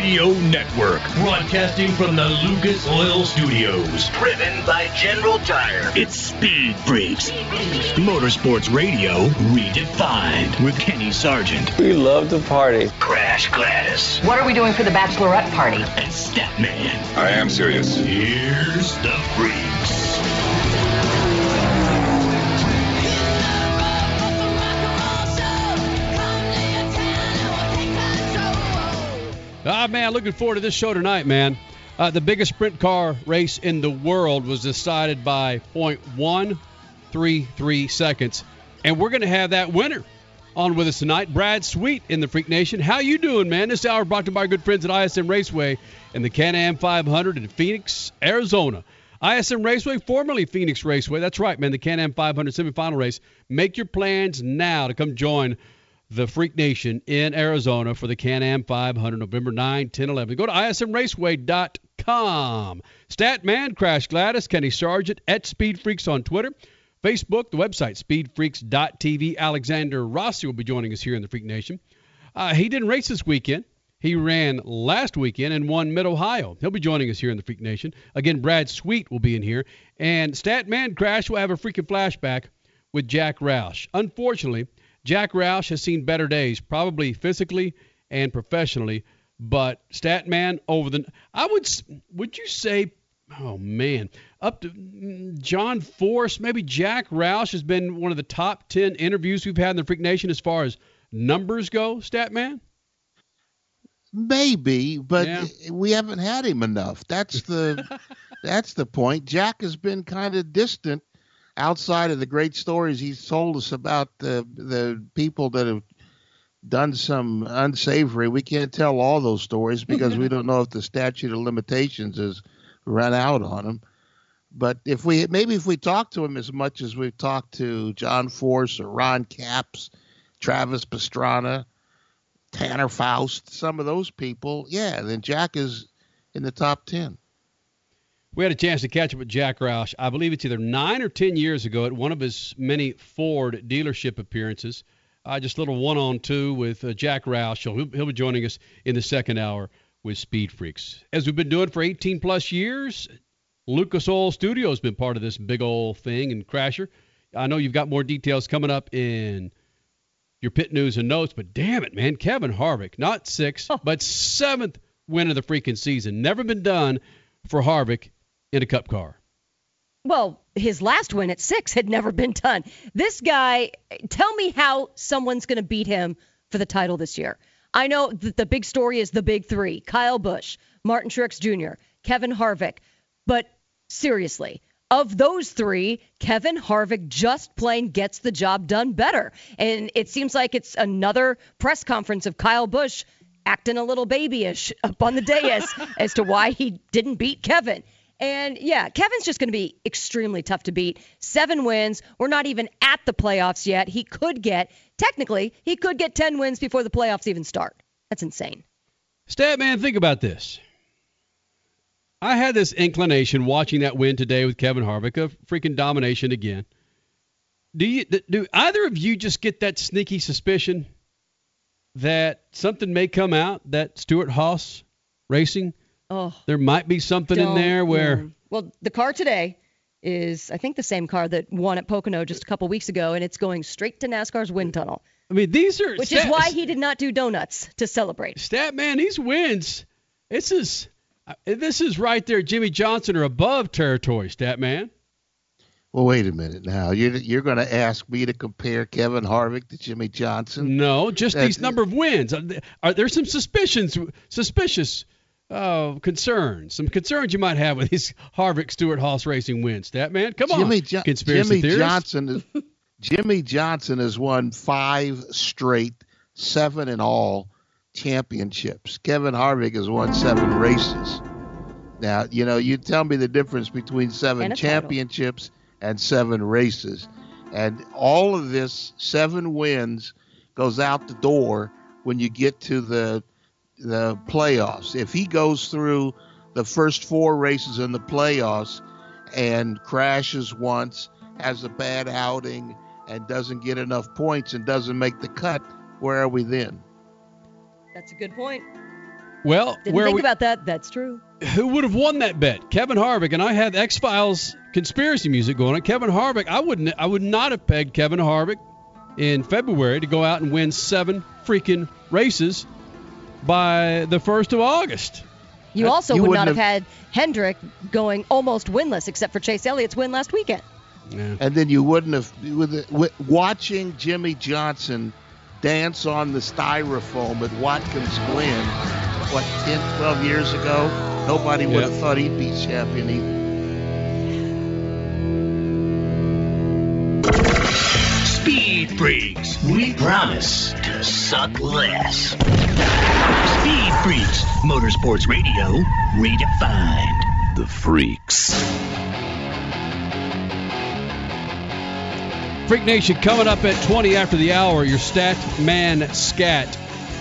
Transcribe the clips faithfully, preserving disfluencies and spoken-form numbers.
Radio Network, broadcasting from the Lucas Oil Studios. Driven by General Tire. It's Speed Freaks. Motorsports Radio redefined with Kenny Sargent. We love to party. Crash Gladys. What are we doing for the bachelorette party? And Statman. I am serious. Here's the Freaks. Ah, man, looking forward to this show tonight, man. Uh, the biggest sprint car race in the world was decided by point one three three seconds. And we're going to have that winner on with us tonight, Brad Sweet in the Freak Nation. How you doing, man? This hour brought to you by our good friends at I S M Raceway and the Can-Am five hundred in Phoenix, Arizona. I S M Raceway, formerly Phoenix Raceway. That's right, man, the Can-Am five hundred semifinal race. Make your plans now to come join the Freak Nation in Arizona for the Can-Am five hundred, November ninth, ten, eleven. Go to I S M raceway dot com. Statman, Crash Gladys, Kenny Sargent, at Speed Freaks on Twitter. Facebook, the website, speed freaks dot t v. Alexander Rossi will be joining us here in the Freak Nation. Uh, he didn't race this weekend. He ran last weekend and won Mid-Ohio. He'll be joining us here in the Freak Nation. Again, Brad Sweet will be in here. And Statman Crash will have a freaking flashback with Jack Roush. Unfortunately, Jack Roush has seen better days, probably physically and professionally. But Statman over the – I would would you say – oh, man. Up to John Force, maybe Jack Roush has been one of the top ten interviews we've had in the Freak Nation as far as numbers go, Statman? Maybe, but yeah. we haven't had him enough. That's the that's the point. Jack has been kind of distant outside of the great stories he's told us about the the people that have done some unsavory. We can't tell all those stories because we don't know if the statute of limitations has run out on him. But if we maybe if we talk to him as much as we've talked to John Force or Ron Capps, Travis Pastrana, Tanner Faust, some of those people, yeah, then Jack is in the top ten. We had a chance to catch up with Jack Roush. I believe it's either nine or ten years ago at one of his many Ford dealership appearances. Uh, just a little one-on-two with uh, Jack Roush. He'll, he'll be joining us in the second hour with Speed Freaks. As we've been doing for eighteen plus years, Lucas Oil Studio has been part of this big old thing. And Crasher, I know you've got more details coming up in your pit news and notes, but damn it, man, Kevin Harvick, not sixth, oh. but seventh win of the freaking season. Never been done for Harvick in a Cup car. Well, his last win at six had never been done. This guy, tell me how someone's going to beat him for the title this year. I know that the big story is the big three, Kyle Busch, Martin Truex Junior, Kevin Harvick. But seriously, of those three, Kevin Harvick just plain gets the job done better. And it seems like it's another press conference of Kyle Busch acting a little babyish up on the dais as to why he didn't beat Kevin. And, yeah, Kevin's just going to be extremely tough to beat. Seven wins. We're not even at the playoffs yet. He could get, technically, he could get ten wins before the playoffs even start. That's insane. Statman, think about this. I had this inclination watching that win today with Kevin Harvick, a freaking domination again. Do you do either of you just get that sneaky suspicion that something may come out that Stewart-Haas Racing, oh, there might be something in there where... Yeah. Well, the car today is, I think, the same car that won at Pocono just a couple weeks ago, and it's going straight to NASCAR's wind tunnel. I mean, these are... Which stat, is why he did not do donuts to celebrate. Statman, these wins, this is... This is right there, Jimmy Johnson or above territory, Statman. Well, wait a minute now. You're you're going to ask me to compare Kevin Harvick to Jimmy Johnson? No, just That's, these number of wins. Are there some suspicions, suspicious uh, concerns, some concerns you might have with these Harvick Stewart-Haas Racing wins, Statman? Come Jimmy on, jo- conspiracy Jimmy theorists. Johnson is, Jimmy Johnson has won five straight, seven in all, championships. Kevin Harvick has won seven races. Now, you know, you tell me the difference between seven championships title. and seven races. And all of this, seven wins, goes out the door when you get to the the playoffs. If he goes through the first four races in the playoffs and crashes once, has a bad outing, and doesn't get enough points and doesn't make the cut, where are we then? That's a good point. Well, Didn't where think we, about that. That's true. who would have won that bet? Kevin Harvick, and I have X-Files conspiracy music going on. Kevin Harvick, I wouldn't, I would not have pegged Kevin Harvick in February to go out and win seven freaking races by the first of August. You also You would wouldn't not have, have- had Hendrick going almost winless, except for Chase Elliott's win last weekend. Yeah. And then you wouldn't have with, with watching Jimmy Johnson dance on the styrofoam at Watkins Glen, what, ten, twelve years ago? Nobody would Yep. have thought he'd be champion either. Speed Freaks, we promise to suck less. Speed Freaks, Motorsports Radio, redefined. The Freaks. Freak Nation coming up at twenty after the hour. Your Stat Man Scat.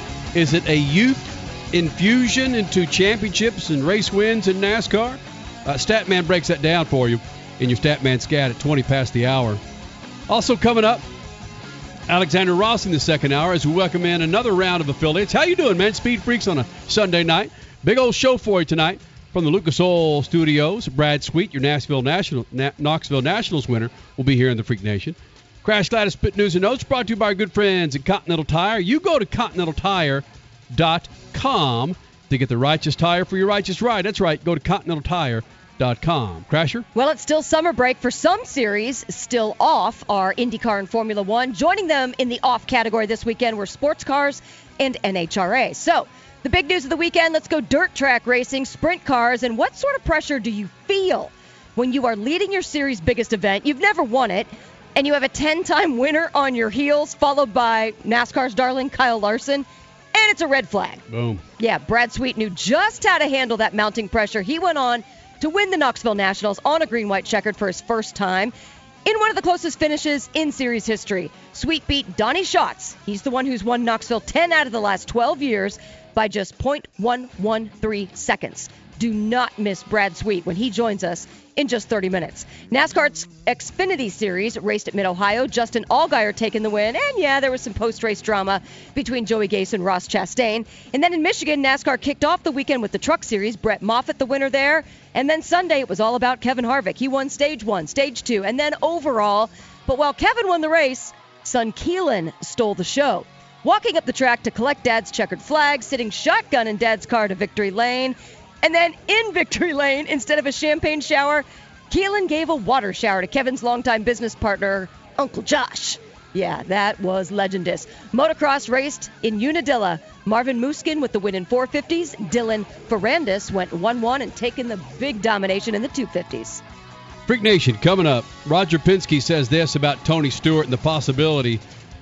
Is it a youth infusion into championships and race wins in NASCAR? Uh, Statman breaks that down for you in your Statman Scat at twenty past the hour. Also coming up, Alexander Ross in the second hour as we welcome in another round of affiliates. How you doing, man? Speed Freaks on a Sunday night. Big old show for you tonight from the Lucas Oil Studios. Brad Sweet, your Nashville National, Na- Knoxville Nationals winner, will be here in the Freak Nation. Crash Gladys Spit News and Notes brought to you by our good friends at Continental Tire. You go to continental tire dot com to get the righteous tire for your righteous ride. That's right. Go to continental tire dot com. Crasher? Well, it's still summer break for some series. Still off are IndyCar and Formula One. Joining them in the off category this weekend were sports cars and N H R A. So, the big news of the weekend, let's go dirt track racing, sprint cars, and what sort of pressure do you feel when you are leading your series' biggest event? You've never won it, and you have a ten-time winner on your heels, followed by NASCAR's darling Kyle Larson, and it's a red flag. Boom. Yeah, Brad Sweet knew just how to handle that mounting pressure. He went on to win the Knoxville Nationals on a green-white checkered for his first time in one of the closest finishes in series history. Sweet beat Donnie Schatz. He's the one who's won Knoxville ten out of the last twelve years by just zero point one one three seconds. Do not miss Brad Sweet when he joins us in just thirty minutes. NASCAR's Xfinity Series raced at Mid-Ohio. Justin Allgaier taking the win. And, yeah, there was some post-race drama between Joey Gase and Ross Chastain. And then in Michigan, NASCAR kicked off the weekend with the Truck Series. Brett Moffitt, the winner there. And then Sunday, it was all about Kevin Harvick. He won Stage one, Stage two, and then overall. But while Kevin won the race, son Keelan stole the show. Walking up the track to collect Dad's checkered flag, sitting shotgun in Dad's car to victory lane. And then in victory lane, instead of a champagne shower, Keelan gave a water shower to Kevin's longtime business partner, Uncle Josh. Yeah, that was legendous. Motocross raced in Unadilla. Marvin Muskin with the win in four fifties. Dylan Ferrandis went one one and taken the big domination in the two fifties. Freak Nation coming up. Roger Penske says this about Tony Stewart and the possibility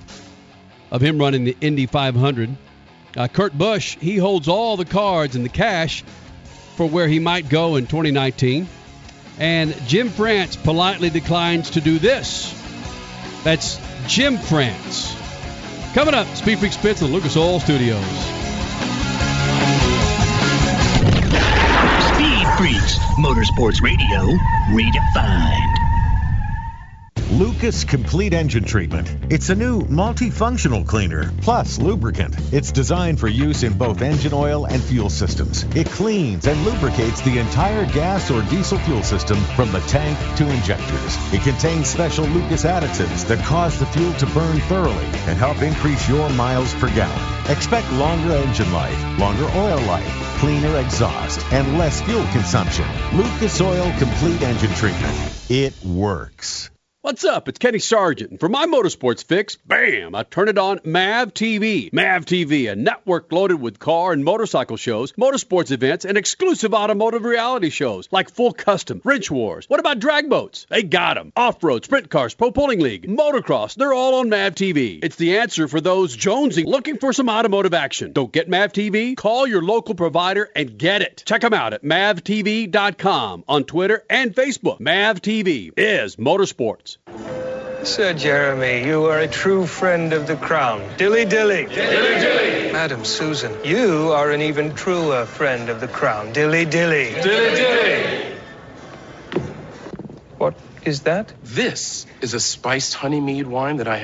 of him running the Indy five hundred. Uh, Kurt Busch, he holds all the cards and the cash for where he might go in twenty nineteen. And Jim France politely declines to do this. That's Jim France. Coming up, Speed Freak Spits in the Lucas Oil Studios. Speed Freaks, Motorsports Radio, redefined. Lucas Complete Engine Treatment. It's a new multifunctional cleaner plus lubricant. It's designed for use in both engine oil and fuel systems. It cleans and lubricates the entire gas or diesel fuel system from the tank to injectors. It contains special Lucas additives that cause the fuel to burn thoroughly and help increase your miles per gallon. Expect longer engine life, longer oil life, cleaner exhaust, and less fuel consumption. Lucas Oil Complete Engine Treatment. It works. What's up? It's Kenny Sargent. And for my motorsports fix, bam, I turn it on M A V T V. M A V T V, a network loaded with car and motorcycle shows, motorsports events, and exclusive automotive reality shows like Full Custom, Wrench Wars. What about drag boats? They got them. Off-road, sprint cars, Pro Pulling League, motocross, they're all on M A V T V. It's the answer for those jonesing looking for some automotive action. Don't get M A V T V? Call your local provider and get it. Check them out at M A V T V dot com on Twitter and Facebook. M A V T V is motorsports. Sir Jeremy, you are a true friend of the crown. Dilly dilly. Dilly dilly. Madam Susan, you are an even truer friend of the crown. Dilly dilly. Dilly dilly. What is that? This is a spiced honey mead wine that I have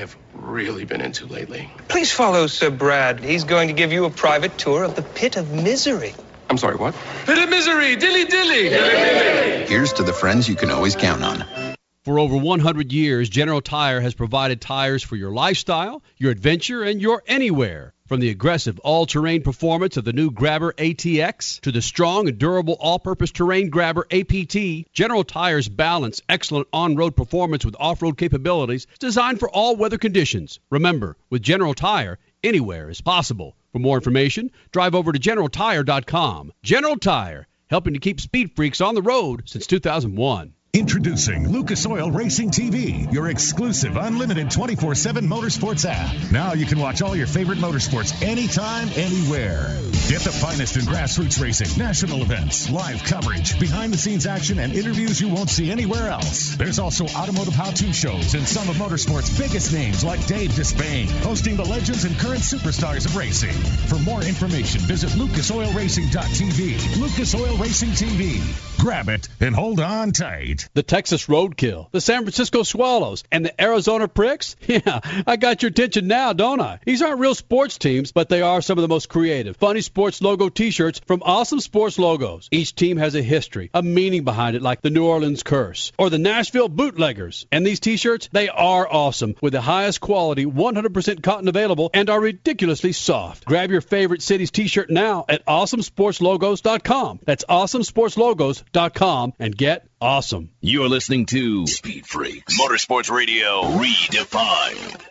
really been into lately. Please follow Sir Brad. He's going to give you a private tour of the Pit of Misery. I'm sorry, what? Pit of Misery! Dilly dilly! Dilly dilly! Here's to the friends you can always count on. For over one hundred years, General Tire has provided tires for your lifestyle, your adventure, and your anywhere. From the aggressive all-terrain performance of the new Grabber A T X to the strong and durable all-purpose terrain Grabber A P T, General Tire's balance excellent on-road performance with off-road capabilities is designed for all weather conditions. Remember, with General Tire, anywhere is possible. For more information, drive over to general tire dot com. General Tire, helping to keep speed freaks on the road since two thousand one. Introducing Lucas Oil Racing T V, your exclusive unlimited twenty-four seven motorsports app. Now you can watch all your favorite motorsports anytime, anywhere. Get the finest in grassroots racing, national events, live coverage, behind-the-scenes action, and interviews you won't see anywhere else. There's also automotive how-to shows and some of motorsports' biggest names like Dave Despain, hosting the legends and current superstars of racing. For more information, visit lucas oil racing dot t v. Lucas Oil Racing T V. Grab it and hold on tight. The Texas Roadkill, the San Francisco Swallows, and the Arizona Pricks? Yeah, I got your attention now, don't I? These aren't real sports teams, but they are some of the most creative, funny sports logo t-shirts from Awesome Sports Logos. Each team has a history, a meaning behind it, like the New Orleans Curse or the Nashville Bootleggers. And these t-shirts, they are awesome, with the highest quality, one hundred percent cotton available, and are ridiculously soft. Grab your favorite city's t-shirt now at awesome sports logos dot com. That's awesome sports logos dot com and get awesome. You're listening to Speed Freaks Motorsports Radio Redefined.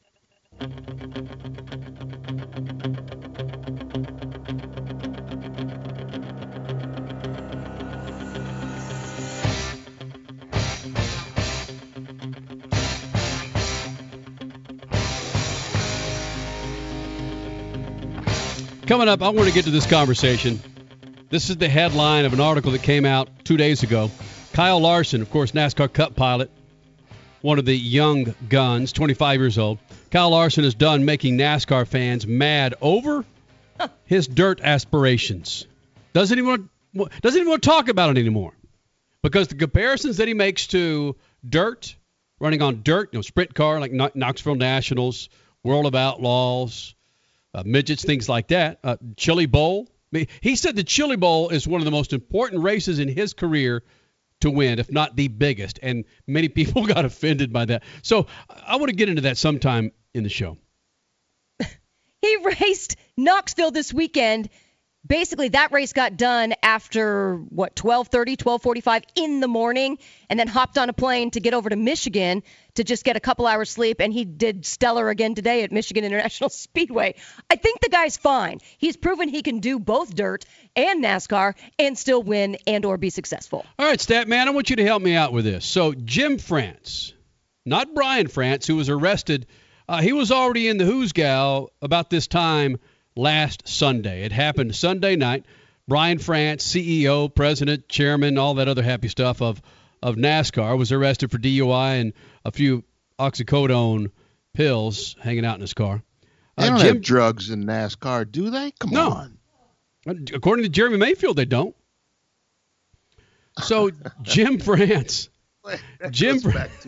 Coming up, I want to get to this conversation. This is the headline of an article that came out two days ago. Kyle Larson, of course, NASCAR Cup pilot, one of the young guns, twenty-five years old. Kyle Larson is done making NASCAR fans mad over his dirt aspirations. Doesn't even want, doesn't even want to talk about it anymore because the comparisons that he makes to dirt, running on dirt, you know, sprint car like Knoxville Nationals, World of Outlaws, uh, midgets, things like that, uh, Chili Bowl. I mean, he said the Chili Bowl is one of the most important races in his career to win, if not the biggest, and many people got offended by that. So I want to get into that sometime in the show. He raced Knoxville this weekend. Basically, that race got done after, what, twelve thirty, twelve forty-five in the morning, and then hopped on a plane to get over to Michigan to just get a couple hours sleep, and he did stellar again today at Michigan International Speedway. I think the guy's fine. He's proven he can do both dirt and NASCAR and still win and or be successful. All right, Stat Man, I want you to help me out with this. So Jim France, not Brian France, who was arrested, uh, he was already in the Who's Gal about this time last Sunday. It happened Sunday night. Brian France, C E O, president, chairman, all that other happy stuff of, of NASCAR, was arrested for D U I and a few oxycodone pills hanging out in his car. They don't uh, Jim, have drugs in NASCAR, do they? Come no. on. According to Jeremy Mayfield, they don't. So Jim France. Jim France.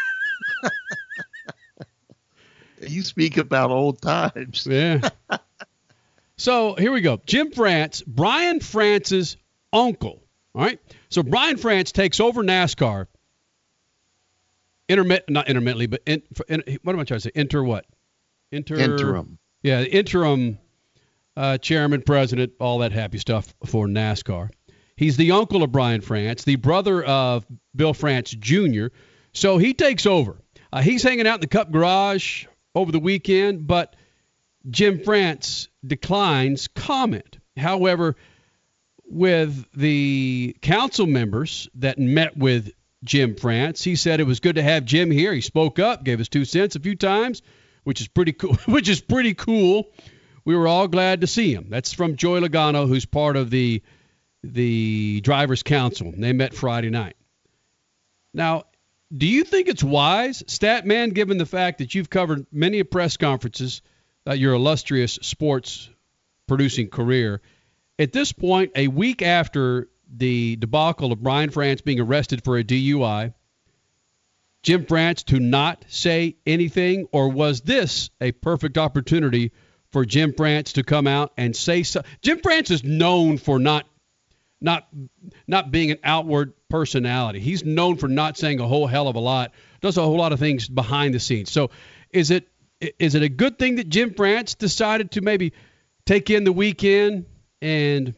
You speak about old times. Yeah. So here we go. Jim France, Brian France's uncle. All right. So Brian France takes over NASCAR. Intermit, not intermittently, but in, for, in, what am I trying to say? Inter what? Inter, interim. Yeah, interim uh, chairman, president, all that happy stuff for NASCAR. He's the uncle of Brian France, the brother of Bill France Junior So he takes over. Uh, he's hanging out in the Cup garage over the weekend, but Jim France declines comment. However, with the council members that met with Jim France, he said it was good to have Jim here. He spoke up, gave us two cents a few times, which is pretty cool. Which is pretty cool. We were all glad to see him. That's from Joey Logano, who's part of the the drivers' council. They met Friday night. Now, do you think it's wise, Statman, given the fact that you've covered many press conferences, uh, your illustrious sports producing career, at this point, a week after the debacle of Brian France being arrested for a D U I, Jim France to not say anything, or was this a perfect opportunity for Jim France to come out and say so? Jim France is known for not not not being an outward personality. He's known for not saying a whole hell of a lot, does a whole lot of things behind the scenes. So is it is it a good thing that Jim France decided to maybe take in the weekend and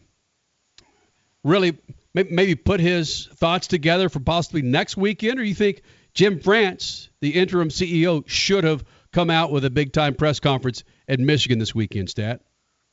really maybe put his thoughts together for possibly next weekend? Or you think Jim France, the interim C E O, should have come out with a big-time press conference at Michigan this weekend, Stat?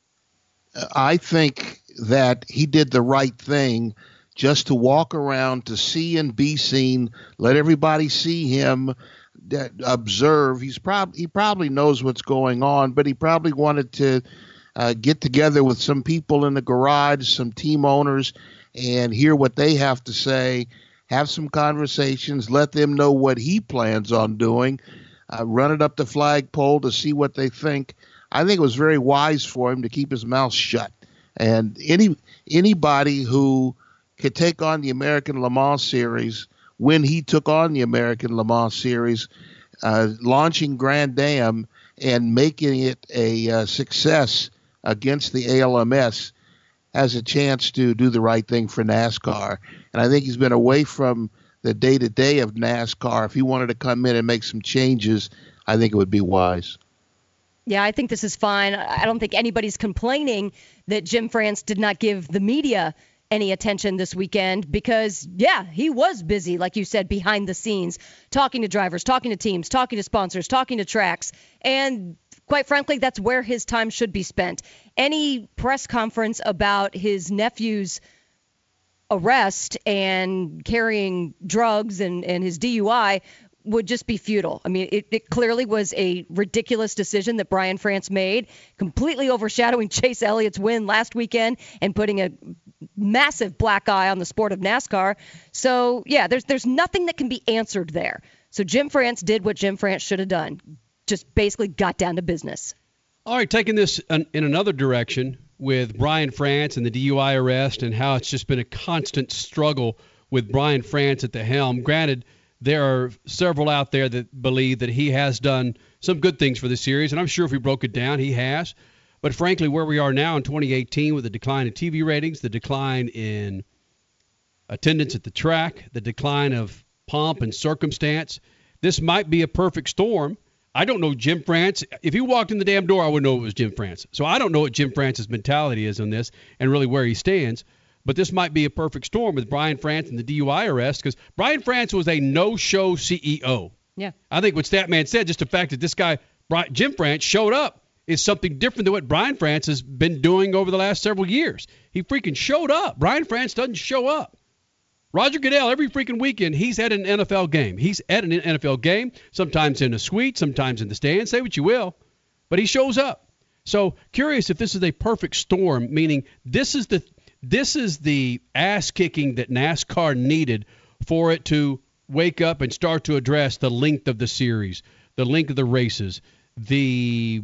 I think that he did the right thing just to walk around, to see and be seen, let everybody see him, observe. He's prob- he probably knows what's going on, but he probably wanted to uh, get together with some people in the garage, some team owners, and hear what they have to say, have some conversations, let them know what he plans on doing, uh, run it up the flagpole to see what they think. I think it was very wise for him to keep his mouth shut. And any anybody who could take on the American Le Mans Series when he took on the American Le Mans Series, uh, launching Grand Am and making it a uh, success against the A L M S, has a chance to do the right thing for NASCAR. And I think he's been away from the day-to-day of NASCAR. If he wanted to come in and make some changes, I think it would be wise. Yeah, I think this is fine. I don't think anybody's complaining that Jim France did not give the media any attention this weekend because, yeah, he was busy, like you said, behind the scenes, talking to drivers, talking to teams, talking to sponsors, talking to tracks. And quite frankly, that's where his time should be spent. Any press conference about his nephew's arrest and carrying drugs and, and his D U I would just be futile. I mean, it, it clearly was a ridiculous decision that Brian France made, completely overshadowing Chase Elliott's win last weekend and putting a massive black eye on the sport of NASCAR. So, yeah, there's there's nothing that can be answered there. So Jim France did what Jim France should have done, just basically got down to business. All right, taking this in another direction with Brian France and the D U I arrest and how it's just been a constant struggle with Brian France at the helm. Granted, there are several out there that believe that he has done some good things for the series, and I'm sure if we broke it down, he has. But frankly, where we are now in twenty eighteen with the decline in T V ratings, the decline in attendance at the track, the decline of pomp and circumstance, this might be a perfect storm. I don't know Jim France. If he walked in the damn door, I would know it was Jim France. So I don't know what Jim France's mentality is on this and really where he stands. But this might be a perfect storm with Brian France and the D U I arrest because Brian France was a no-show C E O. Yeah. I think what Statman said, just the fact that this guy, Brian, Jim France, showed up is something different than what Brian France has been doing over the last several years. He freaking showed up. Brian France doesn't show up. Roger Goodell, every freaking weekend, he's at an N F L game. He's at an N F L game, sometimes in a suite, sometimes in the stands, say what you will, but he shows up. So curious if this is a perfect storm, meaning this is the This is the ass-kicking that NASCAR needed for it to wake up and start to address the length of the series, the length of the races, the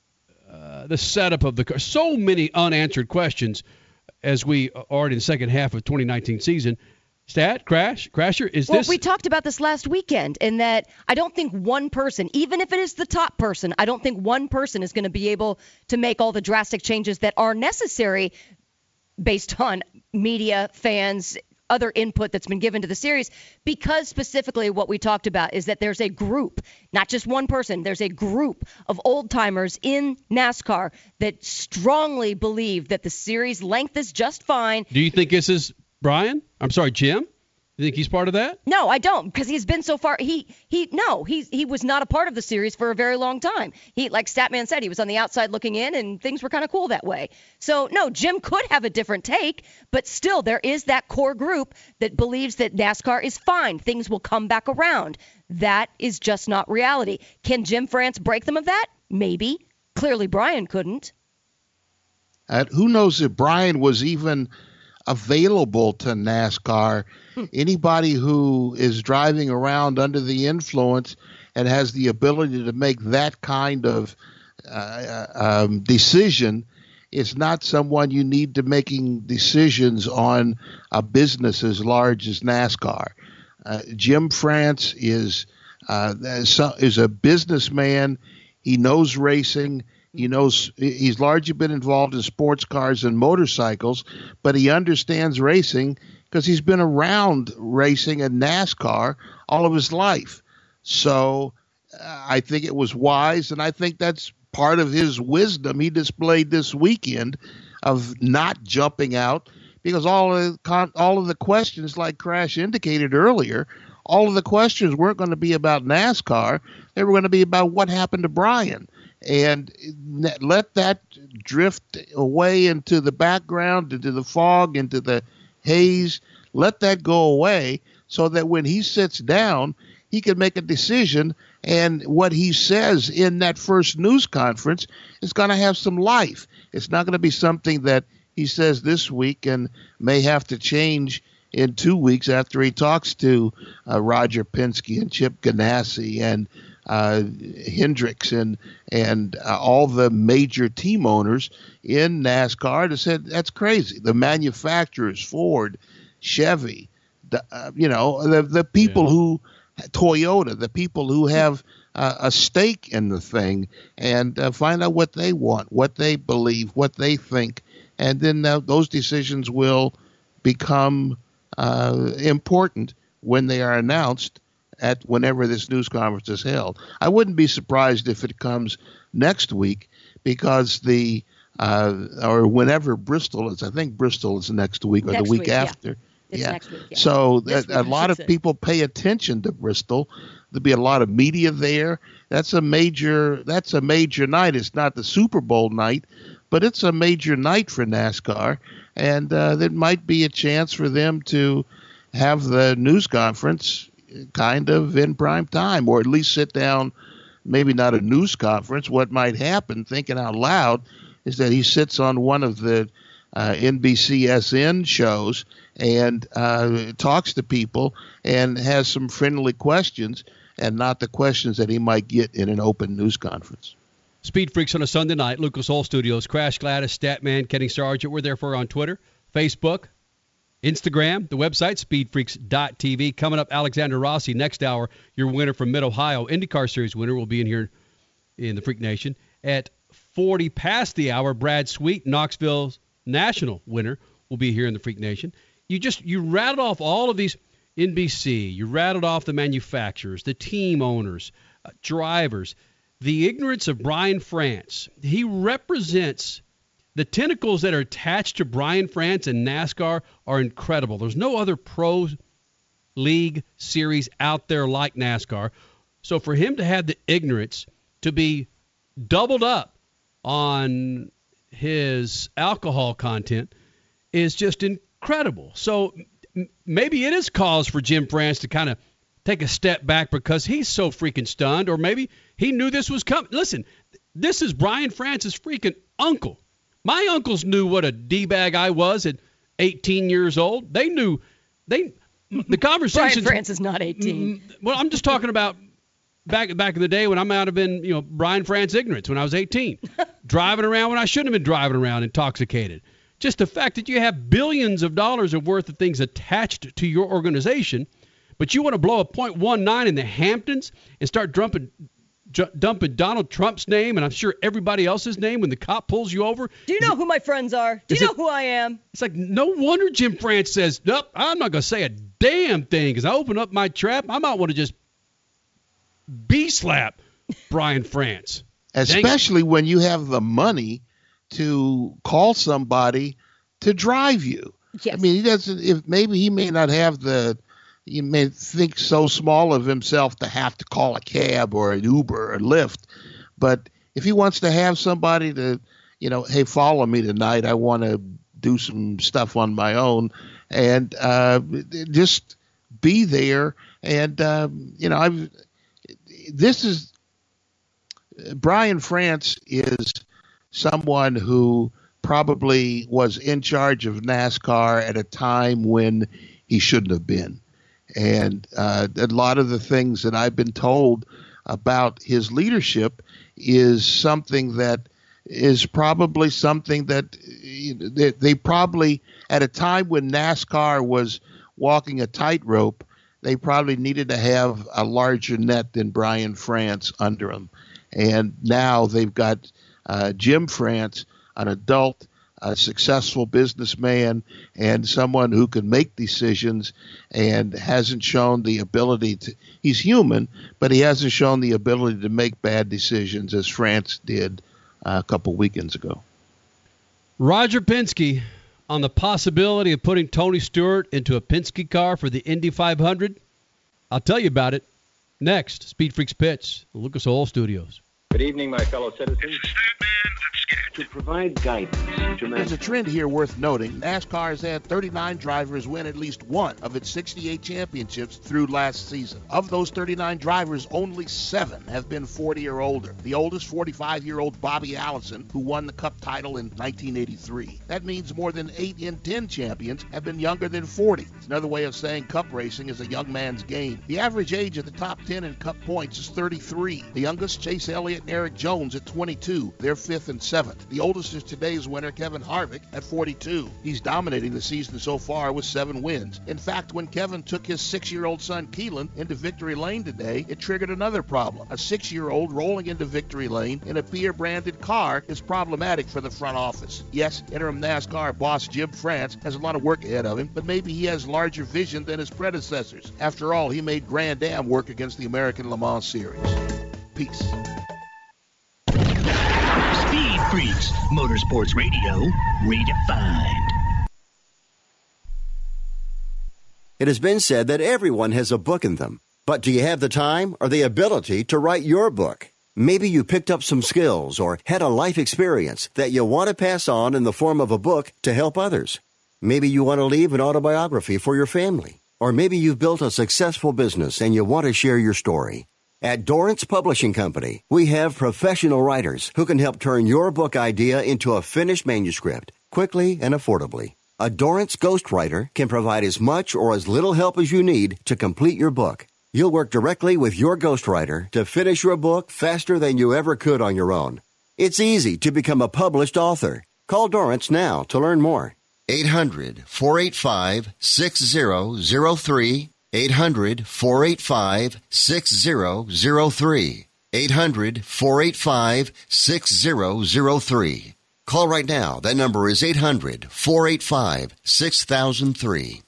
uh, the setup of the car. So many unanswered questions as we are in the second half of twenty nineteen season. Stat, Crash, Crasher, is well, this? Well, we talked about this last weekend in that I don't think one person, even if it is the top person, I don't think one person is going to be able to make all the drastic changes that are necessary based on media, fans, other input that's been given to the series, because specifically what we talked about is that there's a group, not just one person, there's a group of old-timers in NASCAR that strongly believe that the series length is just fine. Do you think this is Brian? I'm sorry, Jim? You think he's part of that? No, I don't, because he's been so far. He he no, he he was not a part of the series for a very long time. He, like Statman said, he was on the outside looking in, and things were kind of cool that way. So no, Jim could have a different take, but still, there is that core group that believes that NASCAR is fine. Things will come back around. That is just not reality. Can Jim France break them of that? Maybe. Clearly, Brian couldn't. Uh, who knows if Brian was even available to NASCAR? Anybody who is driving around under the influence and has the ability to make that kind of uh, um, decision is not someone you need to making decisions on a business as large as NASCAR. Uh, Jim France is uh, is a businessman. He knows racing. He knows he's largely been involved in sports cars and motorcycles, but he understands racing because he's been around racing and NASCAR all of his life. So uh, I think it was wise, and I think that's part of his wisdom he displayed this weekend of not jumping out, because all of the, all of the questions, like Crash indicated earlier, all of the questions weren't going to be about NASCAR. They were going to be about what happened to Brian. And let that drift away into the background, into the fog, into the haze. Let that go away so that when he sits down, he can make a decision. And what he says in that first news conference is going to have some life. It's not going to be something that he says this week and may have to change in two weeks after he talks to uh, Roger Penske and Chip Ganassi and uh, Hendricks and and uh, all the major team owners in NASCAR that said that's crazy. The manufacturers, Ford, Chevy, the, uh, you know, the the people yeah. who Toyota, the people who have uh, a stake in the thing, and uh, find out what they want, what they believe, what they think, and then uh, those decisions will become uh, important when they are announced at whenever this news conference is held. I wouldn't be surprised if it comes next week, because the uh, or whenever Bristol is. I think Bristol is next week or next the week, week after. Yeah. It's yeah. next week, yeah. So This that, a week, lot of say. people pay attention to Bristol. There'll be a lot of media there. That's a major. That's a major night. It's not the Super Bowl night, but it's a major night for NASCAR, and uh, there might be a chance for them to have the news conference kind of in prime time, or at least sit down. Maybe not a news conference. What might happen, thinking out loud, is that he sits on one of the uh, N B C S N shows and uh, talks to people and has some friendly questions, and not the questions that he might get in an open news conference. Speed Freaks on a Sunday night, Lucas Oil Studios. Crash Gladys, Statman, Kenny Sargent. We're there for on Twitter, Facebook, Instagram, the website, speed freaks dot t v. Coming up, Alexander Rossi, next hour, your winner from Mid-Ohio, IndyCar Series winner, will be in here in the Freak Nation. At forty past the hour, Brad Sweet, Knoxville's national winner, will be here in the Freak Nation. You just, you rattled off all of these, N B C, you rattled off the manufacturers, the team owners, uh, drivers, the ignorance of Brian France. He represents the tentacles that are attached to Brian France and NASCAR are incredible. There's no other pro league series out there like NASCAR. So for him to have the ignorance to be doubled up on his alcohol content is just incredible. So m- maybe it is cause for Jim France to kind of take a step back because he's so freaking stunned, or maybe he knew this was coming. Listen, this is Brian France's freaking uncle. My uncles knew what a D-bag I was at eighteen years old. They knew, they, the conversations. Brian France is not eighteen. Well, I'm just talking about back back in the day when I might have been, you know, Brian France ignorance when I was eighteen. Driving around when I shouldn't have been driving around intoxicated. Just the fact that you have billions of dollars of worth of things attached to your organization, but you want to blow a point one nine in the Hamptons and start dumping, dumping Donald Trump's name, and I'm sure everybody else's name when the cop pulls you over. Do you know who my friends are? Do you know it, who I am? It's like, no wonder Jim France says, nope, I'm not going to say a damn thing, because I open up my trap, I might want to just B-slap Brian France. Especially when you have the money to call somebody to drive you. Yes. I mean, he doesn't, if maybe he may not have the, you may think so small of himself to have to call a cab or an Uber or Lyft. But if he wants to have somebody to, you know, hey, follow me tonight, I want to do some stuff on my own, and uh, just be there. And, um, you know, I've, this is, Brian France is someone who probably was in charge of NASCAR at a time when he shouldn't have been. And uh, a lot of the things that I've been told about his leadership is something that is probably something that they, they probably, at a time when NASCAR was walking a tightrope, they probably needed to have a larger net than Brian France under them. And now they've got uh, Jim France, an adult, a successful businessman, and someone who can make decisions and hasn't shown the ability to – he's human, but he hasn't shown the ability to make bad decisions as France did uh, a couple weekends ago. Roger Penske on the possibility of putting Tony Stewart into a Penske car for the Indy five hundred. I'll tell you about it next. Speed Freaks Pits, the Lucas Oil Studios. Good evening, my fellow citizens. To provide guidance to There's a trend here worth noting. NASCAR has had thirty-nine drivers win at least one of its sixty-eight championships through last season. Of those thirty-nine drivers, only seven have been forty or older. The oldest, forty-five-year-old Bobby Allison, who won the Cup title in nineteen eighty-three. That means more than eight in ten champions have been younger than forty. It's another way of saying Cup racing is a young man's game. The average age of the top ten in Cup points is thirty-three. The youngest, Chase Elliott and Eric Jones at twenty-two. They're fifth and seventh. The oldest is today's winner, Kevin Harvick, at forty-two. He's dominating the season so far with seven wins. In fact, when Kevin took his six-year-old son, Keelan, into victory lane today, it triggered another problem. A six-year-old rolling into victory lane in a Beer-branded car is problematic for the front office. Yes, interim NASCAR boss Jim France has a lot of work ahead of him, but maybe he has larger vision than his predecessors. After all, he made Grand Am work against the American Le Mans Series. Peace. Speed Freaks, Motorsports Radio, redefined. It has been said that everyone has a book in them. But do you have the time or the ability to write your book? Maybe you picked up some skills or had a life experience that you want to pass on in the form of a book to help others. Maybe you want to leave an autobiography for your family. Or maybe you've built a successful business and you want to share your story. At Dorrance Publishing Company, we have professional writers who can help turn your book idea into a finished manuscript quickly and affordably. A Dorrance ghostwriter can provide as much or as little help as you need to complete your book. You'll work directly with your ghostwriter to finish your book faster than you ever could on your own. It's easy to become a published author. Call Dorrance now to learn more. eight hundred, four eight five, six zero zero three. eight hundred, four eight five, six zero zero three. eight hundred, four eight five, six zero zero three. Call right now. That number is eight hundred, four eight five, six thousand three.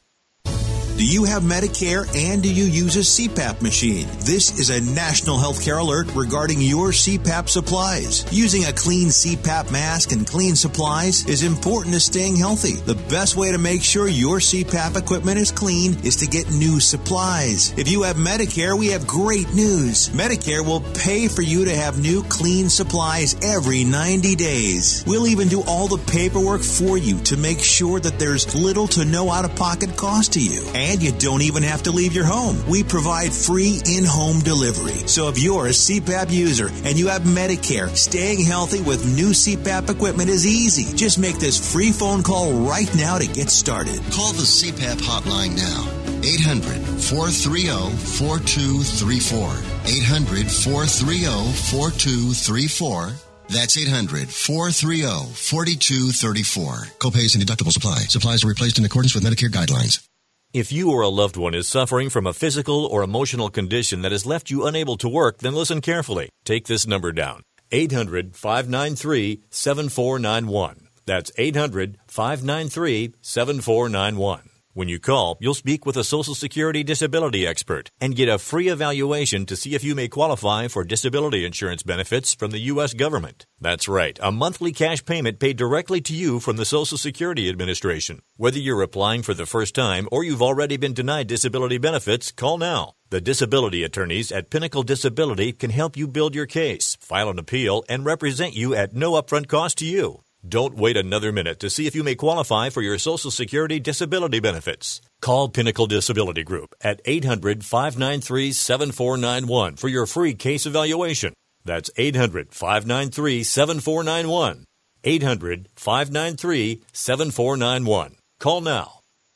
Do you have Medicare and do you use a C PAP machine? This is a national healthcare alert regarding your C PAP supplies. Using a clean C PAP mask and clean supplies is important to staying healthy. The best way to make sure your C PAP equipment is clean is to get new supplies. If you have Medicare, we have great news. Medicare will pay for you to have new clean supplies every ninety days. We'll even do all the paperwork for you to make sure that there's little to no out-of-pocket cost to you. And you don't even have to leave your home. We provide free in-home delivery. So if you're a C PAP user and you have Medicare, staying healthy with new C PAP equipment is easy. Just make this free phone call right now to get started. Call the C PAP hotline now. eight hundred, four three zero, four two three four. eight hundred, four three zero, four two three four. That's eight hundred, four three zero, four two three four. Copays and deductibles apply. Supplies are replaced in accordance with Medicare guidelines. If you or a loved one is suffering from a physical or emotional condition that has left you unable to work, then listen carefully. Take this number down. eight hundred, five nine three, seven four nine one. That's eight hundred, five nine three, seven four nine one. When you call, you'll speak with a Social Security disability expert and get a free evaluation to see if you may qualify for disability insurance benefits from the U S government. That's right, a monthly cash payment paid directly to you from the Social Security Administration. Whether you're applying for the first time or you've already been denied disability benefits, call now. The disability attorneys at Pinnacle Disability can help you build your case, file an appeal, and represent you at no upfront cost to you. Don't wait another minute to see if you may qualify for your Social Security disability benefits. Call Pinnacle Disability Group at eight hundred, five nine three, seven four nine one for your free case evaluation. That's eight hundred, five nine three, seven four nine one. eight hundred, five nine three, seven four nine one. Call now.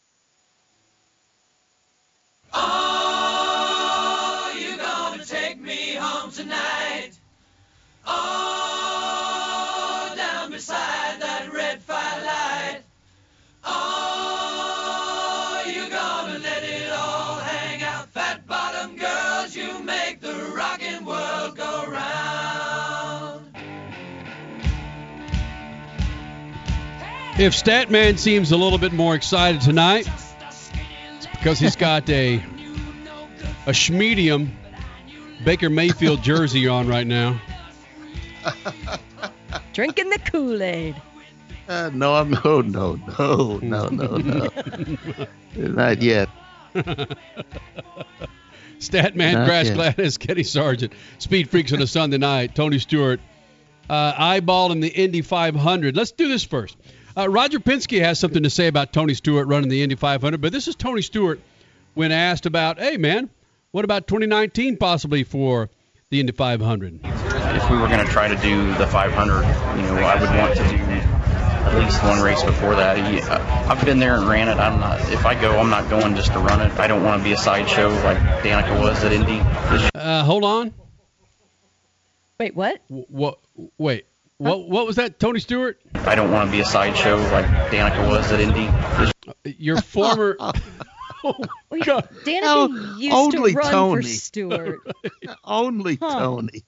Oh, you're gonna take me home tonight. Oh, down beside that red firelight. Oh, you're gonna let it all hang out If Statman seems a little bit more excited tonight, it's because he's got a a Schmedium Baker Mayfield jersey on right now. Drinking the Kool-Aid. Uh, no, I'm no, no, no, no, no, no. Not yet. Statman, Not Grass yet. Gladys, Kenny Sargent, Speed Freaks on a Sunday night. Tony Stewart, uh, eyeballing the Indy five hundred. Let's do this first. Uh, Roger Penske has something to say about Tony Stewart running the Indy five hundred, but this is Tony Stewart when asked about, hey, man, what about twenty nineteen possibly for the Indy five hundred? If we were going to try to do the five hundred, you know, I would want to do at least one race before that. I've been there and ran it. I'm not. If I go, I'm not going just to run it. I don't want to be a sideshow like Danica was at Indy. Uh, hold on. Wait, what? What? Wait. What? What was that, Tony Stewart? I don't want to be a sideshow like Danica was at Indy. Your former. Oh, God. Danica Oh, used only to run Tony. for Stewart. Only Huh. Tony.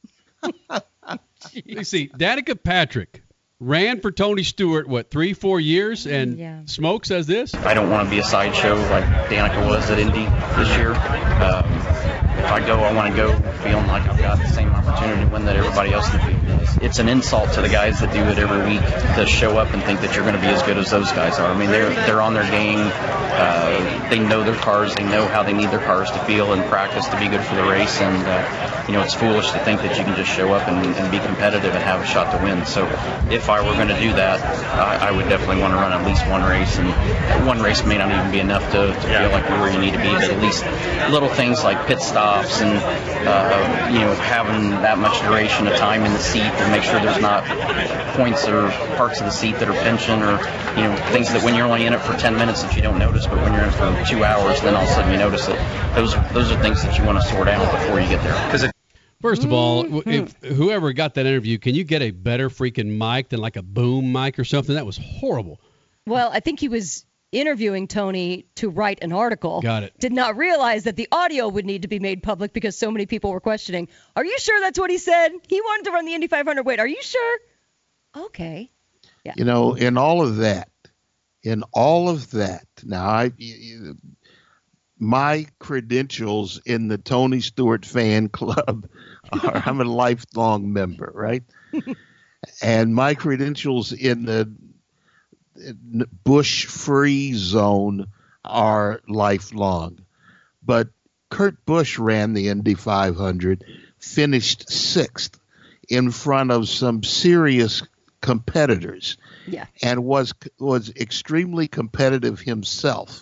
Let's see. Danica Patrick ran for Tony Stewart, what, three, four years? And Yeah. Smoke says this? I don't want to be a sideshow like Danica was at Indy this year. Um, if I go, I want to go feeling like I've got the same opportunity to win that everybody else in the field does. It's an insult to the guys that do it every week to show up and think that you're going to be as good as those guys are. I mean, they're they're on their game. Uh, they know their cars. They know how they need their cars to feel and practice to be good for the race. And uh, you know, it's foolish to think that you can just show up and, and be competitive and have a shot to win. So if I were going to do that, I, I would definitely want to run at least one race. And one race may not even be enough to, to feel like you're where you need to be, but at least little things like pit stops and uh, you know, having that much duration of time in the seat to make sure there's not points or parts of the seat that are pinching, or you know, things that when you're only in it for ten minutes that you don't notice, but when you're in for two hours, then all of a sudden you notice it. Those those are things that you want to sort out before you get there. Because it First of all, Mm-hmm. if whoever got that interview, can you get a better freaking mic than like a boom mic or something? That was horrible. Well, I think he was interviewing Tony to write an article. Got it. Did not realize that the audio would need to be made public because so many people were questioning, are you sure that's what he said? He wanted to run the Indy five hundred. Wait, are you sure? Okay. Yeah. You know, in all of that, in all of that, now I, my credentials in the Tony Stewart fan club are I'm a lifelong member, right? And my credentials in the Bush-free zone are lifelong. But Kurt Busch ran the Indy five hundred, finished sixth in front of some serious competitors, yeah, and was was extremely competitive himself.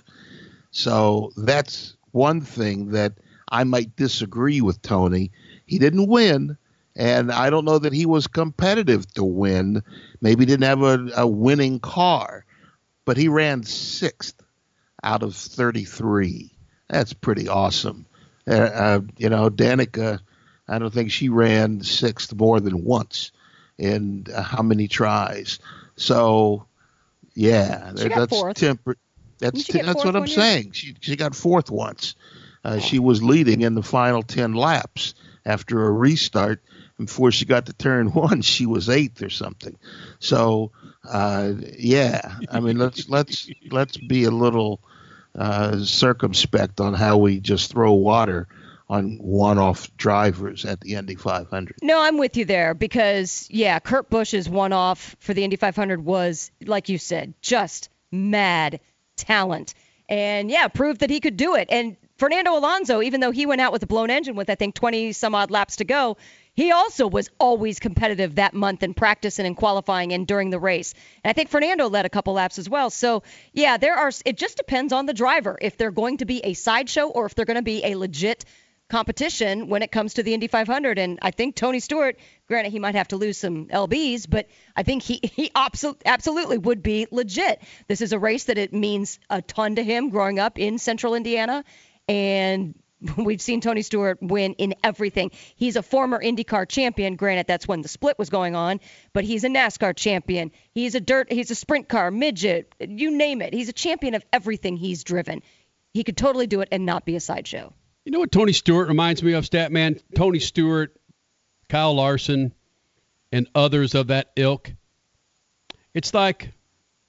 So that's one thing that I might disagree with Tony. He didn't win, and I don't know that he was competitive to win. Maybe he didn't have a, a winning car, but he ran sixth out of thirty-three. That's pretty awesome. Uh, uh, you know, Danica, I don't think she ran sixth more than once in uh, how many tries. So, yeah, She got that's fourth. temper. That's Didn't she get that's fourth what I'm one year? saying. She she got fourth once. Uh, She was leading in the final ten laps after a restart. And before she got to turn one, she was eighth or something. So, uh, yeah, I mean, let's let's let's be a little uh, circumspect on how we just throw water on one-off drivers at the Indy five hundred. No, I'm with you there because, yeah, Kurt Busch's one-off for the Indy five hundred was, like you said, just mad talent. And, yeah, proved that he could do it. And Fernando Alonso, even though he went out with a blown engine with, I think, twenty-some-odd laps to go, he also was always competitive that month in practice and in qualifying and during the race. And I think Fernando led a couple laps as well. So, yeah, there are. It just depends on the driver if they're going to be a sideshow or if they're going to be a legit competition when it comes to the Indy five hundred. And I think Tony Stewart, granted he might have to lose some L Bs, but I think he, he abso- absolutely would be legit. This is a race that it means a ton to him growing up in central Indiana. And we've seen Tony Stewart win in everything. He's a former IndyCar champion. Granted, that's when the split was going on, but he's a NASCAR champion. He's a dirt, he's a sprint car, midget, you name it. He's a champion of everything he's driven. He could totally do it and not be a sideshow. You know what Tony Stewart reminds me of, Statman? Tony Stewart, Kyle Larson, and others of that ilk. It's like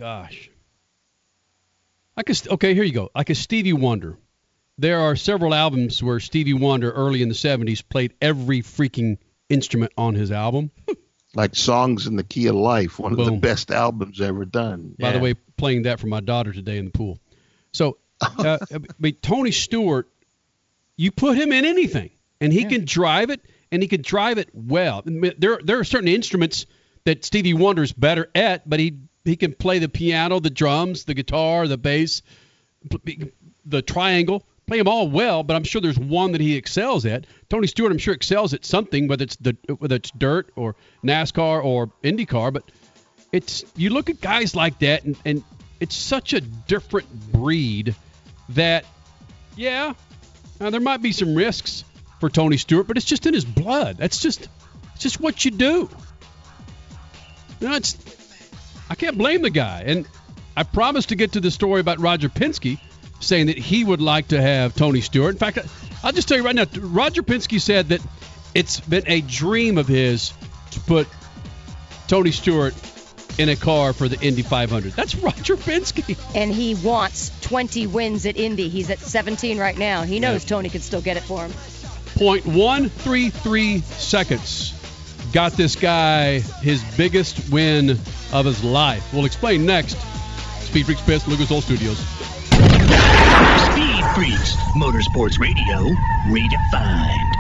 gosh. I could, okay, here you go. Like a Stevie Wonder. There are several albums where Stevie Wonder, early in the seventies, played every freaking instrument on his album. Like Songs in the Key of Life, one Boom. of the best albums ever done. By Yeah. the way, playing that for my daughter today in the pool. So, uh, I mean, Tony Stewart, you put him in anything, and he yeah. can drive it, and he can drive it well. There, there are certain instruments that Stevie Wonder's better at, but he he can play the piano, the drums, the guitar, the bass, the triangle, play them all well. But I'm sure there's one that he excels at. Tony Stewart, I'm sure, excels at something, whether it's the whether it's dirt or NASCAR or IndyCar. But it's you look at guys like that, and, and it's such a different breed that, yeah, now there might be some risks for Tony Stewart, but it's just in his blood. That's just it's just what you do. You know, it's I can't blame the guy. And I promised to get to the story about Roger Penske, saying that he would like to have Tony Stewart. In fact, I'll just tell you right now, Roger Penske said that it's been a dream of his to put Tony Stewart in a car for the Indy five hundred. That's Roger Penske. And he wants twenty wins at Indy. He's at seventeen right now. He knows yeah. Tony can still get it for him. point one three three seconds got this guy his biggest win of his life. We'll explain next. Speed Freaks Pits, Lucas Oil Studios. Speed Freaks, Motorsports Radio, redefined.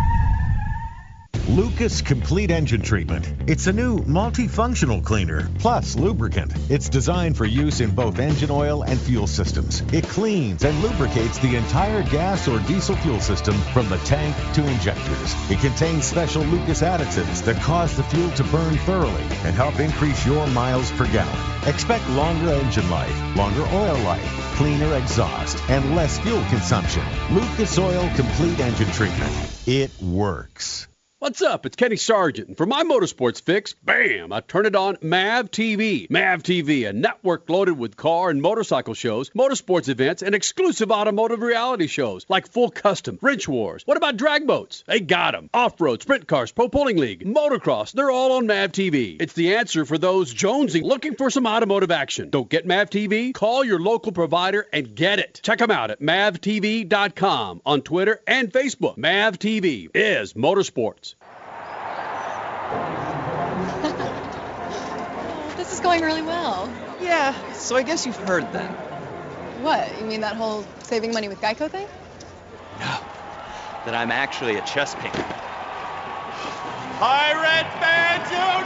Lucas Complete Engine Treatment. It's a new multifunctional cleaner plus lubricant. It's designed for use in both engine oil and fuel systems. It cleans and lubricates the entire gas or diesel fuel system from the tank to injectors. It contains special Lucas additives that cause the fuel to burn thoroughly and help increase your miles per gallon. Expect longer engine life, longer oil life, cleaner exhaust, and less fuel consumption. Lucas Oil Complete Engine Treatment. It works. What's up? It's Kenny Sargent. And for my motorsports fix, bam, I turn it on M A V T V. M A V T V, a network loaded with car and motorcycle shows, motorsports events, and exclusive automotive reality shows like Full Custom, Wrench Wars. What about drag boats? They got them. Off-road, sprint cars, Pro Pulling League, motocross, they're all on M A V T V. It's the answer for those jonesing looking for some automotive action. Don't get M A V T V? Call your local provider and get it. Check them out at M A V T V dot com on Twitter and Facebook. M A V T V is motorsports. This is going really well. Yeah, so I guess you've heard then. What? You mean that whole saving money with Geico thing? No, that I'm actually a chess painter. Pirate Fans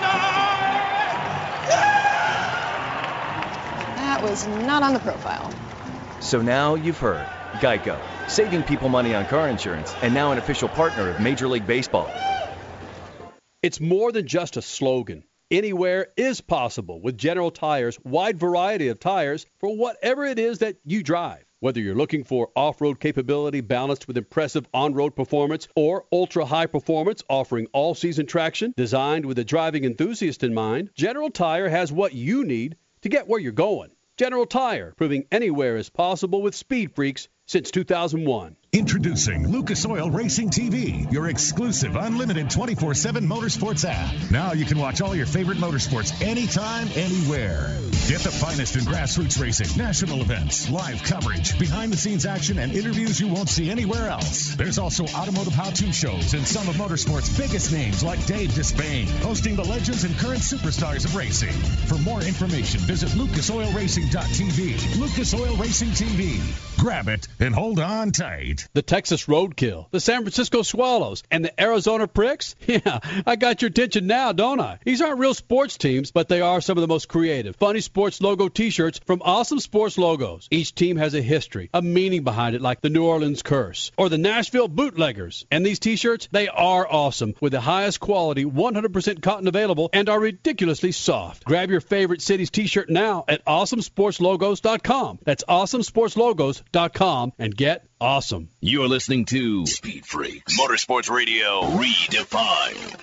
Unite! That was not on the profile. So now you've heard. Geico, saving people money on car insurance, and now an official partner of Major League Baseball. It's more than just a slogan. Anywhere is possible with General Tire's wide variety of tires for whatever it is that you drive. Whether you're looking for off-road capability balanced with impressive on-road performance or ultra-high performance offering all-season traction designed with a driving enthusiast in mind, General Tire has what you need to get where you're going. General Tire, proving anywhere is possible with Speed Freaks since two thousand one. Introducing Lucas Oil Racing T V, your exclusive unlimited twenty-four seven motorsports app. Now you can watch all your favorite motorsports anytime, anywhere. Get the finest in grassroots racing, national events, live coverage, behind-the-scenes action, and interviews you won't see anywhere else. There's also automotive how-to shows and some of motorsports' biggest names like Dave Despain, hosting the legends and current superstars of racing. For more information, visit lucas oil racing dot t v. Lucas Oil Racing T V. Grab it and hold on tight. The Texas Roadkill, the San Francisco Swallows, and the Arizona Pricks? Yeah, I got your attention now, don't I? These aren't real sports teams, but they are some of the most creative, funny sports logo t-shirts from Awesome Sports Logos. Each team has a history, a meaning behind it, like the New Orleans Curse or the Nashville Bootleggers. And these t-shirts, they are awesome, with the highest quality, one hundred percent cotton available, and are ridiculously soft. Grab your favorite city's t-shirt now at awesome sports logos dot com. That's awesome sports logos dot com and get awesome. You're listening to Speed Freaks Motorsports Radio Redefined.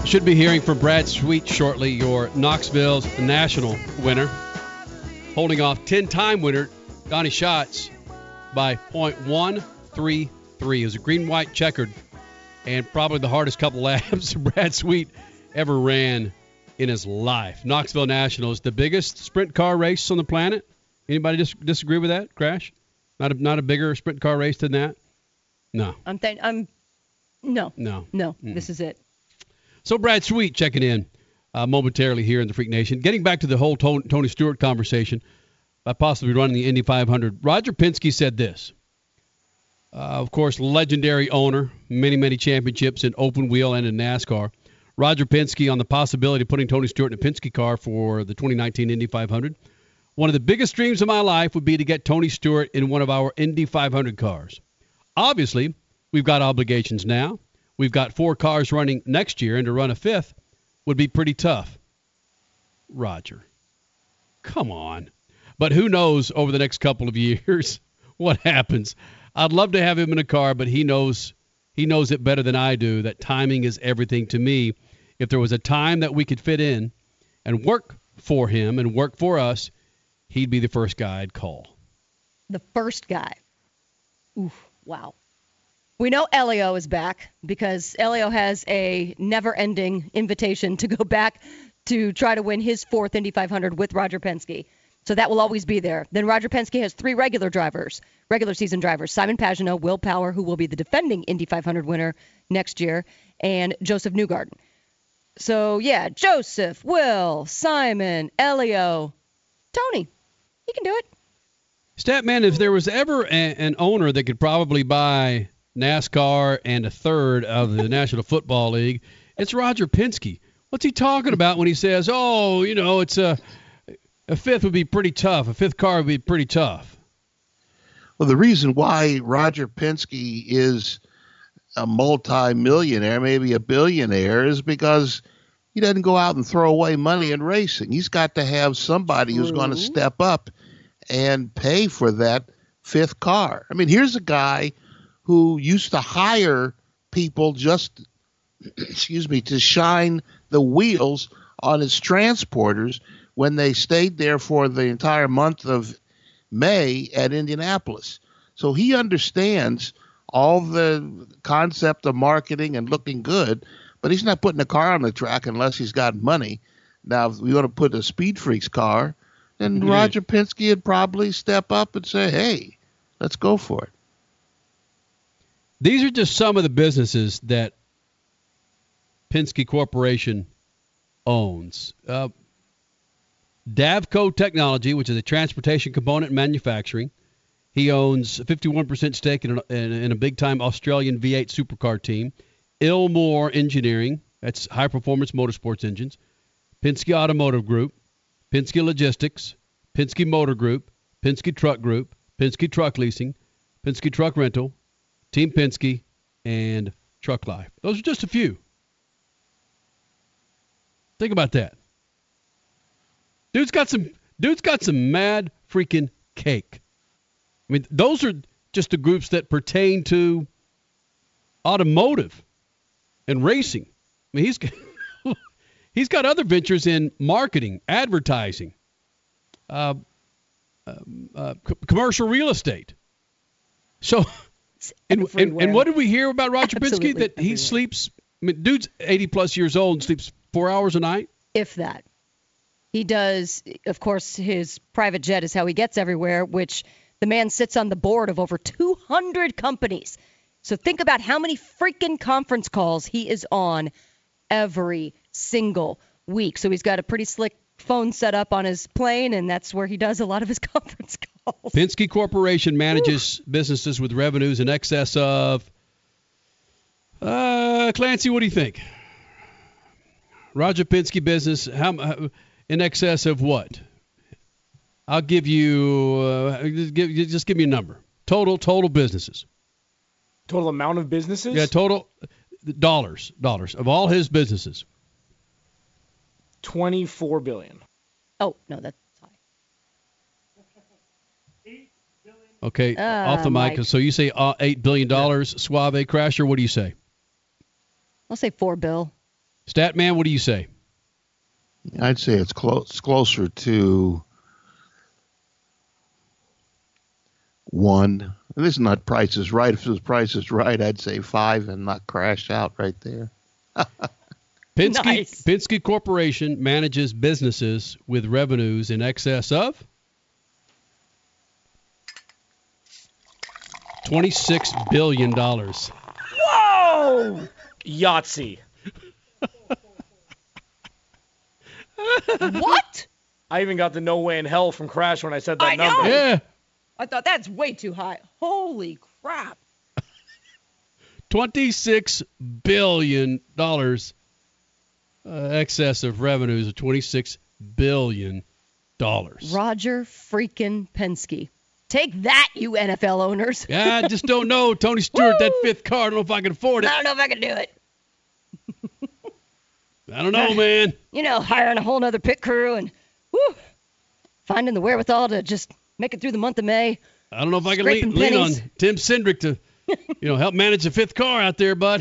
Should be hearing from Brad Sweet shortly, your Knoxville's national winner, holding off ten-time winner Donnie Schatz by point one three three. It was a green-white checkered and probably the hardest couple laps Brad Sweet ever ran in his life. Knoxville National is the biggest sprint car race on the planet. Anybody dis- disagree with that, Crash? Not a, not a bigger sprint car race than that? No. I'm th- I'm no. No. No. Mm. This is it. So Brad Sweet checking in uh, momentarily here in the Freak Nation. Getting back to the whole Tony, Tony Stewart conversation by possibly running the Indy five hundred. Roger Penske said this. Uh, of course, legendary owner, many, many championships in open wheel and in NASCAR. Roger Penske on the possibility of putting Tony Stewart in a Penske car for the twenty nineteen Indy five hundred. One of the biggest dreams of my life would be to get Tony Stewart in one of our Indy five hundred cars. Obviously, we've got obligations now. We've got four cars running next year, and to run a fifth would be pretty tough. Roger. Come on. But who knows over the next couple of years what happens. I'd love to have him in a car, but he knows he knows it better than I do, that timing is everything to me. If there was a time that we could fit in and work for him and work for us, he'd be the first guy I'd call. The first guy. Oof, wow. We know Elio is back because Elio has a never-ending invitation to go back to try to win his fourth Indy five hundred with Roger Penske. So that will always be there. Then Roger Penske has three regular drivers, regular season drivers, Simon Pagenaud, Will Power, who will be the defending Indy five hundred winner next year, and Joseph Newgarden. So, yeah, Joseph, Will, Simon, Elio, Tony. He can do it. Statman, if there was ever a, an owner that could probably buy NASCAR and a third of the National Football League, it's Roger Penske. What's he talking about when he says, oh, you know, it's a, a fifth would be pretty tough. A fifth car would be pretty tough. Well, the reason why Roger Penske is a multi-millionaire, maybe a billionaire, is because he doesn't go out and throw away money in racing. He's got to have somebody who's going to step up and pay for that fifth car. I mean, here's a guy who used to hire people just, excuse me, to shine the wheels on his transporters when they stayed there for the entire month of May at Indianapolis. So he understands all the concept of marketing and looking good, but he's not putting a car on the track unless he's got money. Now, if we want to put a Speed Freaks car, then mm-hmm. Roger Penske would probably step up and say, hey, let's go for it. These are just some of the businesses that Penske Corporation owns. Uh, Davco Technology, which is a transportation component manufacturing. He owns a fifty-one percent stake in a, in a big-time Australian V eight supercar team. Ilmore Engineering, that's high-performance motorsports engines. Penske Automotive Group, Penske Logistics, Penske Motor Group, Penske Truck Group, Penske Truck Leasing, Penske Truck Rental, Team Penske, and Truck Life. Those are just a few. Think about that. Dude's got some. Dude's got some mad freaking cake. I mean, those are just the groups that pertain to automotive and racing. I mean, he's got, he's got other ventures in marketing, advertising, uh, uh, uh, c- commercial real estate. So, and, and and what did we hear about Roger Absolutely Penske? That everywhere. he sleeps. I mean, dude's eighty plus years old and sleeps four hours a night. If that. He does, of course, his private jet is how he gets everywhere, which the man sits on the board of over two hundred companies. So think about how many freaking conference calls he is on every single week. So he's got a pretty slick phone set up on his plane, and that's where he does a lot of his conference calls. Penske Corporation manages Ooh. businesses with revenues in excess of, uh, Clancy, what do you think? Roger Penske business, how in excess of what? I'll give you, uh, just, give, just give me a number. Total, total businesses. Total amount of businesses? Yeah, total dollars, dollars of all his businesses. twenty-four billion dollars. Oh, no, that's high. Okay, uh, off the mic. Mike. So you say uh, eight billion dollars, yeah. Suave Crasher, what do you say? I'll say four bill. Statman, what do you say? I'd say it's close, closer to one. And this is not Price is Right. If it was Price is Right, I'd say five and not crash out right there. Penske, Nice. Penske Corporation manages businesses with revenues in excess of twenty-six billion dollars. Whoa! Yahtzee. What? I even got the no way in hell from Crash when I said that I number. know. Yeah. I thought that's way too high. Holy crap. twenty-six billion dollars uh, excess of revenues of twenty-six billion dollars. Roger freaking Penske. Take that, you N F L owners. Yeah, I just don't know. Tony Stewart, that fifth car, I don't know if I can afford it. I don't know if I can do it. I don't know, man. You know, hiring a whole nother pit crew and whew, finding the wherewithal to just make it through the month of May. I don't know if I can Scraping lean, lean on pennies. Tim Cindric to, you know, help manage the fifth car out there, bud.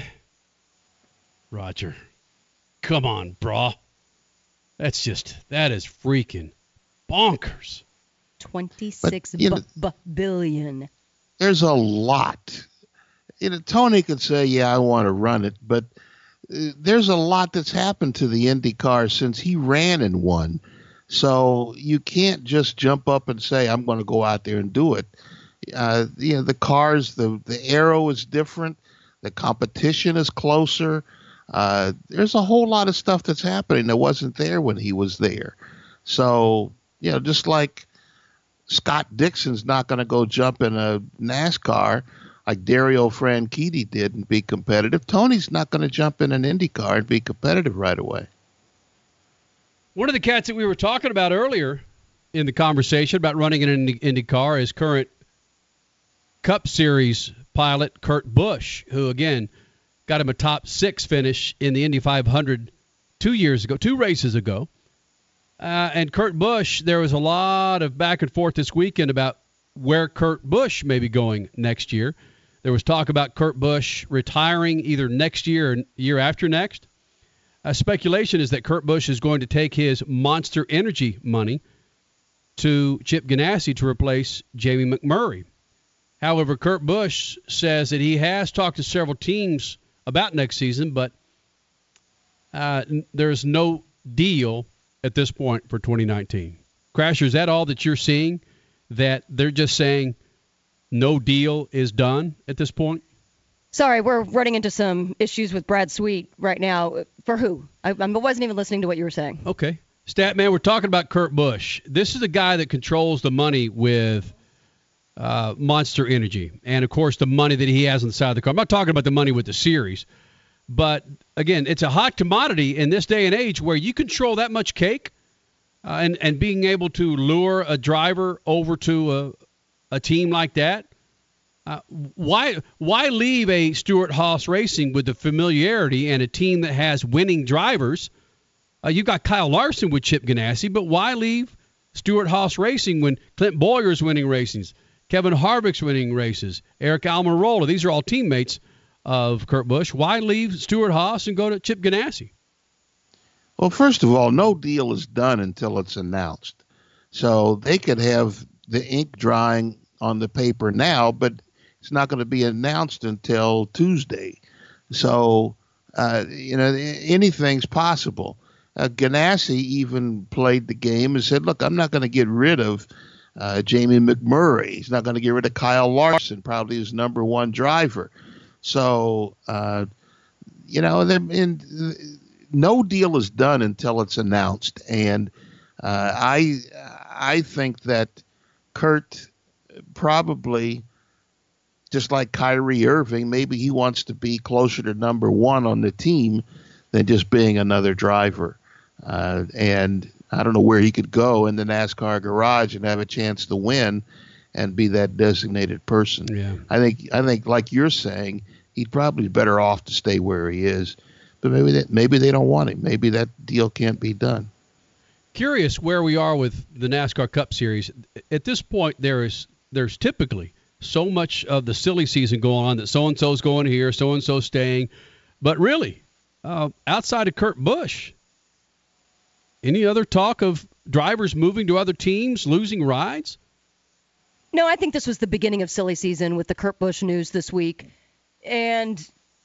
Roger, come on, brah. That's just, that is freaking bonkers. twenty-six But, you know- bu- bu- billion. There's a lot. You know, Tony could say, yeah, I want to run it, but uh, there's a lot that's happened to the Indy car since he ran and won. So you can't just jump up and say, I'm going to go out there and do it. Uh, you know, the cars, the, the aero is different. The competition is closer. Uh, there's a whole lot of stuff that's happening that wasn't there when he was there. So, you know, just like Scott Dixon's not going to go jump in a NASCAR like Dario Franchitti did and be competitive, Tony's not going to jump in an IndyCar and be competitive right away. One of the cats that we were talking about earlier in the conversation about running in an Indy, Indy car is current Cup Series pilot Kurt Busch, who, again, got him a top six finish in the Indy five hundred two years ago, two races ago. Uh, and Kurt Busch, there was a lot of back and forth this weekend about where Kurt Busch may be going next year. There was talk about Kurt Busch retiring either next year or year after next. Uh, speculation is that Kurt Busch is going to take his Monster Energy money to Chip Ganassi to replace Jamie McMurray. However, Kurt Busch says that he has talked to several teams about next season, but uh, there's no deal at this point for twenty nineteen. Crasher, is that all that you're seeing, that they're just saying no deal is done at this point? Sorry, we're running into some issues with Brad Sweet right now. For who? I, I wasn't even listening to what you were saying. Okay. Statman, we're talking about Kurt Busch. This is a guy that controls the money with uh, Monster Energy and, of course, the money that he has on the side of the car. I'm not talking about the money with the series. But, again, it's a hot commodity in this day and age where you control that much cake uh, and, and being able to lure a driver over to a, a team like that. Uh, why why leave a Stewart-Haas Racing with the familiarity and a team that has winning drivers? Uh, you've got Kyle Larson with Chip Ganassi, but why leave Stewart-Haas Racing when Clint Bowyer's winning races, Kevin Harvick's winning races, Eric Almirola? These are all teammates of Kurt Busch. Why leave Stewart-Haas and go to Chip Ganassi? Well, first of all, no deal is done until it's announced. So they could have the ink drying on the paper now, but it's not going to be announced until Tuesday. So, uh, you know, anything's possible. Uh, Ganassi even played the game and said, look, I'm not going to get rid of uh, Jamie McMurray. He's not going to get rid of Kyle Larson, probably his number one driver. So, uh, you know, in, no deal is done until it's announced. And uh, I I think that Kurt probably, just like Kyrie Irving, maybe he wants to be closer to number one on the team than just being another driver. Uh, and I don't know where he could go in the NASCAR garage and have a chance to win and be that designated person. Yeah. I think, I think, like you're saying, he'd probably be better off to stay where he is. But maybe that, maybe they don't want him. Maybe that deal can't be done. Curious where we are with the NASCAR Cup Series. At this point, there is there's typically so much of the silly season going on that so-and-so's going here, so-and-so's staying. But really, Uh, outside of Kurt Busch, any other talk of drivers moving to other teams, losing rides? No, I think this was the beginning of silly season with the Kurt Busch news this week. And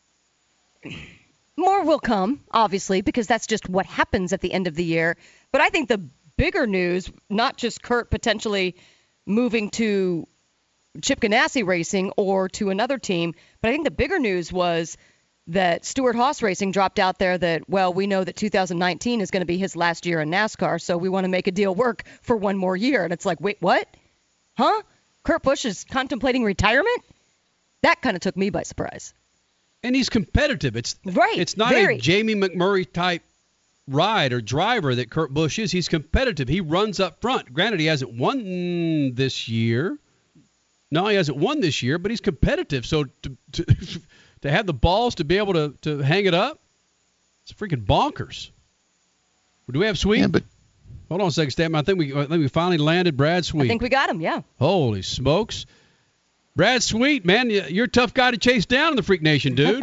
more will come, obviously, because that's just what happens at the end of the year. But I think the bigger news, not just Kurt potentially moving to Chip Ganassi Racing or to another team, but I think the bigger news was that Stewart Haas Racing dropped out there that, well, we know that two thousand nineteen is going to be his last year in NASCAR, so we want to make a deal work for one more year. And it's like, wait, what? Huh? Kurt Busch is contemplating retirement? That kind of took me by surprise. And he's competitive. It's right. It's not very. a Jamie McMurray type ride or driver that Kurt Busch is. He's competitive. He runs up front. Granted, he hasn't won this year. No, he hasn't won this year, but he's competitive. So to to, to have the balls to be able to, to hang it up, it's freaking bonkers. Do we have Sweet? Yeah, but hold on a second, Stan. I think we I think we finally landed Brad Sweet. I think we got him, yeah. Holy smokes. Brad Sweet, man, you're a tough guy to chase down in the Freak Nation, dude.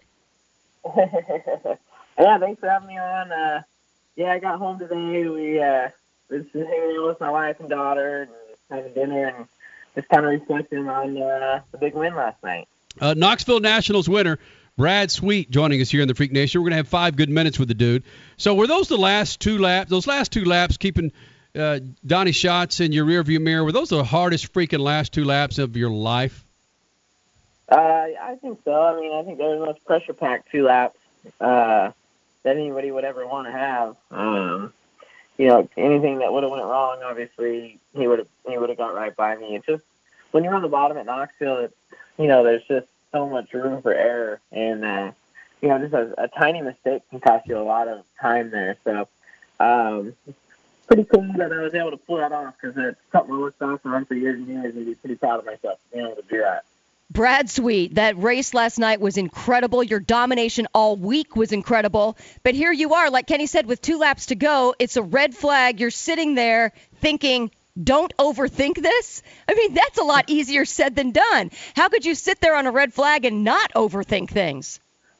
Yeah, thanks for having me on. Uh, yeah, I got home today. We uh, was hanging out with my wife and daughter and having dinner and just kind of reflecting on uh, the big win last night. Uh, Knoxville Nationals winner, Brad Sweet, joining us here in the Freak Nation. We're going to have five good minutes with the dude. So were those the last two laps, those last two laps keeping uh, Donnie Schatz in your rearview mirror, were those the hardest freaking last two laps of your life? Uh, I think so. I mean, I think they were the most pressure-packed two laps uh, that anybody would ever want to have. Um, you know, anything that would have went wrong, obviously, he would have he would have got right by me. It's just when you're on the bottom at Knoxville, it's, you know, there's just so much room for error, and uh, you know, just a, a tiny mistake can cost you a lot of time there. So, um, it's pretty cool that I was able to pull that off because it's something I worked on for years and years, and be pretty proud of myself for being able to do that. Brad Sweet, that race last night was incredible. Your domination all week was incredible. But here you are, like Kenny said, with two laps to go. It's a red flag. You're sitting there thinking, don't overthink this. I mean, that's a lot easier said than done. How could you sit there on a red flag and not overthink things?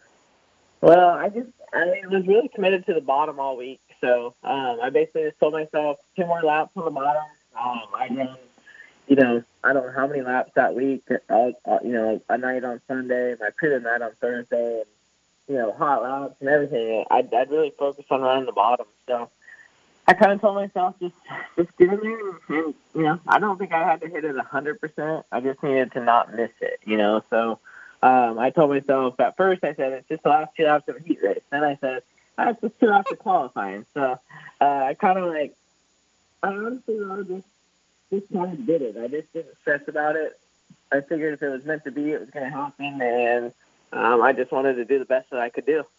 Well, I just I was really committed to the bottom all week. So um, I basically just told myself two more laps on the bottom. Um, I ran, you know, I don't know how many laps that week. Uh, uh, you know, a night on Sunday, my prelim night on Thursday, and, you know, hot laps and everything. I'd, I'd really focus on running the bottom. So I kind of told myself, just just get in there. And, you know, I don't think I had to hit it one hundred percent. I just needed to not miss it, you know. So um, I told myself, at first I said, it's just the last two laps of a heat race. Then I said, oh, it's just two laps of qualifying. So uh, I kind of like, I honestly I just, just kind of did it. I just didn't stress about it. I figured if it was meant to be, it was going to happen. And um, I just wanted to do the best that I could do.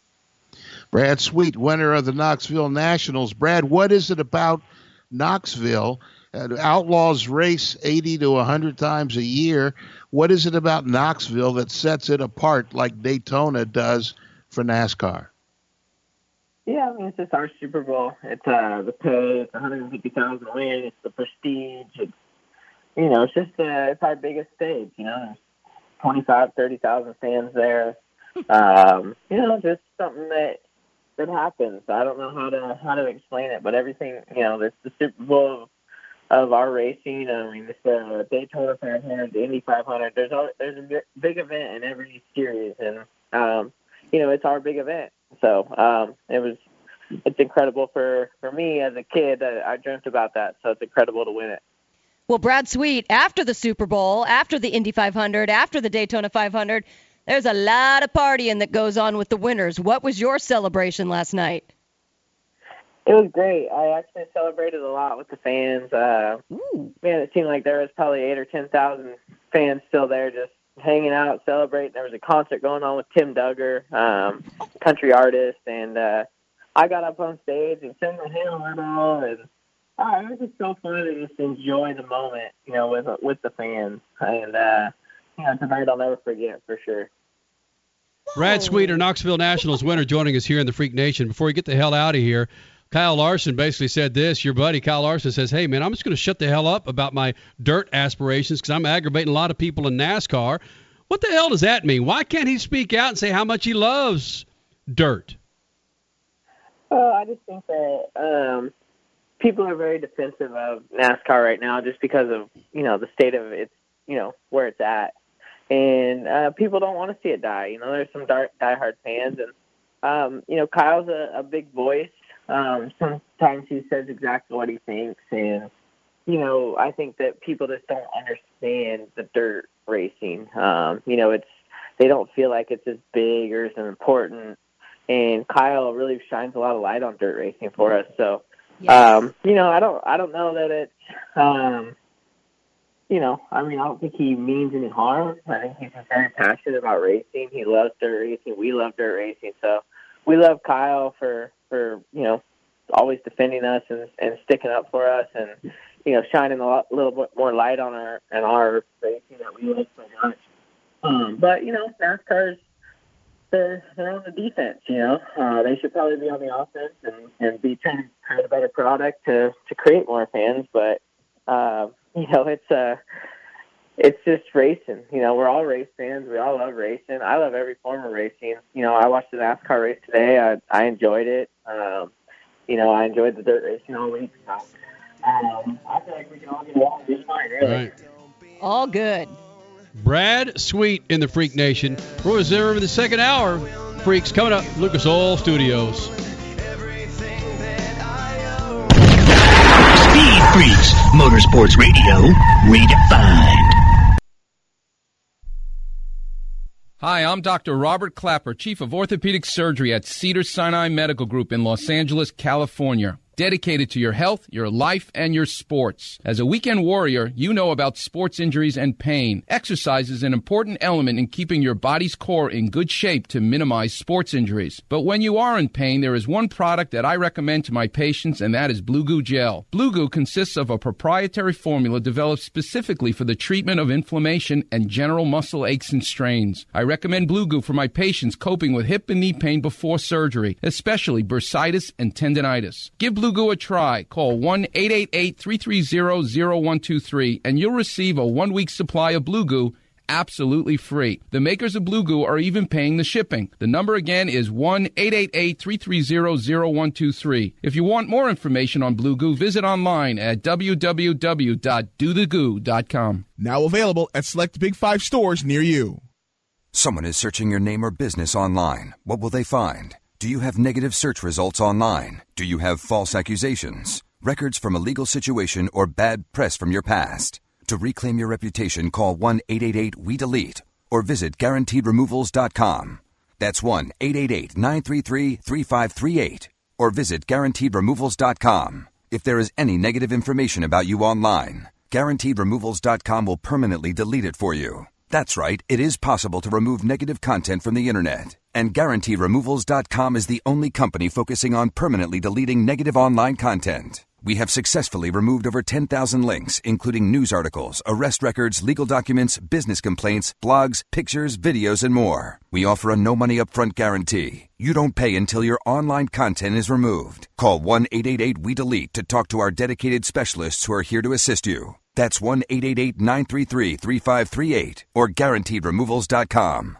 Brad Sweet, winner of the Knoxville Nationals. Brad, what is it about Knoxville? Uh, Outlaws race eighty to one hundred times a year. What is it about Knoxville that sets it apart like Daytona does for NASCAR? Yeah, I mean, it's just our Super Bowl. It's uh, the pay. It's one hundred fifty thousand win. It's the prestige. It's, you know, it's just uh, it's our biggest stage. You know, there's twenty-five, thirty thousand fans there. Um, you know, just something that that happens. I don't know how to how to explain it, but everything, you know, it's the Super Bowl of, of our racing. I mean, it's the Daytona five hundred, the Indy five hundred. There's a, there's a big event in every series, and um, you know, it's our big event. So um, it was it's incredible for, for me as a kid. I, I dreamt about that, so it's incredible to win it. Well, Brad Sweet, after the Super Bowl, after the Indy five hundred, after the Daytona five hundred, there's a lot of partying that goes on with the winners. What was your celebration last night? It was great. I actually celebrated a lot with the fans. Uh, man, it seemed like there was probably eight or ten thousand fans still there, just hanging out, celebrating. There was a concert going on with Tim Duggar, um, country artist, and uh, I got up on stage and sang the hymn and all, and uh, it was just so fun to just enjoy the moment, you know, with with the fans. And uh, you know, tonight I'll never forget for sure. Brad Sweet, our Knoxville Nationals winner, joining us here in the Freak Nation. Before we get the hell out of here, Kyle Larson basically said this. Your buddy Kyle Larson says, hey, man, I'm just going to shut the hell up about my dirt aspirations because I'm aggravating a lot of people in NASCAR. What the hell does that mean? Why can't he speak out and say how much he loves dirt? Uh, I just think that um, people are very defensive of NASCAR right now just because of, you know, the state of its, you know, where it's at. And uh, people don't want to see it die. You know, there's some dark, diehard fans. And, um, you know, Kyle's a, a big voice. Um, sometimes he says exactly what he thinks. And, you know, I think that people just don't understand the dirt racing. Um, you know, it's they don't feel like it's as big or as important. And Kyle really shines a lot of light on dirt racing for us. So, yes. um, you know, I don't, I don't know that it's, um, you know, I mean, I don't think he means any harm. I think he's just very passionate about racing. He loves dirt racing. We love dirt racing. So we love Kyle for, for, you know, always defending us and, and sticking up for us and, you know, shining a lot, little bit more light on our, on our racing that we love so much. Um, but, you know, NASCAR's, They're, they're on the defense, you know. Uh, they should probably be on the offense and, and be trying to create a better product to, to create more fans. But, uh, you know, it's uh, it's just racing. You know, we're all race fans. We all love racing. I love every form of racing. You know, I watched the NASCAR race today. I, I enjoyed it. Um, you know, I enjoyed the dirt racing all week. So, um, I feel like we can all get along just fine, really. Right. All good. Brad Sweet in the Freak Nation. We're reserving the second hour. Freaks coming up. Lucas Oil Studios. Speed Freaks, Motorsports Radio, redefined. Hi, I'm Doctor Robert Clapper, Chief of Orthopedic Surgery at Cedars-Sinai Medical Group in Los Angeles, California. Dedicated to your health, your life, and your sports. As a weekend warrior, you know about sports injuries and pain. Exercise is an important element in keeping your body's core in good shape to minimize sports injuries. But when you are in pain, there is one product that I recommend to my patients, and that is Blue Goo Gel. Blue Goo consists of a proprietary formula developed specifically for the treatment of inflammation and general muscle aches and strains. I recommend Blue Goo for my patients coping with hip and knee pain before surgery, especially bursitis and tendinitis. Give Blue Blue Goo a try. Call one eight eight eight, three three zero, zero one two three and you'll receive a one-week supply of Blue Goo absolutely free. The makers of Blue Goo are even paying the shipping. The number again is one eight eight eight, three three zero, zero one two three. If you want more information on Blue Goo, visit online at w w w dot do the goo dot com. Now available at select Big Five stores near you. Someone is searching your name or business online. What will they find? Do you have negative search results online? Do you have false accusations, records from a legal situation, or bad press from your past? To reclaim your reputation, call one eight eight eight, we delete or visit guaranteed removals dot com. That's one eight eight eight, nine three three, three five three eight or visit guaranteed removals dot com. If there is any negative information about you online, guaranteed removals dot com will permanently delete it for you. That's right, it is possible to remove negative content from the internet. And guaranteed removals dot com is the only company focusing on permanently deleting negative online content. We have successfully removed over ten thousand links, including news articles, arrest records, legal documents, business complaints, blogs, pictures, videos, and more. We offer a no-money upfront guarantee. You don't pay until your online content is removed. Call one eight eight eight, we delete to talk to our dedicated specialists who are here to assist you. That's one eight eight eight, nine three three, three five three eight or guaranteed removals dot com.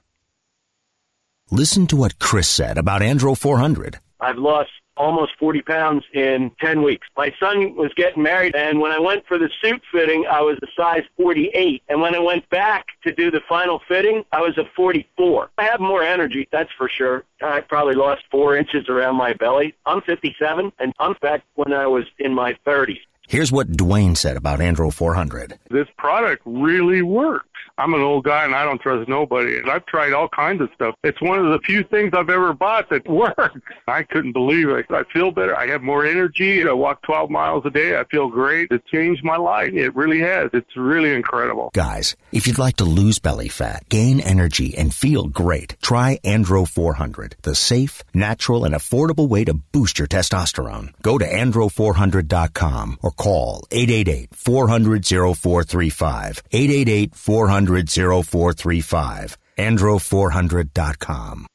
Listen to what Chris said about Andro four hundred. I've lost almost forty pounds in ten weeks. My son was getting married, and when I went for the suit fitting, I was a size forty-eight. And when I went back to do the final fitting, I was a forty-four. I have more energy, that's for sure. I probably lost four inches around my belly. I'm fifty-seven, and I'm back when I was in my thirties. Here's what Dwayne said about Andro four hundred. This product really works. I'm an old guy, and I don't trust nobody. And I've tried all kinds of stuff. It's one of the few things I've ever bought that works. I couldn't believe it. I feel better. I have more energy. I walk twelve miles a day. I feel great. It changed my life. It really has. It's really incredible. Guys, if you'd like to lose belly fat, gain energy, and feel great, try Andro four hundred, the safe, natural, and affordable way to boost your testosterone. Go to andro four hundred dot com or call eight eight eight, four hundred, oh four three five, eight eight eight, four hundred, oh four three five, andro four hundred dot com.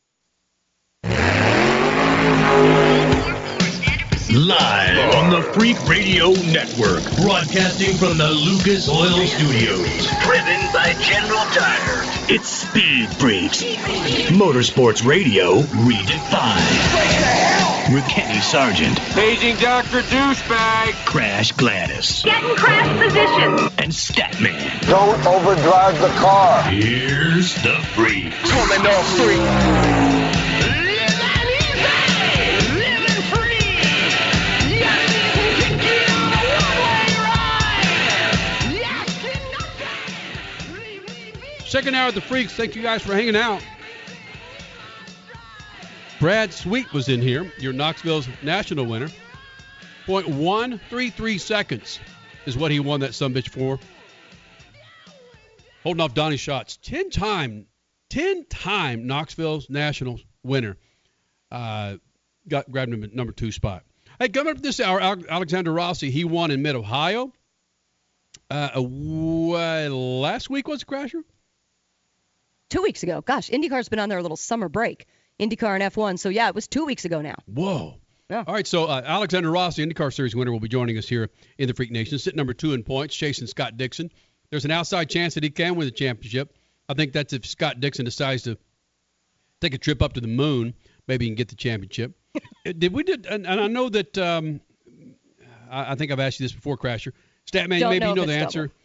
Live on the Freak Radio Network, broadcasting from the Lucas Oil Studios, driven by General Tire. It's Speed Freaks. Motorsports Radio redefined. With Kenny Sargent. Paging Doctor Douchebag. Crash Gladys. Get in crash position. And Statman. Don't overdrive the car. Here's the Freaks. Coming off three. Second hour of the Freaks. Thank you guys for hanging out. Brad Sweet was in here, your Knoxville's national winner. point one three three seconds is what he won that sumbitch for. Holding off Donnie Schatz. Ten-time, ten-time Knoxville's national winner. Uh, got grabbed him at number two spot. Hey, coming up this hour, Alexander Rossi, he won in Mid-Ohio. Uh, uh, last week was a Crasher? Two weeks ago. Gosh, IndyCar's been on their little summer break. IndyCar and F one. So, yeah, it was two weeks ago now. Whoa. Yeah. All right, so uh, Alexander Rossi, IndyCar Series winner, will be joining us here in the Freak Nation. Sitting number two in points, chasing Scott Dixon. There's an outside chance that he can win the championship. I think that's if Scott Dixon decides to take a trip up to the moon, maybe he can get the championship. did we did, and, and I know that um, I, I think I've asked you this before, Crasher. Statman, Don't maybe know you know if the it's answer. double.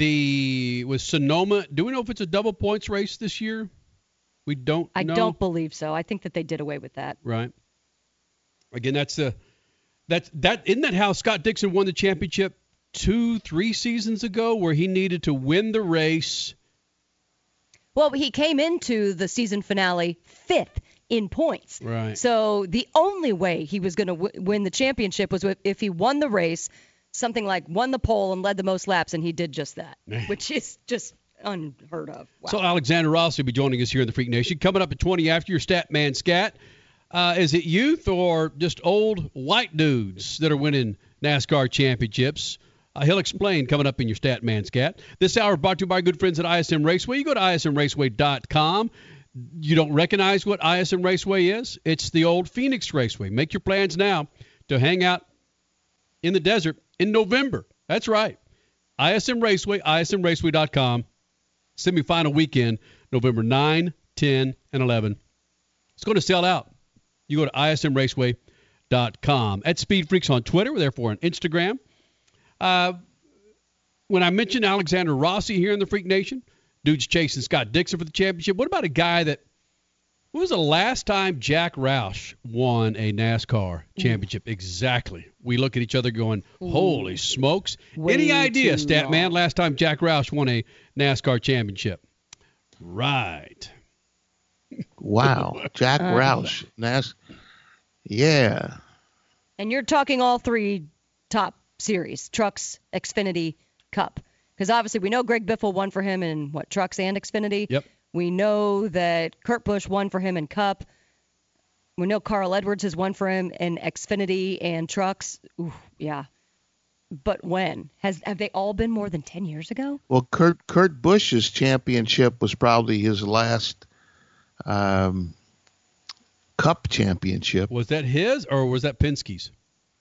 The with Sonoma, do we know if it's a double points race this year? We don't I know. don't believe so. I think that they did away with that. Right. Again, that's the that's that isn't that how Scott Dixon won the championship two, three seasons ago, where he needed to win the race. Well, he came into the season finale fifth in points. Right. So the only way he was going to w- win the championship was if he won the race, something like won the pole and led the most laps, and he did just that, which is just unheard of. Wow. So Alexander Rossi will be joining us here in the Freak Nation. Coming up at twenty after your stat man scat. Uh, is it youth or just old white dudes that are winning NASCAR championships? Uh, he'll explain coming up in your stat man scat. This hour brought to you by our good friends at I S M Raceway. You go to I S M raceway dot com. You don't recognize what I S M Raceway is? It's the old Phoenix Raceway. Make your plans now to hang out in the desert in November. That's right. I S M Raceway, I S M raceway dot com. Semifinal weekend, November ninth, tenth, and eleventh. It's going to sell out. You go to I S M raceway dot com. At Speed Freaks on Twitter. We're there for on Instagram. Uh, when I mentioned Alexander Rossi here in the Freak Nation, dude's chasing Scott Dixon for the championship. What about a guy that, when was the last time Jack Roush won a NASCAR championship? Mm. Exactly. We look at each other going, holy mm. smokes. Way Any idea, too Statman, long. last time Jack Roush won a NASCAR championship? Right. Wow. Jack Uh, Roush. Nas- yeah. And you're talking all three top series, Trucks, Xfinity, Cup. Because obviously we know Greg Biffle won for him in, what, Trucks and Xfinity? Yep. We know that Kurt Busch won for him in Cup. We know Carl Edwards has won for him in Xfinity and Trucks. Ooh, yeah. But when? Has Have they all been more than ten years ago? Well, Kurt Kurt Busch's championship was probably his last um, Cup championship. Was that his or was that Penske's?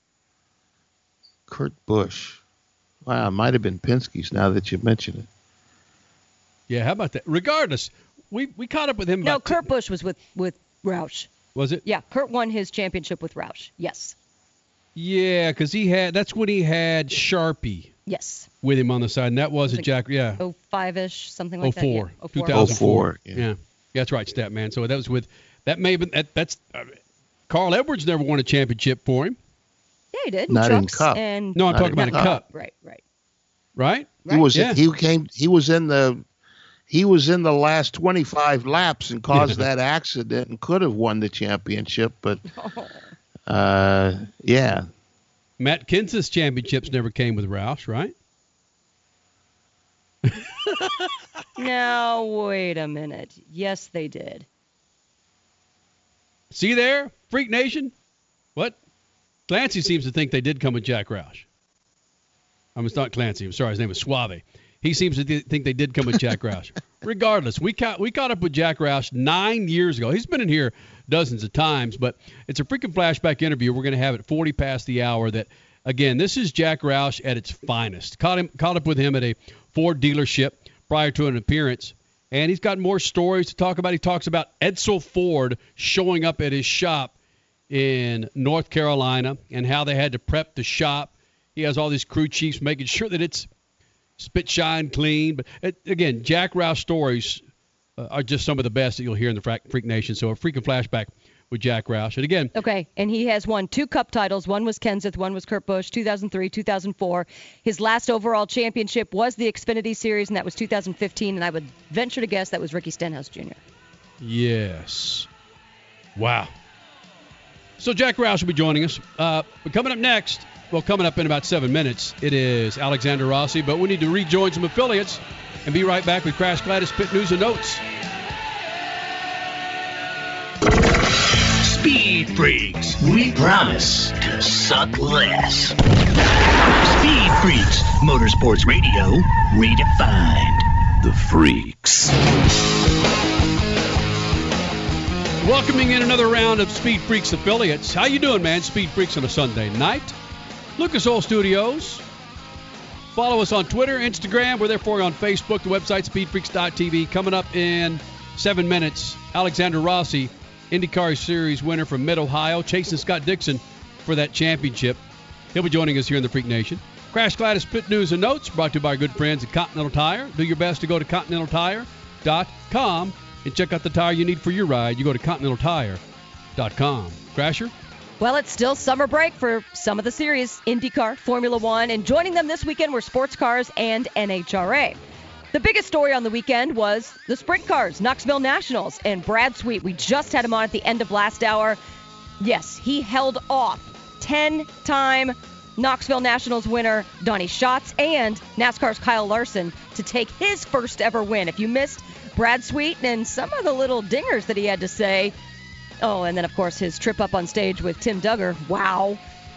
Kurt Busch. Wow, it might have been Penske's now that you mention it. Yeah, how about that? Regardless, we, we caught up with him No, about Kurt Busch was with, with Roush. Was it? Yeah, Kurt won his championship with Roush. Yes. Yeah, because he had that's when he had Sharpie Yes. with him on the side, and that was, Was a it Jack. Yeah, oh five-ish, something oh like four, that. Yeah. two oh four. thousand four. oh four, yeah. Yeah, that's right, Statman. So that was with that may have been that, that's uh, Carl Edwards never won a championship for him. Yeah, he did. Not in Trucks Cup. And No, I'm Not talking in about a Cup. cup, Right, right. right? He was Yeah. he came he was in the he was in the last twenty-five laps and caused that accident and could have won the championship, but uh, yeah. Matt Kenseth's championships never came with Roush, right? Now, wait a minute. Yes, they did. See there, Freak Nation? What? Clancy seems to think they did come with Jack Roush. I mean, it's not Clancy. I'm sorry. His name is Suave. He seems to th- think they did come with Jack Roush. Regardless, we caught, we caught up with Jack Roush nine years ago. He's been in here dozens of times, but it's a freaking flashback interview. We're going to have it forty past the hour that, again, this is Jack Roush at its finest. Caught him, caught up with him at a Ford dealership prior to an appearance And he's got more stories to talk about. He talks about Edsel Ford showing up at his shop in North Carolina and how they had to prep the shop. He has all these crew chiefs making sure that it's spit, shine, clean. But, it, again, Jack Roush stories uh, are just some of the best that you'll hear in the Freak Nation. So a freaking flashback with Jack Roush. And, again. Okay, and he has won two Cup titles. One was Kenseth, one was Kurt Busch, two thousand three, two thousand four. His last overall championship was the Xfinity Series, and that was two thousand fifteen. And I would venture to guess that was Ricky Stenhouse Junior Yes. Wow. So Jack Roush will be joining us. Uh, but coming up next, well, coming up in about seven minutes, it is Alexander Rossi. But we need to rejoin some affiliates and be right back with Crash Gladys Pit News and Notes. Speed Freaks, we promise to suck less. Speed Freaks, Motorsports Radio, redefined. The Freaks. Welcoming in another round of Speed Freaks affiliates. How you doing, man? Speed Freaks on a Sunday night. Lucas Oil Studios. Follow us on Twitter, Instagram. We're there for you on Facebook, the website, speed freaks dot t v. Coming up in seven minutes, Alexander Rossi, IndyCar Series winner from Mid-Ohio, chasing Scott Dixon for that championship. He'll be joining us here in the Freak Nation. Crash Gladys Pit News and Notes brought to you by our good friends at Continental Tire. Do your best to go to continental tire dot com and check out the tire you need for your ride. You go to continental tire dot com. Crasher? Well, it's still summer break for some of the series, IndyCar, Formula One, and joining them this weekend were sports cars and N H R A. The biggest story on the weekend was the sprint cars, Knoxville Nationals, and Brad Sweet. We just had him on at the end of last hour. Yes, he held off ten-time Knoxville Nationals winner Donnie Schatz and NASCAR's Kyle Larson to take his first ever win. If you missed Brad Sweet and some of the little dingers that he had to say, oh, and then, of course, his trip up on stage with Tim Duggar, wow.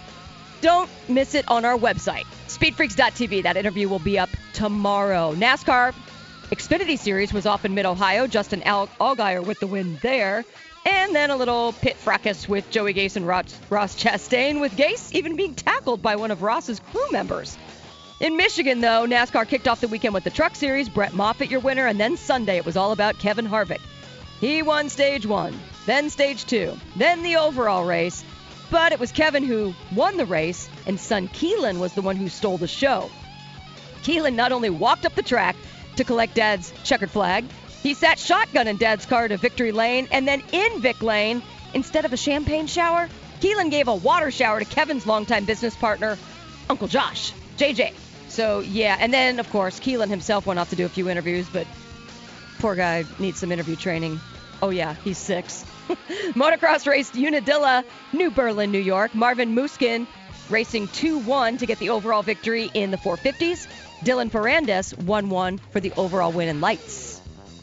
Don't miss it on our website, speed freaks dot t v. That interview will be up tomorrow. NASCAR Xfinity Series was off in Mid-Ohio. Justin Al- Allgaier with the win there. And then a little pit fracas with Joey Gase and Ross, Ross Chastain, with Gase even being tackled by one of Ross's crew members. In Michigan, though, NASCAR kicked off the weekend with the Truck Series. Brett Moffitt, your winner. And then Sunday, it was all about Kevin Harvick. He won stage one, then stage two, then the overall race. But it was Kevin who won the race, and son Keelan was the one who stole the show. Keelan not only walked up the track to collect Dad's checkered flag, he sat shotgun in Dad's car to victory lane, and then in Vic Lane, instead of a champagne shower, Keelan gave a water shower to Kevin's longtime business partner, Uncle Josh, J J. So, yeah, and then, of course, Keelan himself went off to do a few interviews, but poor guy needs some interview training. Oh, yeah, he's six. Motocross raced Unadilla, New Berlin, New York. Marvin Muskin racing two one to get the overall victory in the four fifties. Dylan Ferrandis one one for the overall win in lights.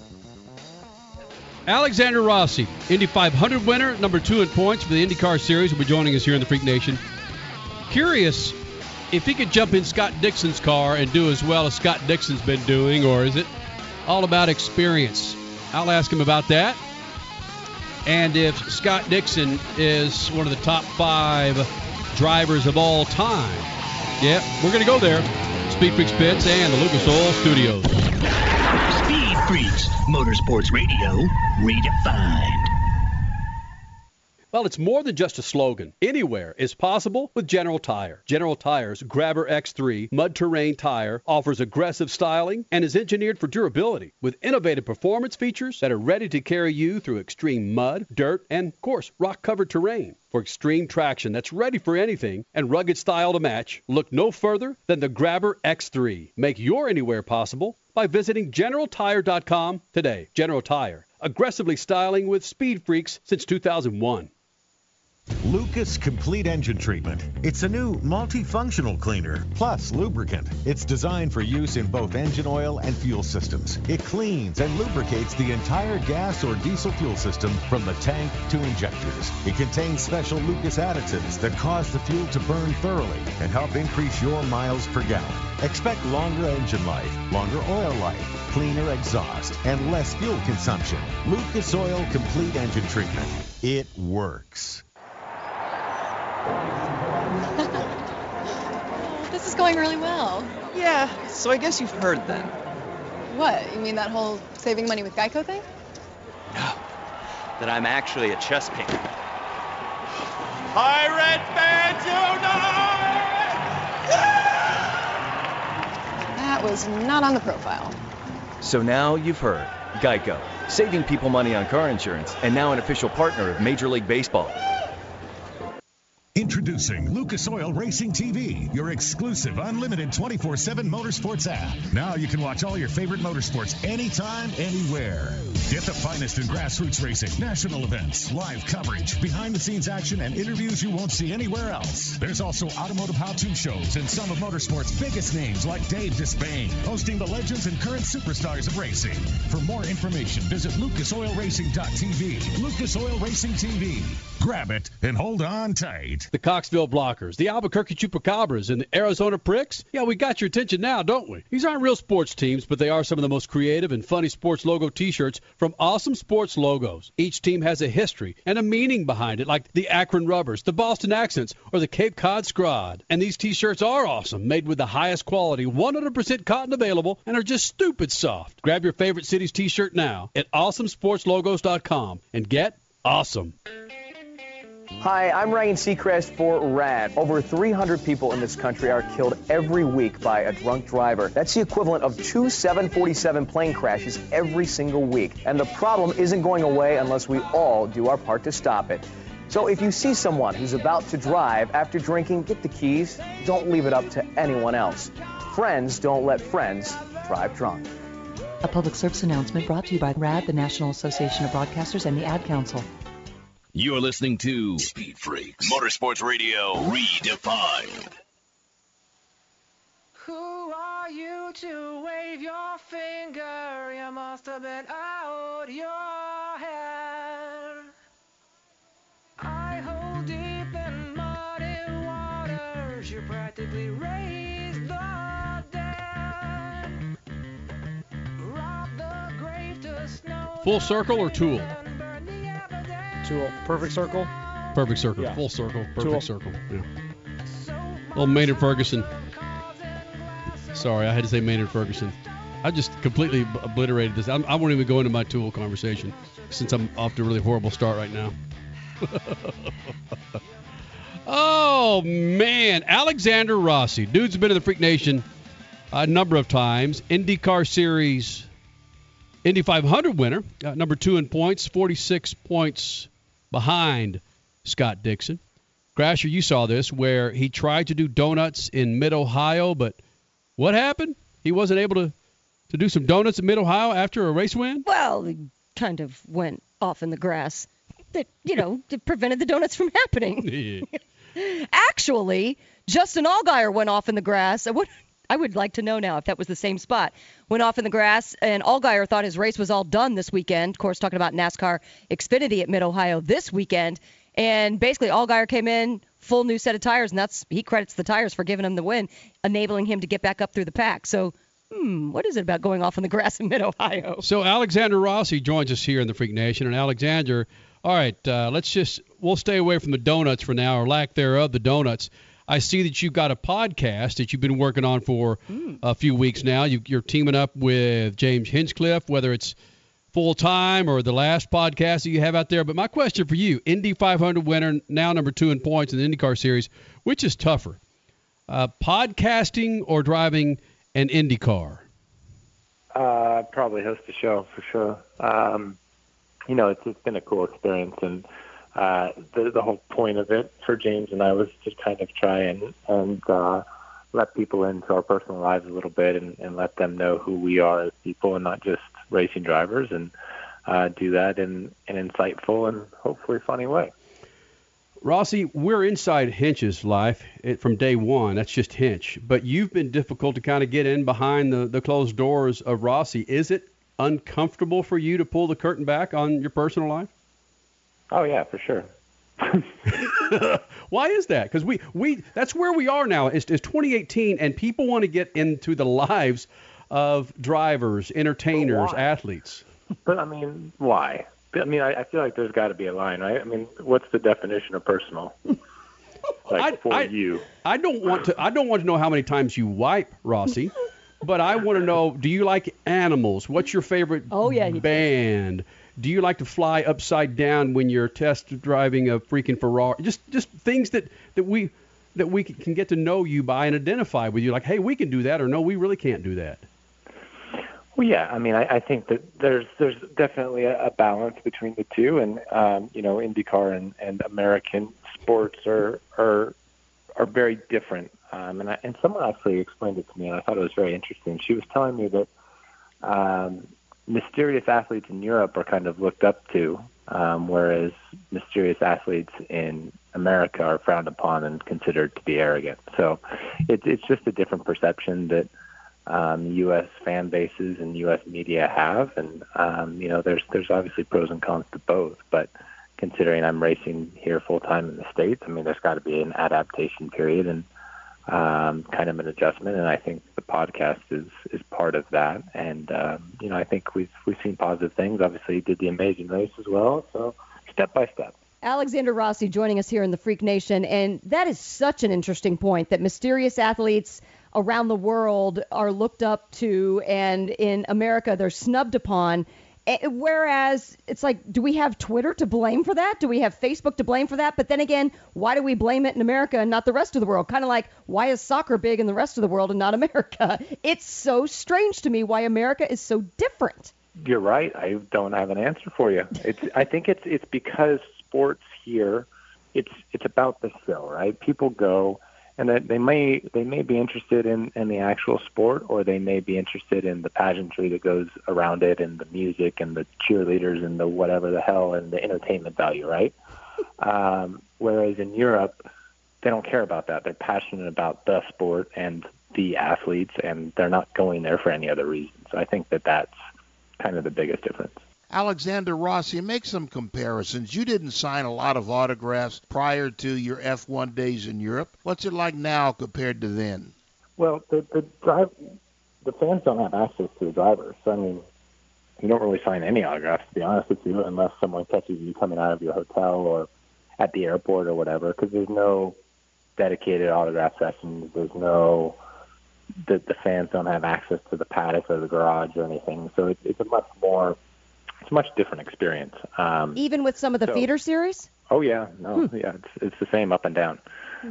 Alexander Rossi, Indy five hundred winner, number two in points for the IndyCar Series, will be joining us here in the Freak Nation. Curious if he could jump in Scott Dixon's car and do as well as Scott Dixon's been doing, or is it all about experience? I'll ask him about that. And if Scott Dixon is one of the top five drivers of all time. Yeah, we're going to go there. Speed Freaks Pits and the Lucas Oil Studios. Speed Freaks, Motorsports Radio, redefined. Well, it's more than just a slogan. Anywhere is possible with General Tire. General Tire's Grabber X three Mud Terrain tire offers aggressive styling and is engineered for durability with innovative performance features that are ready to carry you through extreme mud, dirt, and, of course, rock-covered terrain. For extreme traction that's ready for anything and rugged style to match, look no further than the Grabber X three. Make your anywhere possible by visiting general tire dot com today. General Tire, aggressively styling with Speed Freaks since two thousand one. Lucas Complete Engine Treatment. It's a new multifunctional cleaner plus lubricant. It's designed for use in both engine oil and fuel systems. It cleans and lubricates the entire gas or diesel fuel system from the tank to injectors. It contains special Lucas additives that cause the fuel to burn thoroughly and help increase your miles per gallon. Expect longer engine life, longer oil life, cleaner exhaust, and less fuel consumption. Lucas Oil Complete Engine Treatment. It works. This is going really well. Yeah, so I guess you've heard then. What? You mean that whole saving money with Geico thing? No, that I'm actually a chess painter. Pirate fans unite! That was not on the profile. So now you've heard. Geico, saving people money on car insurance, and now an official partner of Major League Baseball. Introducing Lucas Oil Racing T V, your exclusive unlimited twenty-four seven motorsports app. Now you can watch all your favorite motorsports anytime, anywhere. Get the finest in grassroots racing, national events, live coverage, behind-the-scenes action, and interviews you won't see anywhere else. There's also automotive how-to shows and some of motorsports' biggest names like Dave Despain, hosting the legends and current superstars of racing. For more information, visit lucas oil racing dot t v. Lucas Oil Racing T V. Grab it and hold on tight. The Coxville Blockers, the Albuquerque Chupacabras, and the Arizona Pricks. Yeah, we got your attention now, don't we? These aren't real sports teams, but they are some of the most creative and funny sports logo T-shirts from Awesome Sports Logos. Each team has a history and a meaning behind it, like the Akron Rubbers, the Boston Accents, or the Cape Cod Scrod. And these T-shirts are awesome, made with the highest quality, one hundred percent cotton available, and are just stupid soft. Grab your favorite city's T-shirt now at awesome sports logos dot com and get awesome. Hi, I'm Ryan Seacrest for RAD. Over three hundred people in this country are killed every week by a drunk driver. That's the equivalent of two seven forty-seven plane crashes every single week. And the problem isn't going away unless we all do our part to stop it. So if you see someone who's about to drive after drinking, get the keys. Don't leave it up to anyone else. Friends don't let friends drive drunk. A public service announcement brought to you by RAD, the National Association of Broadcasters, and the Ad Council. You're listening to Speed Freaks Motorsports Radio Redefined. Who are you to wave your finger? You must have been out your head. I hold deep in muddy waters. You practically raised the dead. Rob the grave to snow. Full Circle or Tool? Tool. Perfect Circle? Perfect Circle. Yeah. Full Circle. Perfect Tool. Circle. Yeah. Well, Maynard Ferguson. Sorry, I had to say Maynard Ferguson. I just completely obliterated this. I'm, I won't even go into my Tool conversation since I'm off to a really horrible start right now. Oh, man. Alexander Rossi. Dude's been in the Freak Nation a number of times. IndyCar Series Indy five hundred winner. Uh, number two in points. forty-six points behind Scott Dixon. Crasher, you saw this, where he tried to do donuts in Mid-Ohio, but what happened? He wasn't able to, to do some donuts in Mid-Ohio after a race win? Well, he kind of went off in the grass that, you know, that prevented the donuts from happening. Actually, Justin Allgaier went off in the grass. I would, I would like to know now if that was the same spot. Went off in the grass, and Allgaier thought his race was all done this weekend. Of course, talking about NASCAR Xfinity at Mid-Ohio this weekend. And basically, Allgaier came in, full new set of tires, and that's he credits the tires for giving him the win, enabling him to get back up through the pack. So, hmm, what is it about going off in the grass in Mid-Ohio? So Alexander Rossi joins us here in the Freak Nation. And Alexander, all right, uh, let's just, we'll stay away from the donuts for now, or lack thereof, the donuts. I see that you've got a podcast that you've been working on for mm. a few weeks now. You, you're teaming up with James Hinchcliffe, whether it's full-time or the last podcast that you have out there. But my question for you, Indy five hundred winner, now number two in points in the IndyCar Series, which is tougher, uh, podcasting or driving an IndyCar? Uh, probably host a show for sure. Um, you know, it's, it's been a cool experience, and uh, the, the whole point of it for James and I was to kind of try and, and uh, let people into our personal lives a little bit and, and let them know who we are as people and not just racing drivers, and uh, do that in an insightful and hopefully funny way. Rossi, we're inside Hinch's life it, from day one. That's just Hinch. But you've been difficult to kind of get in behind the, the closed doors of Rossi. Is it uncomfortable for you to pull the curtain back on your personal life? Oh, yeah, for sure. Why is that? Because we, we that's where we are now. It's, it's twenty eighteen, and people want to get into the lives of drivers, entertainers, athletes. But, I mean, why? I mean, I, I feel like there's got to be a line, right? I mean, what's the definition of personal? Like I, for I, you. I don't want to. I don't want to know how many times you wipe, Rossi. but I want to know, do you like animals? What's your favorite oh, yeah, band? Do you like to fly upside down when you're test driving a freaking Ferrari? Just just things that, that we that we can get to know you by and identify with you. Like, hey, we can do that, or no, we really can't do that. Well, yeah. I mean, I, I think that there's there's definitely a, a balance between the two, and um, you know, IndyCar and, and American sports are are are very different. Um, and I, and someone actually explained it to me, and I thought it was very interesting. She was telling me that um, mysterious athletes in Europe are kind of looked up to, um, whereas mysterious athletes in America are frowned upon and considered to be arrogant. So it, it's just a different perception that um, U S fan bases and U S media have. And, um, you know, there's there's obviously pros and cons to both. But considering I'm racing here full-time in the States, I mean, there's got to be an adaptation period and um, kind of an adjustment. And I think the podcast is, is part of that. And, um, you know, I think we've, we've seen positive things. Obviously, he did the Amazing Race as well. So step by step. Alexander Rossi joining us here in the Freak Nation, and that is such an interesting point, that mysterious athletes around the world are looked up to, and in America they're snubbed upon, whereas it's like, do we have Twitter to blame for that? Do we have Facebook to blame for that? But then again, why do we blame it in America and not the rest of the world? Kind of like, why is soccer big in the rest of the world and not America? It's so strange to me why America is so different. You're right. I don't have an answer for you. It's I think it's it's because sports here, it's it's about the show, right? People go, and they, they may they may be interested in, in the actual sport, or they may be interested in the pageantry that goes around it, and the music, and the cheerleaders, and the whatever the hell, and the entertainment value, right? um, whereas in Europe, they don't care about that. They're passionate about the sport and the athletes, and they're not going there for any other reason. So I think that that's kind of the biggest difference. Alexander Rossi, make some comparisons. You didn't sign a lot of autographs prior to your F one days in Europe. What's it like now compared to then? Well, the the, drive, the fans don't have access to the drivers. So, I mean, you don't really sign any autographs, to be honest with you, unless someone catches you coming out of your hotel or at the airport or whatever, because there's no dedicated autograph sessions. There's no the, the fans don't have access to the paddock or the garage or anything. So it, it's a much more It's a much different experience. Um, Even with some of the so, feeder series? Oh, yeah. No, hmm. yeah, it's it's the same up and down.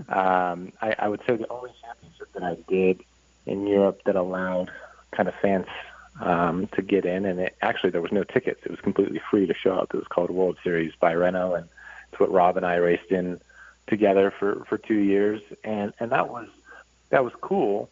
Um, I, I would say the only championship that I did in Europe that allowed kind of fans um, to get in, and it, actually there was no tickets. It was completely free to show up. It was called World Series by Renault, and it's what Rob and I raced in together for, for two years. And, and that was that was cool.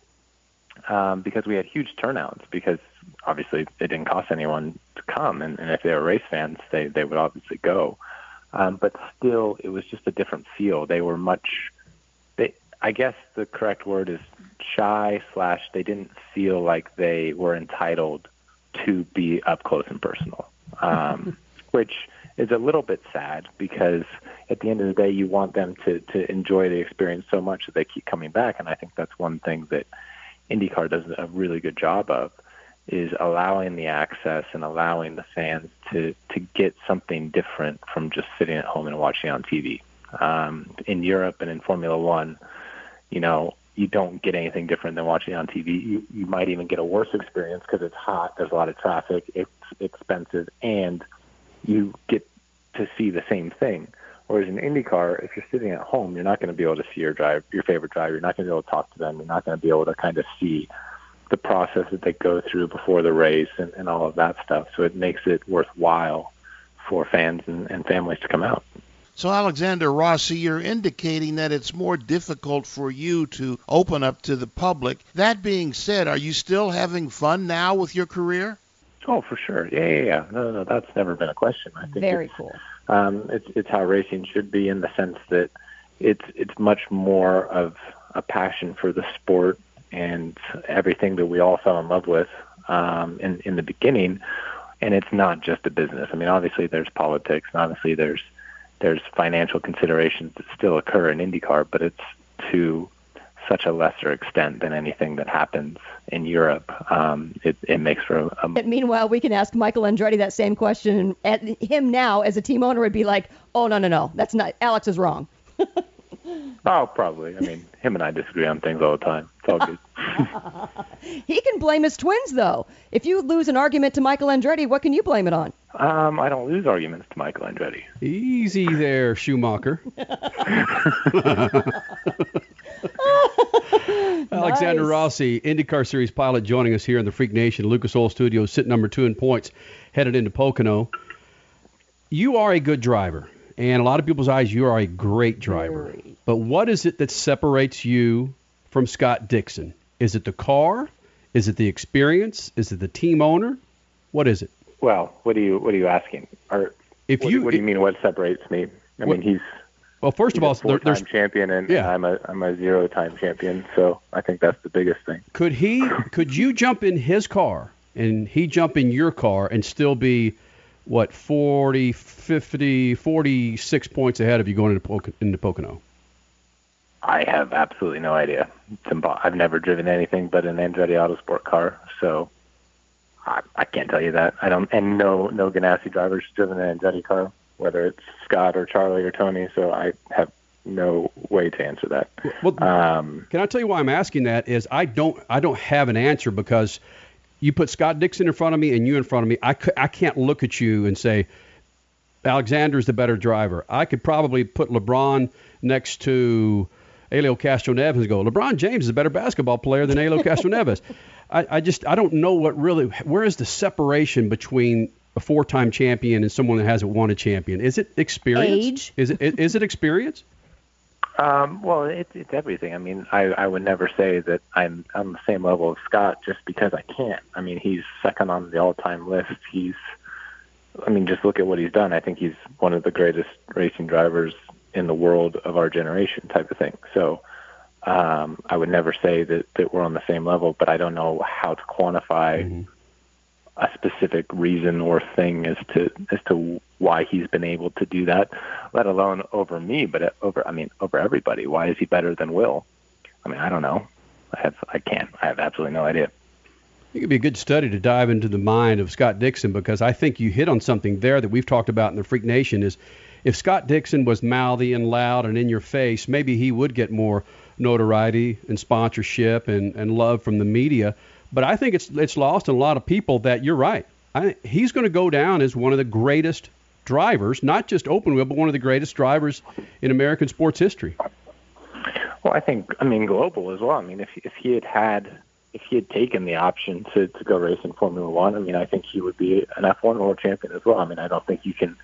Um, because we had huge turnouts, because obviously it didn't cost anyone to come, and, and if they were race fans, they, they would obviously go. Um, but still, it was just a different feel. They were much, they, I guess the correct word is shy slash they didn't feel like they were entitled to be up close and personal, um, which is a little bit sad, because at the end of the day, you want them to, to enjoy the experience so much that they keep coming back. And I think that's one thing that IndyCar does a really good job of, is allowing the access and allowing the fans to, to get something different from just sitting at home and watching on T V. Um, in Europe and in Formula One, you know, you don't get anything different than watching on T V. You, you might even get a worse experience because it's hot, there's a lot of traffic, it's expensive, and you get to see the same thing. Whereas in IndyCar, if you're sitting at home, you're not going to be able to see your drive, your favorite driver. You're not going to be able to talk to them. You're not going to be able to kind of see the process that they go through before the race and, and all of that stuff. So it makes it worthwhile for fans and, and families to come out. So, Alexander Rossi, you're indicating that it's more difficult for you to open up to the public. That being said, are you still having fun now with your career? Oh, for sure. Yeah, yeah, yeah. No, no, that's never been a question. I think Very cool. Um, it's it's how racing should be, in the sense that it's it's much more of a passion for the sport and everything that we all fell in love with um, in in the beginning. And it's not just a business. I mean, obviously there's politics, and obviously there's there's financial considerations that still occur in IndyCar, but it's to such a lesser extent than anything that happens in Europe. Um, it, it makes for a, a... Meanwhile, we can ask Michael Andretti that same question, and him now as a team owner would be like, oh, no, no, no, that's not, Alex is wrong. Oh, probably. I mean, him and I disagree on things all the time. It's all good. He can blame his twins, though. If you lose an argument to Michael Andretti, what can you blame it on? Um, I don't lose arguments to Michael Andretti. Easy there, Schumacher. Alexander Nice. Rossi, IndyCar Series pilot, joining us here in the Freak Nation, Lucas Oil Studios, sitting number two in points, headed into Pocono. You are a good driver, and in a lot of people's eyes, you are a great driver. Very. But what is it that separates you from Scott Dixon? Is it the car? Is it the experience? Is it the team owner? What is it? Well, what are you what are you asking? Or If what, you, what do you mean? What separates me? I What- mean, he's Well, first he's of all, a there, four-time there's champion, and Yeah. I'm a I'm a zero-time champion. So I think that's the biggest thing. Could he? Could you jump in his car and he jump in your car and still be, what, forty, fifty, forty-six points ahead of you going into, Poc- into Pocono? I have absolutely no idea. It's impo- I've never driven anything but an Andretti Autosport car, so I, I can't tell you that. I don't, and no no Ganassi drivers driven an Andretti car, whether it's Scott or Charlie or Tony. So I have no way to answer that. Well, Um, can I tell you why I'm asking that? Is I don't I don't have an answer because you put Scott Dixon in front of me and you in front of me. I, cou- I can't look at you and say Alexander's the better driver. I could probably put LeBron next to Helio Castroneves and go, LeBron James is a better basketball player than Helio Castroneves. I, I just I don't know what really where is the separation between a four-time champion and someone that hasn't won a champion? Is it experience? Age? Is it is it experience? Um, well, it's it's everything. I mean, I, I would never say that I'm on the same level as Scott just because I can't. I mean, he's second on the all-time list. He's, I mean, just look at what he's done. I think he's one of the greatest racing drivers in the world of our generation, type of thing. So, um, I would never say that that we're on the same level, but I don't know how to quantify Mm-hmm. a specific reason or thing as to as to why he's been able to do that, let alone over me, but over I mean over everybody. Why is he better than Will? I mean, I don't know. I have I can't. I have absolutely no idea. It could be a good study to dive into the mind of Scott Dixon because I think you hit on something there that we've talked about in the Freak Nation is if Scott Dixon was mouthy and loud and in your face, maybe he would get more notoriety and sponsorship and, and love from the media. But I think it's it's lost on a lot of people that you're right. I, he's going to go down as one of the greatest drivers, not just open wheel, but one of the greatest drivers in American sports history. Well, I think I mean global as well. I mean, if if he had had if he had taken the option to, to go race in Formula One, I mean, I think he would be an F one world champion as well. I mean, I don't think you can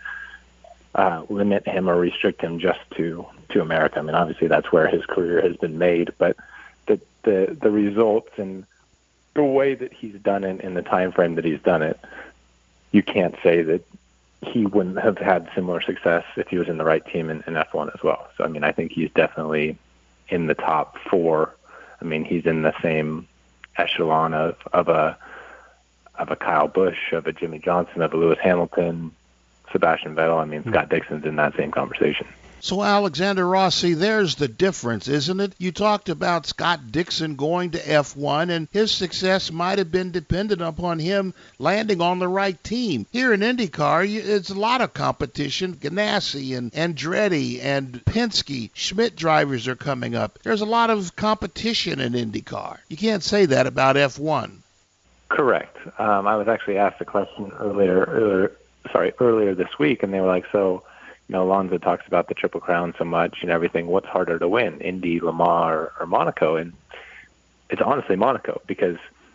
uh, limit him or restrict him just to, to America. I mean, obviously that's where his career has been made, but the the, the results and the way that he's done it in the time frame that he's done it, you can't say that he wouldn't have had similar success if he was in the right team in, in F one as well. So, I mean, I think he's definitely in the top four. I mean, he's in the same echelon of, of a of a Kyle Busch, of a Jimmy Johnson, of a Lewis Hamilton, Sebastian Vettel. I mean, Scott Dixon's in that same conversation. So, Alexander Rossi, there's the difference, isn't it? You talked about Scott Dixon going to F one, and his success might have been dependent upon him landing on the right team. Here in IndyCar, you- it's a lot of competition. Ganassi and Andretti and Penske, Schmidt drivers are coming up. There's a lot of competition in IndyCar. You can't say that about F one. Correct. Um, I was actually asked a question earlier, earlier, sorry, earlier this week, and they were like, so, you know, Alonso talks about the Triple Crown so much and everything. What's harder to win, Indy, Le Mans, or, or Monaco? And it's honestly Monaco because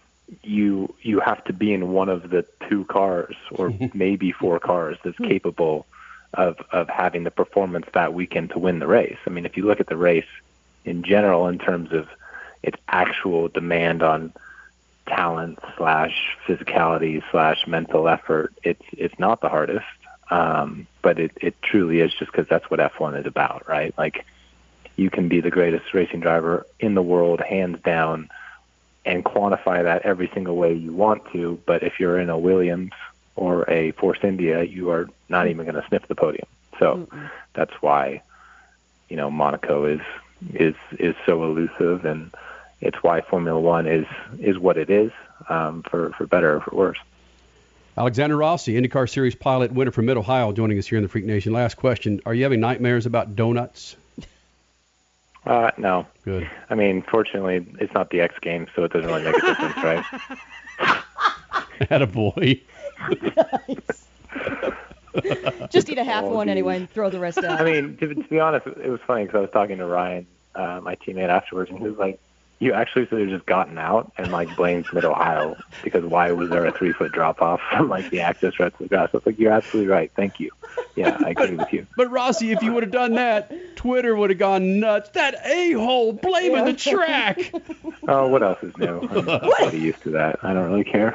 you you have to be in one of the two cars or maybe four cars that's capable of of having the performance that weekend to win the race. I mean, if you look at the race in general in terms of its actual demand on talent slash physicality slash mental effort, it's it's not the hardest. Um, but it, it truly is just because that's what F one is about, right? Like, you can be the greatest racing driver in the world, hands down, and quantify that every single way you want to. But if you're in a Williams or a Force India, you are not even going to sniff the podium. So mm-hmm. that's why, you know, Monaco is is is so elusive, and it's why Formula One is is what it is, um, for for better or for worse. Alexander Rossi, IndyCar Series pilot, winner from Mid-Ohio, joining us here in the Freak Nation. Last question. Are you having nightmares about donuts? Uh, no. Good. I mean, fortunately, it's not the X Games, so it doesn't really make a difference, right? Attaboy. Just eat a half Oh, one geez. anyway and throw the rest out. I mean, to, to be honest, it was funny because I was talking to Ryan, uh, my teammate, afterwards, and he was like, you actually should have just gotten out and, like, blamed Mid-Ohio because why was there a three-foot drop-off from, like, the access road to the grass? I was like, you're absolutely right. Thank you. Yeah, I agree with you. But, Rossi, if you would have done that, Twitter would have gone nuts. That a-hole blaming the track. Oh, what else is new? I'm already used to that. I don't really care.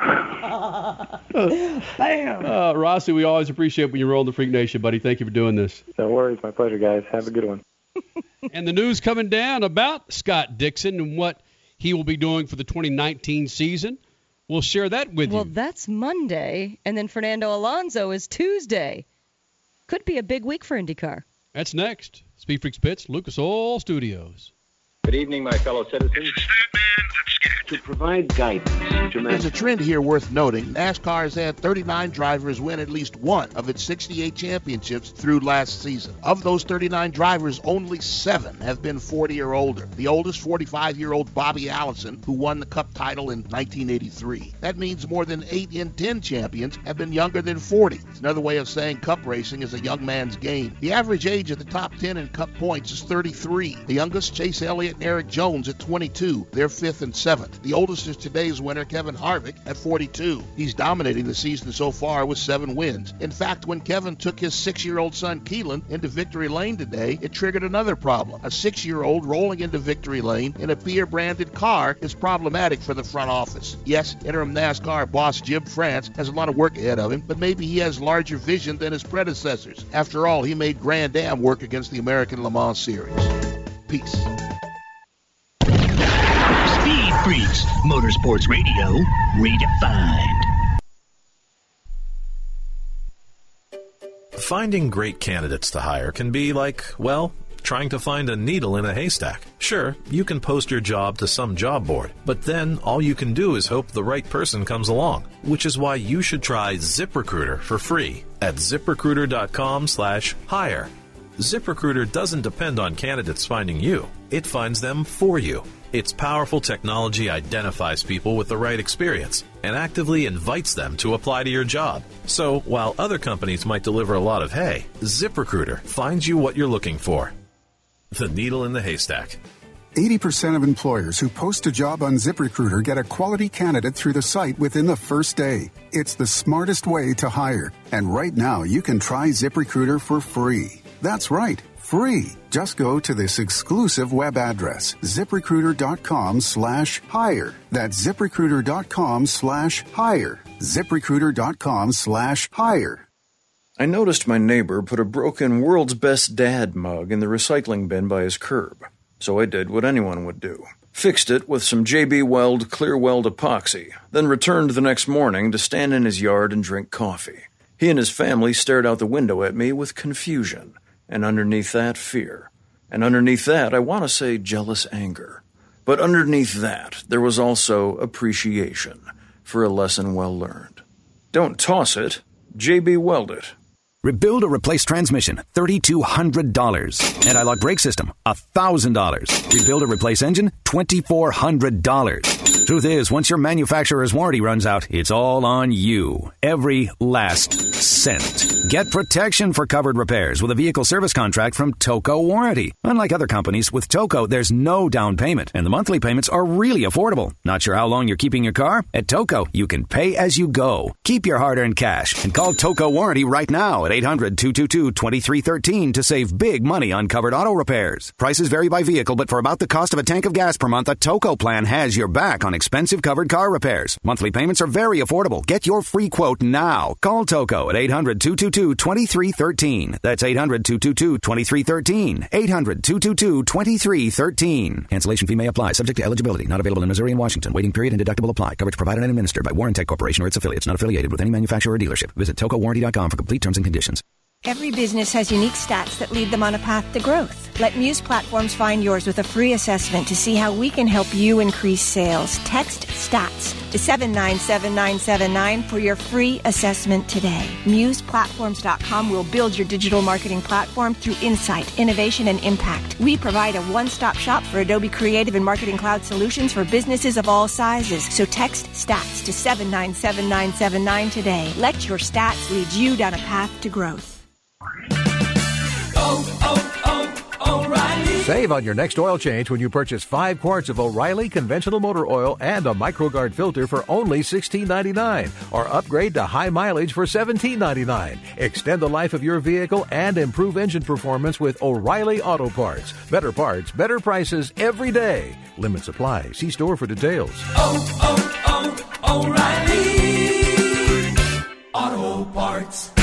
Bam. Uh, Rossi, we always appreciate when you roll the Freak Nation, buddy. Thank you for doing this. No worries. My pleasure, guys. Have a good one. And the news coming down about Scott Dixon and what he will be doing for the twenty nineteen season. We'll share that with Well, you. that's Monday, and then Fernando Alonso is Tuesday. Could be a big week for IndyCar. That's next. Speed Freaks Pits, Lucas Oil Studios. Good evening, my fellow citizens. To provide guidance to There's a trend here worth noting. NASCAR has had thirty-nine drivers win at least one of its sixty-eight championships through last season. Of those thirty-nine drivers, only seven have been forty or older. The oldest, forty-five-year-old Bobby Allison, who won the Cup title in nineteen eighty-three. That means more than eight in ten champions have been younger than forty. It's another way of saying Cup racing is a young man's game. The average age of the top ten in Cup points is thirty-three. The youngest, Chase Elliott and Eric Jones at twenty-two. They're fifth and seventh. The oldest is today's winner, Kevin Harvick, at forty-two. He's dominating the season so far with seven wins. In fact, when Kevin took his six-year-old son, Keelan, into victory lane today, it triggered another problem. A six-year-old rolling into victory lane in a beer-branded car is problematic for the front office. Yes, interim NASCAR boss Jim France has a lot of work ahead of him, but maybe he has larger vision than his predecessors. After all, he made Grand Am work against the American Le Mans Series. Peace. Speed Freaks, Motorsports Radio, redefined. Finding great candidates to hire can be like, well, trying to find a needle in a haystack. Sure, you can post your job to some job board, but then all you can do is hope the right person comes along, which is why you should try ZipRecruiter for free at ZipRecruiter.com slash hire. ZipRecruiter doesn't depend on candidates finding you. It finds them for you. Its powerful technology identifies people with the right experience and actively invites them to apply to your job. So, while other companies might deliver a lot of hay, ZipRecruiter finds you what you're looking for. The needle in the haystack. eighty percent of employers who post a job on ZipRecruiter get a quality candidate through the site within the first day. It's the smartest way to hire. And right now, you can try ZipRecruiter for free. That's right. Free. Just go to this exclusive web address, ZipRecruiter.com slash hire. That's ZipRecruiter.com slash hire. ZipRecruiter.com slash hire. I noticed my neighbor put a broken World's Best Dad mug in the recycling bin by his curb. So I did what anyone would do. Fixed it with some J B Weld Clear Weld epoxy, then returned the next morning to stand in his yard and drink coffee. He and his family stared out the window at me with confusion. And underneath that, fear. And underneath that, I want to say jealous anger. But underneath that, there was also appreciation for a lesson well learned. Don't toss it, J B Weld it. Rebuild or replace transmission, three thousand two hundred dollars. Anti-lock brake system, one thousand dollars. Rebuild or replace engine, two thousand four hundred dollars. Truth is, once your manufacturer's warranty runs out, it's all on you. Every last cent. Get protection for covered repairs with a vehicle service contract from Toco Warranty. Unlike other companies, with Toco, there's no down payment, and the monthly payments are really affordable. Not sure how long you're keeping your car? At Toco, you can pay as you go. Keep your hard-earned cash and call Toco Warranty right now at eight hundred, two two two, two three one three to save big money on covered auto repairs. Prices vary by vehicle, but for about the cost of a tank of gas per month, a Toco plan has your back on expensive covered car repairs. Monthly payments are very affordable. Get your free quote now. Call Toco at eight hundred, two two two, two three one three. That's eight hundred, two two two, two three one three. eight hundred, two two two, two three one three. Cancellation fee may apply. Subject to eligibility. Not available in Missouri and Washington. Waiting period and deductible apply. Coverage provided and administered by Warrantech Corporation or its affiliates. Not affiliated with any manufacturer or dealership. Visit Toco Warranty dot com for complete terms and conditions. Every business has unique stats that lead them on a path to growth. Let Muse Platforms find yours with a free assessment to see how we can help you increase sales. Text STATS to seven nine seven nine seven nine for your free assessment today. Muse Platforms dot com will build your digital marketing platform through insight, innovation, and impact. We provide a one-stop shop for Adobe Creative and Marketing Cloud solutions for businesses of all sizes. So text STATS to seven nine seven nine seven nine today. Let your stats lead you down a path to growth. Oh, oh, oh, O'Reilly. Save on your next oil change when you purchase five quarts of O'Reilly conventional motor oil and a MicroGuard filter for only sixteen ninety-nine, or upgrade to high mileage for seventeen ninety-nine. Extend the life of your vehicle and improve engine performance with O'Reilly Auto Parts. Better parts, better prices every day. Limits apply. See store for details. Oh, oh, oh, O'Reilly Auto Parts.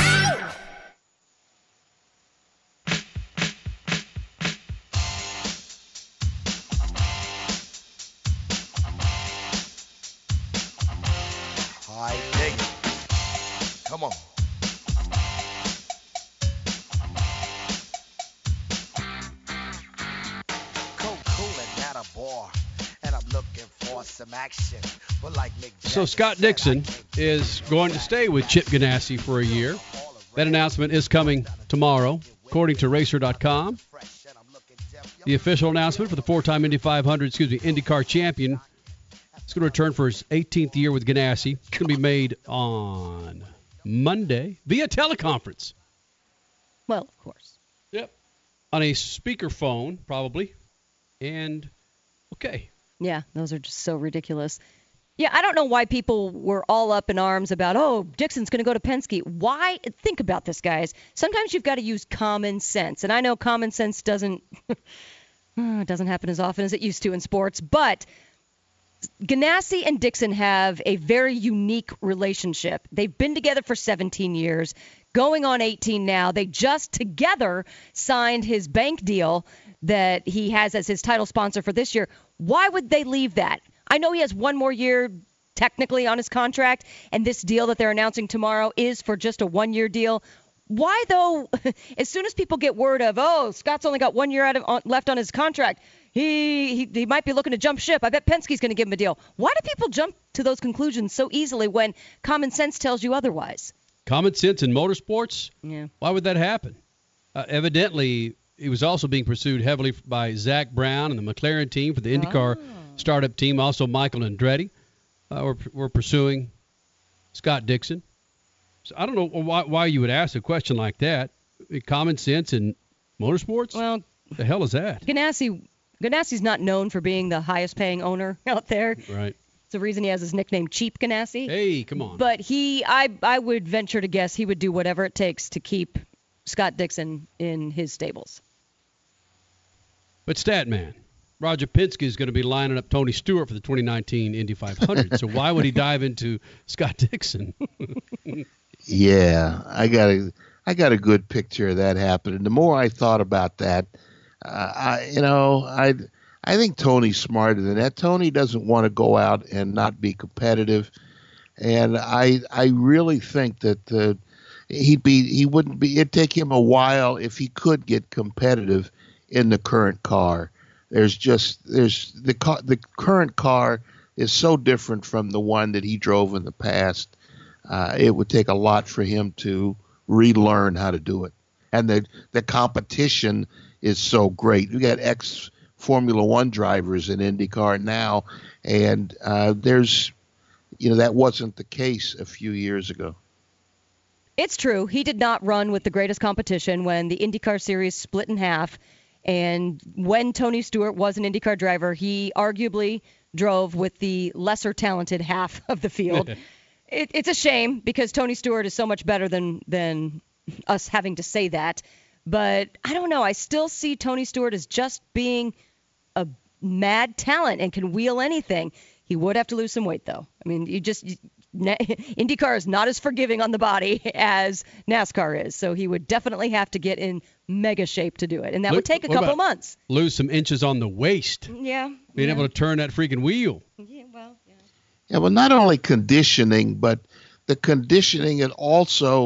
Come on. Cold, cool, and not a bar. And I'm looking for some action. But like Mick So Scott Dixon is going to stay with Chip Ganassi for a year. That announcement is coming tomorrow, according to Racer dot com. The official announcement for the four-time Indy five hundred, excuse me, IndyCar champion. He's going to return for his eighteenth year with Ganassi. It's going to be made on Monday via teleconference. Well, of course. Yep. On a speakerphone, probably. And, okay. Yeah, those are just so ridiculous. Yeah, I don't know why people were all up in arms about, oh, Dixon's going to go to Penske. Why? Think about this, guys. Sometimes you've got to use common sense. And I know common sense doesn't, doesn't happen as often as it used to in sports, but Ganassi and Dixon have a very unique relationship. They've been together for seventeen years, going on eighteen now. They just together signed his bank deal that he has as his title sponsor for this year. Why would they leave that? I know he has one more year technically on his contract, and this deal that they're announcing tomorrow is for just a one-year deal. Why, though, as soon as people get word of, oh, Scott's only got one year out of, on, left on his contract, He, he he might be looking to jump ship. I bet Penske's going to give him a deal. Why do people jump to those conclusions so easily when common sense tells you otherwise? Common sense in motorsports? Yeah. Why would that happen? Uh, evidently, he was also being pursued heavily by Zach Brown and the McLaren team for the IndyCar oh. startup team. Also, Michael Andretti uh, were, were pursuing Scott Dixon. So I don't know why, why you would ask a question like that. Common sense in motorsports? Well, the hell is that? Ganassi... Ganassi's not known for being the highest-paying owner out there. Right. It's the reason he has his nickname, Cheap Ganassi. Hey, come on. But he, I, I would venture to guess he would do whatever it takes to keep Scott Dixon in his stables. But Statman, Roger Penske is going to be lining up Tony Stewart for the twenty nineteen Indy five hundred. So why would he dive into Scott Dixon? Yeah, I got a, I got a good picture of that happening. The more I thought about that, Uh, I, you know, I, I think Tony's smarter than that. Tony doesn't want to go out and not be competitive, and I, I really think that uh, he'd be, he wouldn't be. It'd take him a while if he could get competitive in the current car. There's just, there's the car, the current car is so different from the one that he drove in the past. Uh, it would take a lot for him to relearn how to do it, and the the competition is so great. We got ex Formula One drivers in IndyCar now, and uh, there's, you know, that wasn't the case a few years ago. It's true. He did not run with the greatest competition when the IndyCar series split in half, and when Tony Stewart was an IndyCar driver, he arguably drove with the lesser talented half of the field. it, it's a shame because Tony Stewart is so much better than than us having to say that. But I don't know. I still see Tony Stewart as just being a mad talent and can wheel anything. He would have to lose some weight, though. I mean, you just you, IndyCar is not as forgiving on the body as NASCAR is, so he would definitely have to get in mega shape to do it, and that Lo- would take a what couple about months. Lose some inches on the waist. Yeah. Being yeah. able to turn that freaking wheel. Yeah, well, yeah. Yeah, well, not only conditioning, but the conditioning and also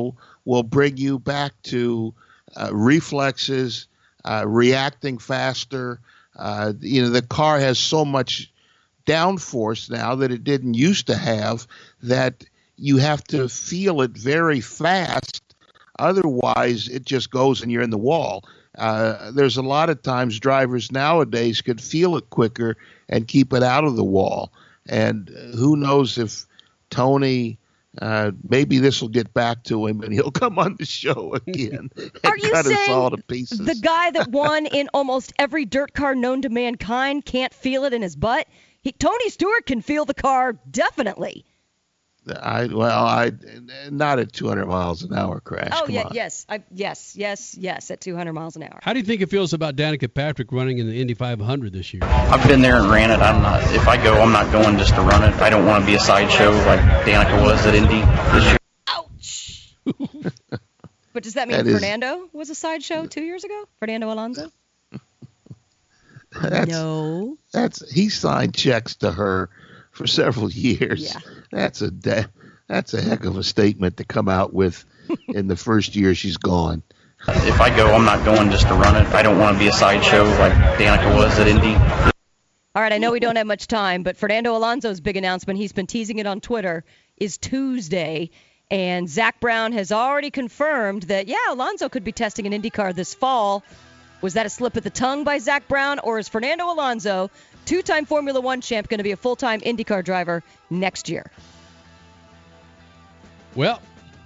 will bring you back to uh, reflexes, uh, reacting faster. Uh, you know, the car has so much downforce now that it didn't used to have, that you have to feel it very fast. Otherwise, it just goes and you're in the wall. Uh, there's a lot of times drivers nowadays could feel it quicker and keep it out of the wall. And who knows if Tony, uh, maybe this will get back to him and he'll come on the show again and Are you cut saying us all to pieces. the guy that won in almost every dirt car known to mankind can't feel it in his butt? He, Tony Stewart can feel the car, definitely. I well, I not at two hundred miles an hour crash. Oh, Come yeah, on. yes, I, yes, yes, yes, at two hundred miles an hour. How do you think it feels about Danica Patrick running in the Indy five hundred this year? I've been there and ran it. I'm not. If I go, I'm not going just to run it. I don't want to be a sideshow like Danica was at Indy this year. Ouch! But does that mean That is- Fernando was a sideshow two years ago? Fernando Alonso? That's, no. That's he signed checks to her for several years. Yeah. That's a de- that's a heck of a statement to come out with in the first year she's gone. If I go, I'm not going just to run it. I don't want to be a sideshow like Danica was at Indy. All right, I know we don't have much time, but Fernando Alonso's big announcement, he's been teasing it on Twitter, is Tuesday. And Zach Brown has already confirmed that, yeah, Alonso could be testing an IndyCar this fall. Was that a slip of the tongue by Zach Brown, or is Fernando Alonso, two-time Formula One champ, going to be a full-time IndyCar driver next year? Well,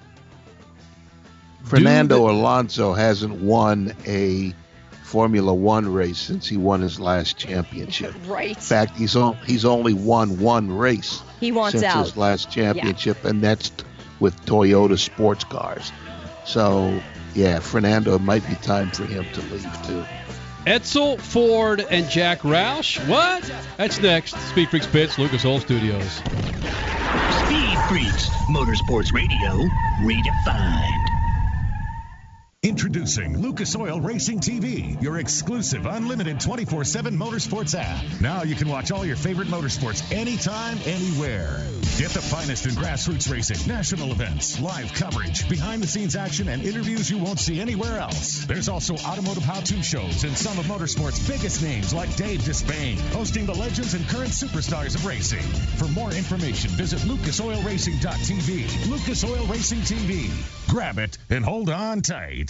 Fernando the- Alonso hasn't won a Formula One race since he won his last championship. Right. In fact, he's on, he's only won one race He wants since out. his last championship, and that's t- with Toyota sports cars. So, yeah, Fernando, it might be time for him to leave, too. Edsel Ford and Jack Roush. What? That's next. Speed Freaks Pits, Lucas Oil Studios. Speed Freaks, Motorsports Radio, redefined. Introducing Lucas Oil Racing T V, your exclusive unlimited twenty-four seven motorsports app. Now you can watch all your favorite motorsports anytime, anywhere. Get the finest in grassroots racing, national events, live coverage, behind-the-scenes action, and interviews you won't see anywhere else. There's also automotive how-to shows and some of motorsports' biggest names like Dave Despain, hosting the legends and current superstars of racing. For more information, visit lucas oil racing dot t v. Lucas Oil Racing T V. Grab it and hold on tight.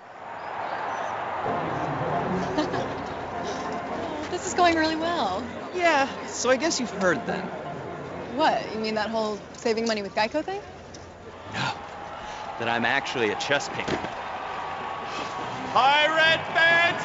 This is going really well. Yeah, so I guess you've heard then. What? You mean that whole saving money with Geico thing? No, that I'm actually a chess king. Pirate fans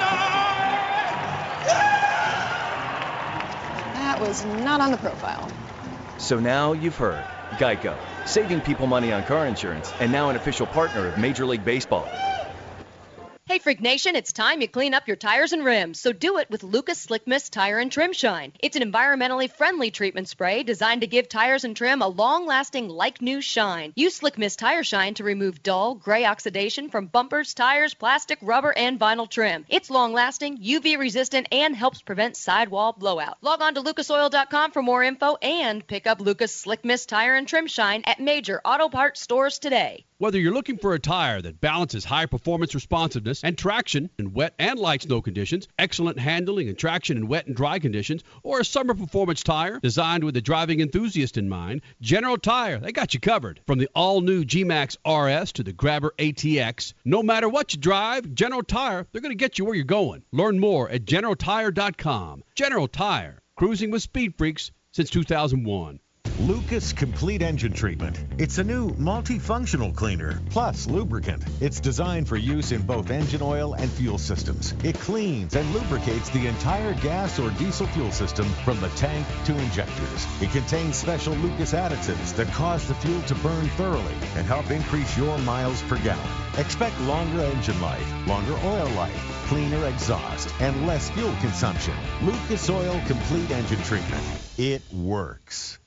unite! That was not on the profile. So now you've heard. Geico, saving people money on car insurance, and now an official partner of Major League Baseball. Hey, Freak Nation, it's time you clean up your tires and rims, so do it with Lucas Slick Mist Tire and Trim Shine. It's an environmentally friendly treatment spray designed to give tires and trim a long-lasting, like-new shine. Use Slick Mist Tire Shine to remove dull, gray oxidation from bumpers, tires, plastic, rubber, and vinyl trim. It's long-lasting, U V-resistant, and helps prevent sidewall blowout. Log on to lucas oil dot com for more info and pick up Lucas Slick Mist Tire and Trim Shine at major auto parts stores today. Whether you're looking for a tire that balances high performance responsiveness and traction in wet and light snow conditions, excellent handling and traction in wet and dry conditions, or a summer performance tire designed with the driving enthusiast in mind, General Tire, they got you covered. From the all-new G-Max R S to the Grabber A T X, no matter what you drive, General Tire, they're going to get you where you're going. Learn more at general tire dot com. General Tire, cruising with Speed Freaks since two thousand one. Lucas Complete Engine Treatment. It's a new multifunctional cleaner plus lubricant. It's designed for use in both engine oil and fuel systems. It cleans and lubricates the entire gas or diesel fuel system from the tank to injectors. It contains special Lucas additives that cause the fuel to burn thoroughly and help increase your miles per gallon. Expect longer engine life, longer oil life, cleaner exhaust, and less fuel consumption. Lucas Oil Complete Engine Treatment. It works.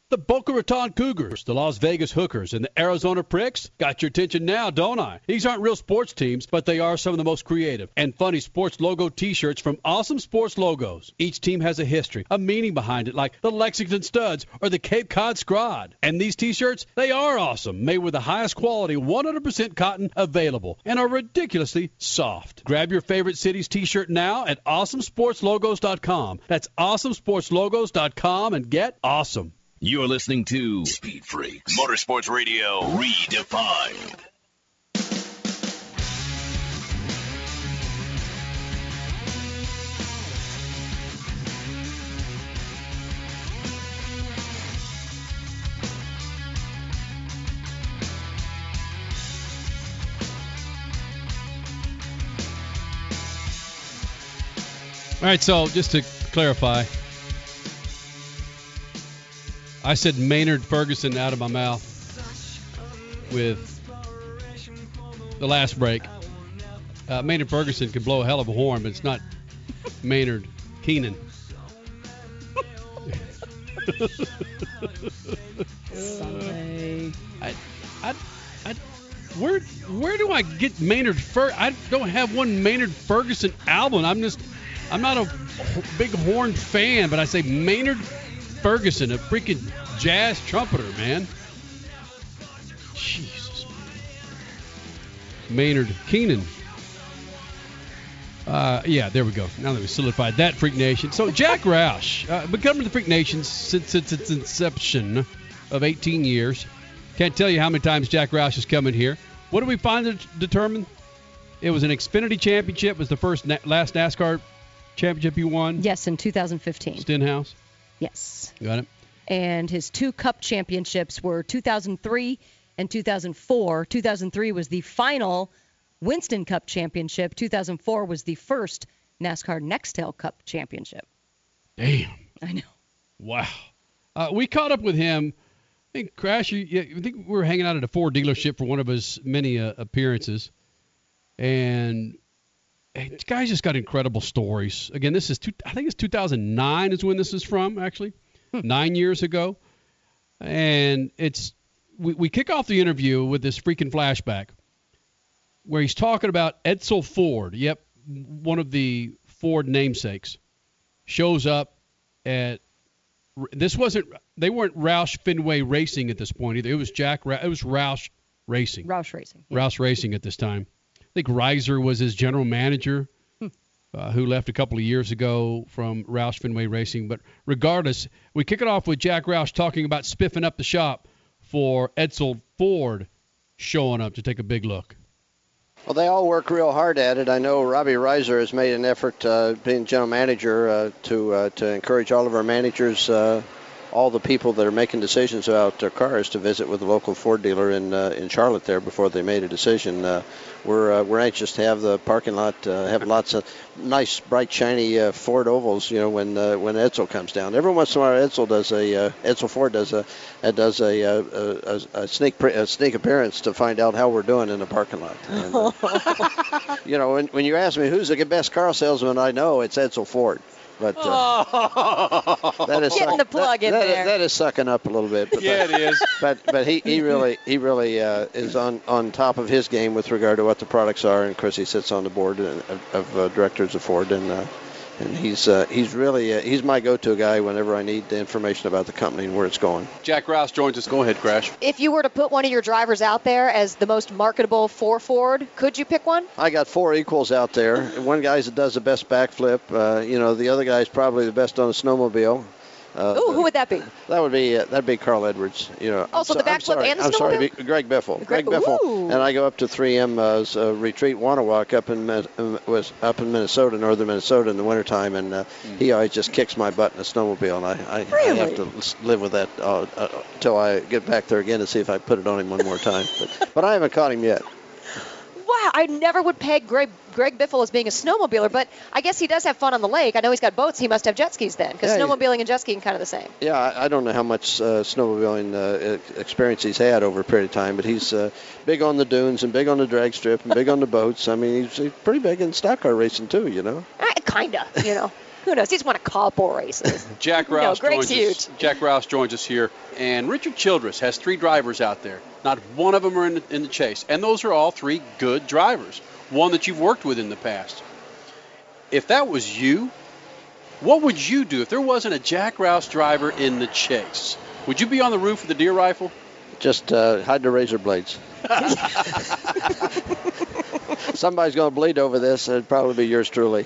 The Boca Raton Cougars, the Las Vegas Hookers, and the Arizona Pricks? Got your attention now, don't I? These aren't real sports teams, but they are some of the most creative and funny sports logo t-shirts from Awesome Sports Logos. Each team has a history, a meaning behind it, like the Lexington Studs or the Cape Cod Scrod. And these t-shirts, they are awesome, made with the highest quality, one hundred percent cotton available, and are ridiculously soft. Grab your favorite city's t-shirt now at awesome sports logos dot com. That's awesome sports logos dot com and get awesome. You're listening to Speed Freaks Motorsports Radio Redefined. All right, so just to clarify, I said Maynard Ferguson out of my mouth with the last break. Uh, Maynard Ferguson can blow a hell of a horn, but it's not Maynard Keenan. Sunday. I, I, I, where, where do I get Maynard Fer? I don't have one Maynard Ferguson album. I'm just, I'm not a big horn fan, but I say Maynard Ferguson, a freaking jazz trumpeter, man. Jesus. Maynard Keenan. Uh, yeah, there we go. Now that we solidified that, Freak Nation. So Jack Roush, uh, becoming the Freak Nation since, since its inception of eighteen years. Can't tell you how many times Jack Roush has come in here. What did we finally determine? It was an Xfinity Championship. It was the first na- last NASCAR championship you won? Yes, in two thousand fifteen. Stenhouse? Yes. Got it. And his two Cup championships were two thousand three and two thousand four. two thousand three was the final Winston Cup championship. two thousand four was the first NASCAR Nextel Cup championship. Damn. I know. Wow. Uh, we caught up with him. I think, Crash, you, you, I think we were hanging out at a Ford dealership for one of his many uh, appearances. And hey, this guy's just got incredible stories. Again, this is, two, I think it's two thousand nine is when this is from, actually. Hmm. Nine years ago. And it's, we, we kick off the interview with this freaking flashback where he's talking about Edsel Ford. Yep, one of the Ford namesakes shows up at, this wasn't, they weren't Roush Fenway Racing at this point either. It was Jack, it was Roush Racing. Roush Racing. Yeah. Roush Racing at this time. I think Reiser was his general manager, hmm. uh, who left a couple of years ago from Roush Fenway Racing. But regardless, we kick it off with Jack Roush talking about spiffing up the shop for Edsel Ford showing up to take a big look. Well, they all work real hard at it. I know Robbie Reiser has made an effort, uh, being general manager, uh, to uh, to encourage all of our managers, uh, all the people that are making decisions about their cars, to visit with a local Ford dealer in uh, in Charlotte there before they made a decision. Uh, we're uh, we're anxious to have the parking lot uh, have lots of nice, bright, shiny uh, Ford ovals. You know, when uh, when Edsel comes down. Every once in a while, Edsel does a uh, Edsel Ford does a uh, does a, a, a, a sneak pre- a sneak appearance to find out how we're doing in the parking lot. And, uh, you know, when when you ask me who's the best car salesman I know, it's Edsel Ford. But uh, oh. that is getting suck, the plug that, in that, there. That is sucking up a little bit. But yeah, that, it is. But but he, he really he really uh, is on, on top of his game with regard to what the products are, and of course he sits on the board of, of uh, directors of Ford, and uh, and he's uh, he's really uh, he's my go-to guy whenever I need the information about the company and where it's going. Jack Roush joins us. Go ahead, Crash. If you were to put one of your drivers out there as the most marketable for Ford, could you pick one? I got four equals out there. One guy that does the best backflip. Uh, you know, the other guy's probably the best on a snowmobile. Uh, Ooh, who would that be? That would be uh, that'd be Carl Edwards. You know. Oh, so the backflip and the I'm sorry, snowmobile? Greg Biffle. Greg, Greg Biffle. ooh. And I go up to three M's uh, retreat Wanawalk up in uh, was up in Minnesota, northern Minnesota in the wintertime, and uh, mm. he always just kicks my butt in a snowmobile, and I, I, really? I have to live with that uh, uh, until I get back there again to see if I put it on him one more time. But, but I haven't caught him yet. Wow, I never would peg Greg Greg Biffle as being a snowmobiler, but I guess he does have fun on the lake. I know he's got boats. He must have jet skis then, because yeah, snowmobiling and jet skiing are kind of the same. Yeah, I, I don't know how much uh, snowmobiling uh, experience he's had over a period of time, but he's uh, big on the dunes and big on the drag strip and big on the boats. I mean, he's, he's pretty big in stock car racing too, you know. Uh, kinda, you know. Who knows? He's won a couple races. Jack Roush no, Greg's joins huge. us. Jack Roush joins us here, and Richard Childress has three drivers out there. Not one of them are in the, in the chase, and those are all three good drivers. One that you've worked with in the past. If that was you, what would you do if there wasn't a Jack Roush driver in the chase? Would you be on the roof of the deer rifle? Just uh, hide the razor blades. Somebody's going to bleed over this, and it'd probably be yours truly.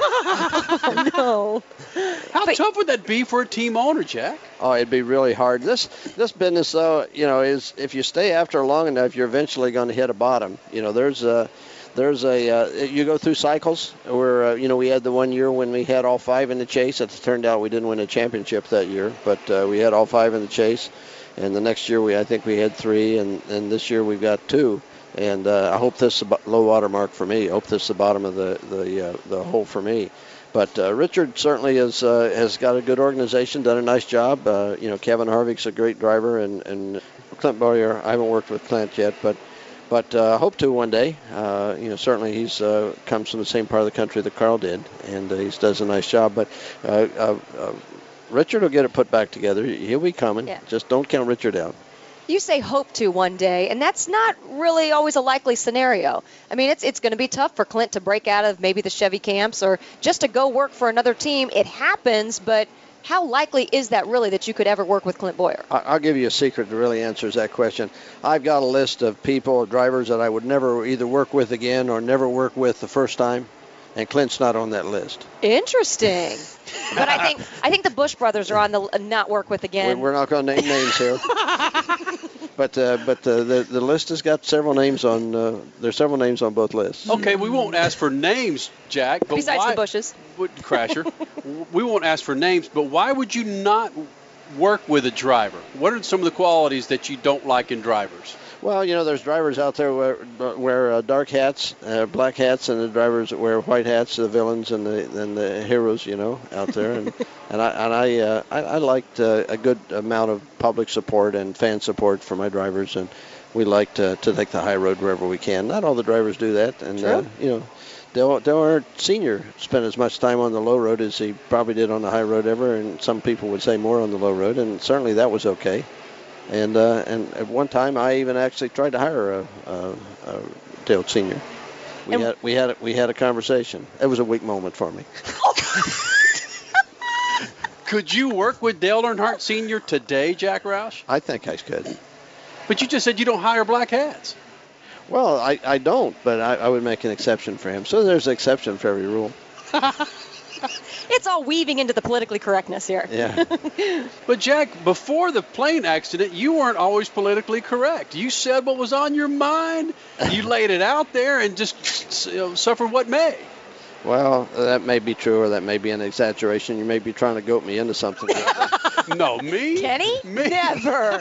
Oh, no. How but, tough would that be for a team owner, Jack? Oh, it'd be really hard. This this business, though, you know, is if you stay after long enough, you're eventually going to hit a bottom. You know, there's a there's a uh, you go through cycles where uh, you know we had the one year when we had all five in the chase. It turned out we didn't win a championship that year, but uh, we had all five in the chase. And the next year we I think we had three, and, and this year we've got two. And uh, I hope this is a low water mark for me. I hope this is the bottom of the the uh, the hole for me. But uh, Richard certainly has uh, has got a good organization, done a nice job. Uh, you know, Kevin Harvick's a great driver, and, and Clint Bowyer. I haven't worked with Clint yet, but but uh, I hope to one day. Uh, you know, certainly he's uh, comes from the same part of the country that Carl did, and uh, he does a nice job. But uh, uh, uh, Richard will get it put back together. He'll be coming. Yeah. Just don't count Richard out. You say hope to one day, and that's not really always a likely scenario. I mean, it's it's going to be tough for Clint to break out of maybe the Chevy camps or just to go work for another team. It happens, but how likely is that really that you could ever work with Clint Bowyer? I'll give you a secret that really answers that question. I've got a list of people, drivers that I would never either work with again or never work with the first time. And Clint's not on that list. Interesting. But I think I think the Busch brothers are on the uh, not work with again. We're not going to name names here. but uh, but uh, the the list has got several names on. Uh, there's several names on both lists. Okay, we won't ask for names, Jack. But Besides why, the Bushes. Would, Crasher. We won't ask for names, but why would you not work with a driver? What are some of the qualities that you don't like in drivers? Well, you know, there's drivers out there who wear, wear uh, dark hats, uh, black hats, and the drivers that wear white hats, the villains and the and the heroes, you know, out there. And and I and I uh, I, I liked uh, a good amount of public support and fan support for my drivers, and we like to, to take the high road wherever we can. Not all the drivers do that, and uh, you know, Dale, Dale Earnhardt Senior spent as much time on the low road as he probably did on the high road ever, and some people would say more on the low road, and certainly that was okay. And uh, and at one time, I even actually tried to hire a, a, a Dale Senior We and had we had we had a conversation. It was a weak moment for me. Could you work with Dale Earnhardt Senior today, Jack Roush? I think I could. But you just said you don't hire black hats. Well, I, I don't, but I, I would make an exception for him. So there's an exception for every rule. It's all weaving into the politically correctness here. Yeah. But, Jack, before the plane accident, you weren't always politically correct. You said what was on your mind. You laid it out there and just you know, suffer what may. Well, that may be true, or that may be an exaggeration. You may be trying to goat me into something. No, me? Kenny? Me? Never.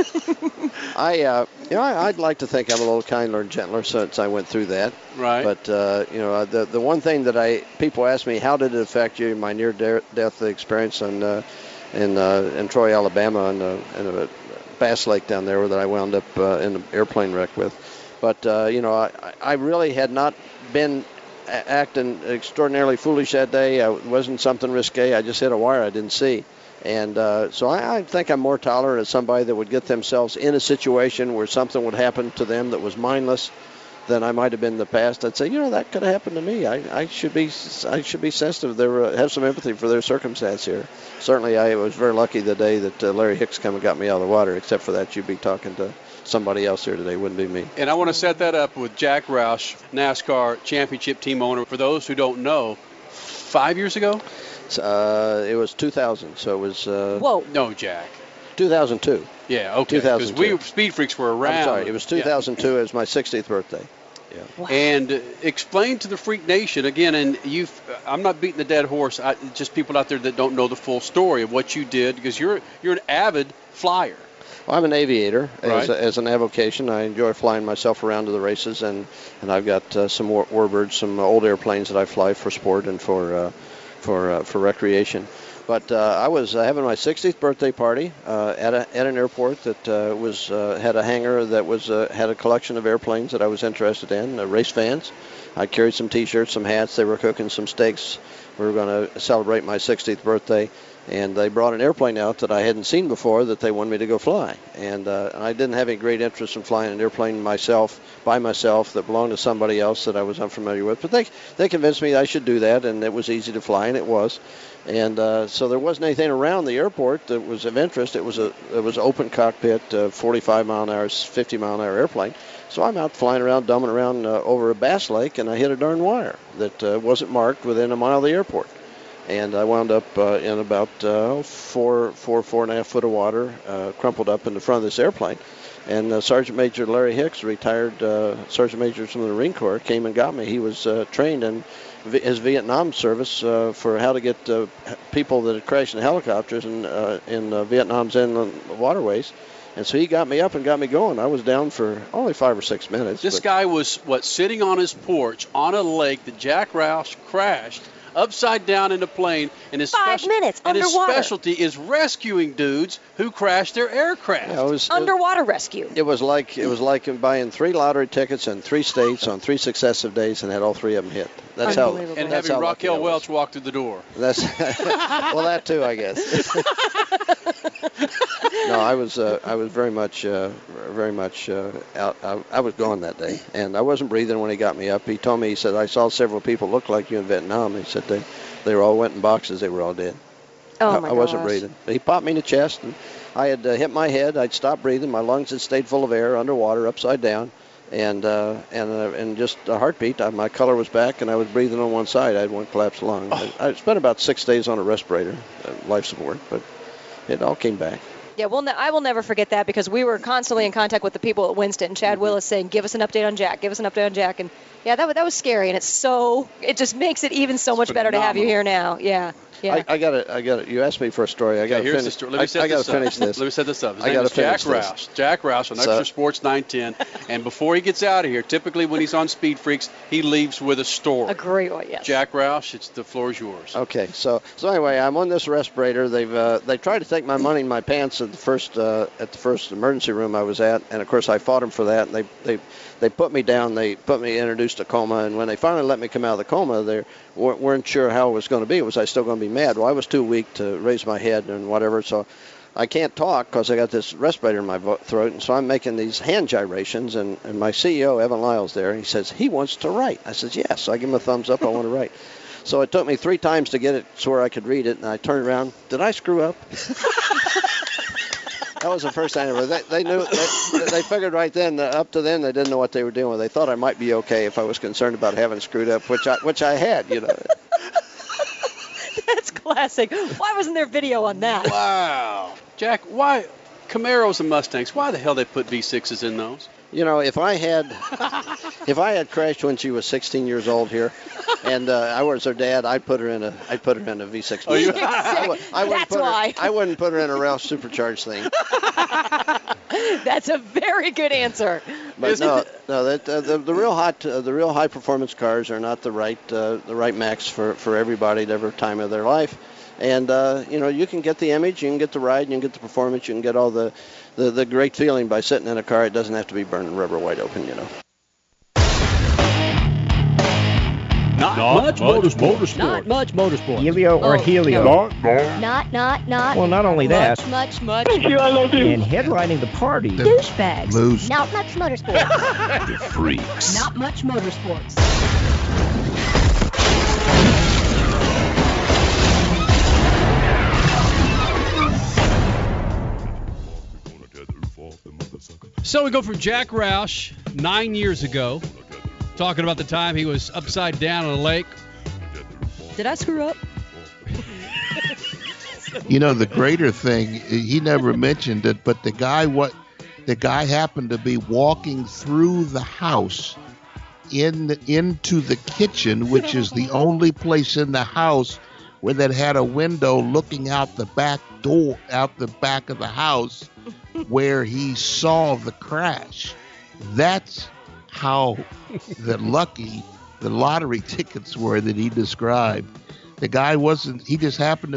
I, uh, you know, I, I'd like to think I'm a little kinder and gentler since I went through that. Right. But uh, you know, the the one thing that I people ask me, how did it affect you? My near-death experience in uh, in uh, in Troy, Alabama, in, uh, in a Bass Lake down there, that I wound up uh, in an airplane wreck with. But uh, you know, I I really had not been acting extraordinarily foolish that day. It wasn't something risque. I just hit a wire I didn't see. And uh, so I, I think I'm more tolerant of somebody that would get themselves in a situation where something would happen to them that was mindless than I might have been in the past. I'd say, you know, that could have happened to me. I, I should be I should be sensitive. They were, have some empathy for their circumstance here. Certainly, I was very lucky the day that uh, Larry Hicks come and got me out of the water. Except for that, you'd be talking to somebody else here today. Wouldn't be me. And I want to set that up with Jack Roush, NASCAR championship team owner. For those who don't know, five years ago? Uh, it was two thousand, so it was... Uh, Whoa. No, Jack. two thousand two. Yeah, okay. Because we Speed Freaks were around. I'm sorry, it was two thousand two. Yeah. It was my sixtieth birthday. Yeah. Wow. And uh, explain to the Freak Nation, again, and you I'm not beating the dead horse, I, just people out there that don't know the full story of what you did, because you're you're an avid flyer. Well, I'm an aviator right. as, a, as an avocation. I enjoy flying myself around to the races, and, and I've got uh, some war, warbirds, some old airplanes that I fly for sport and for uh, for uh, for recreation. But uh, I was uh, having my sixtieth birthday party uh, at a, at an airport that uh, was uh, had a hangar that was uh, had a collection of airplanes that I was interested in, uh, race fans. I carried some T-shirts, some hats. They were cooking some steaks. We were going to celebrate my sixtieth birthday, and they brought an airplane out that I hadn't seen before that they wanted me to go fly. And, uh, and I didn't have any great interest in flying an airplane myself, by myself, that belonged to somebody else that I was unfamiliar with. But they they convinced me I should do that, and it was easy to fly, and it was. And uh, so there wasn't anything around the airport that was of interest. It was a it was an open cockpit, uh, forty-five mile an hour, fifty mile an hour airplane. So I'm out flying around, dumbing around uh, over a bass lake, and I hit a darn wire that uh, wasn't marked within a mile of the airport. And I wound up uh, in about uh, four, four, four and a half foot of water, uh, crumpled up in the front of this airplane. And uh, Sergeant Major Larry Hicks, retired uh, Sergeant Major from the Marine Corps, came and got me. He was uh, trained in v- his Vietnam service uh, for how to get uh, people that had crashed in helicopters in, uh, in uh, Vietnam's inland waterways. And so he got me up and got me going. I was down for only five or six minutes. This but... guy was, what, sitting on his porch on a lake that Jack Roush crashed upside down in a plane, and his, Five speci- minutes and his underwater. specialty is rescuing dudes who crashed their aircraft. Yeah, it was, Underwater rescue. It was like it was like buying three lottery tickets in three states on three successive days and had all three of them hit. That's how. and that's having how lucky I Raquel was. Welch walk through the door. That's well, that too, I guess. No, I was uh, I was very much uh, very much uh, out. I, I was gone that day, and I wasn't breathing when he got me up. He told me, he said, I saw several people look like you in Vietnam. He said they they were all went in boxes. They were all dead. Oh I, my I wasn't gosh. breathing. But he popped me in the chest, and I had uh, hit my head. I'd stopped breathing. My lungs had stayed full of air underwater, upside down, and uh, and uh, and just a heartbeat. I, my color was back, and I was breathing on one side. I had one collapsed lung. I, I spent about six days on a respirator, uh, life support, but it all came back. Yeah, well, ne- I will never forget that because we were constantly in contact with the people at Winston. Chad Mm-hmm. Willis saying, "Give us an update on Jack. Give us an update on Jack." And yeah, that wa- that was scary, and it's so it just makes it even so much better to have you here now. Yeah, yeah. I, I got it. I got it. You asked me for a story. I got to Okay, here's finish. the story. Let me I, set I got this to finish up. this. Let me set this up. His I name gotta is Jack finish this. Roush. Jack Roush on So- Extra Sports nine ten. And before he gets out of here, typically when he's on Speed Freaks, he leaves with a story. Agree. Oh, yes. Jack Roush, it's the floor is yours. Okay, so so anyway, I'm on this respirator. They've uh, they tried to take my money in my pants at the first uh, at the first emergency room I was at, and of course I fought them for that. And they they they put me down. They put me introduced a coma, and when they finally let me come out of the coma, they weren't, weren't sure how it was going to be. Was I still going to be mad? Well, I was too weak to raise my head and whatever, so I can't talk because I got this respirator in my vo- throat, and so I'm making these hand gyrations, and, and my C E O, Evan Lyle's there, and he says, he wants to write. I says, yes. So I give him a thumbs up, I want to write. So it took me three times to get it to where I could read it, and I turned around. Did I screw up? That was the first time ever. They, they knew, they, they figured right then, that up to then, they didn't know what they were doing. They thought I might be okay if I was concerned about having screwed up, which I, which I had, you know. That's classic. Why wasn't there video on that? Wow. Jack, why Camaros and Mustangs, why the hell they put V sixes in those? You know, if I had, if I had crashed when she was sixteen years old here, and uh, I was her dad, I'd put her in a, I'd put her in a V six. Oh, you- I, would, I wouldn't That's put why. Her, I wouldn't put her in a Roush supercharged thing. That's a very good answer. But no, no, that uh, the, the real hot, uh, the real high performance cars are not the right, uh, the right max for, for everybody at every time of their life. And uh, you know, you can get the image, you can get the ride, you can get the performance, you can get all the, the, the great feeling by sitting in a car. It doesn't have to be burning rubber wide open, you know. Not, Not much, much motorsport. motorsport. Not much motorsport. Helio or Oh, Helio? no. Not, not, not. Well, not only that. Much, much, much. Thank you, I love you. And headlining the party. Douchebags. Lose. Not much motorsports. The freaks. Not much motorsports. So we go from Jack Roush nine years ago, talking about the time he was upside down on a lake. Did I screw up? You know, the greater thing, he never mentioned it, but the guy what the guy happened to be walking through the house in the, into the kitchen, which is the only place in the house where that had a window looking out the back door, out the back of the house, where he saw the crash. That's how the lucky the lottery tickets were that he described. The guy wasn't, he just happened to be,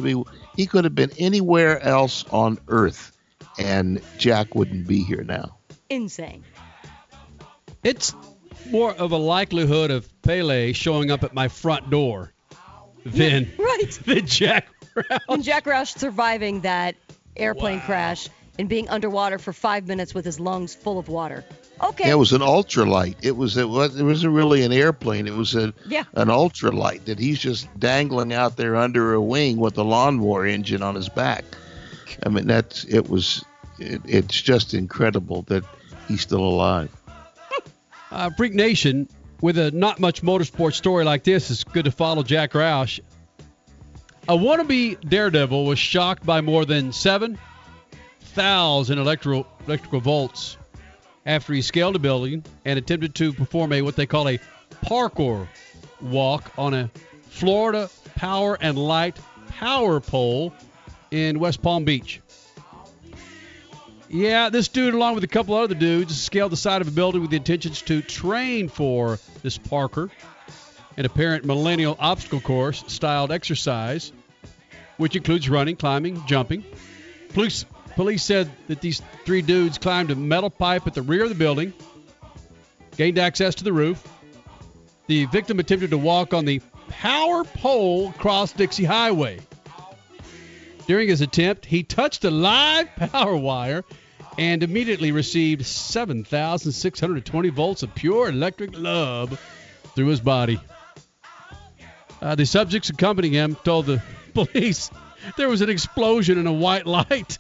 He could have been anywhere else on Earth, and Jack wouldn't be here now. Insane. It's more of a likelihood of Pele showing up at my front door than, yeah, right. than Jack Roush. And Jack Roush surviving that airplane wow. crash and being underwater for five minutes with his lungs full of water. Okay. Yeah, it was an ultralight. It was it was it wasn't really an airplane. It was a yeah. an ultralight that he's just dangling out there under a wing with a lawnmower engine on his back. I mean, that's it was it, it's just incredible that he's still alive. Uh, Freak Nation, with a not much motorsport story like this, it's good to follow Jack Roush. A wannabe Daredevil was shocked by more than seven thousand electrical electrical volts after he scaled a building and attempted to perform a what they call a parkour walk on a Florida Power and Light power pole in West Palm Beach. Yeah, this dude, along with a couple other dudes, scaled the side of a building with the intentions to train for this parkour, an apparent millennial obstacle course styled exercise, which includes running, climbing, jumping. Police Police said that these three dudes climbed a metal pipe at the rear of the building, gained access to the roof. The victim attempted to walk on the power pole across Dixie Highway. During his attempt, he touched a live power wire and immediately received seven thousand six hundred twenty volts of pure electric love through his body. Uh, the subjects accompanying him told the police there was an explosion in a white light.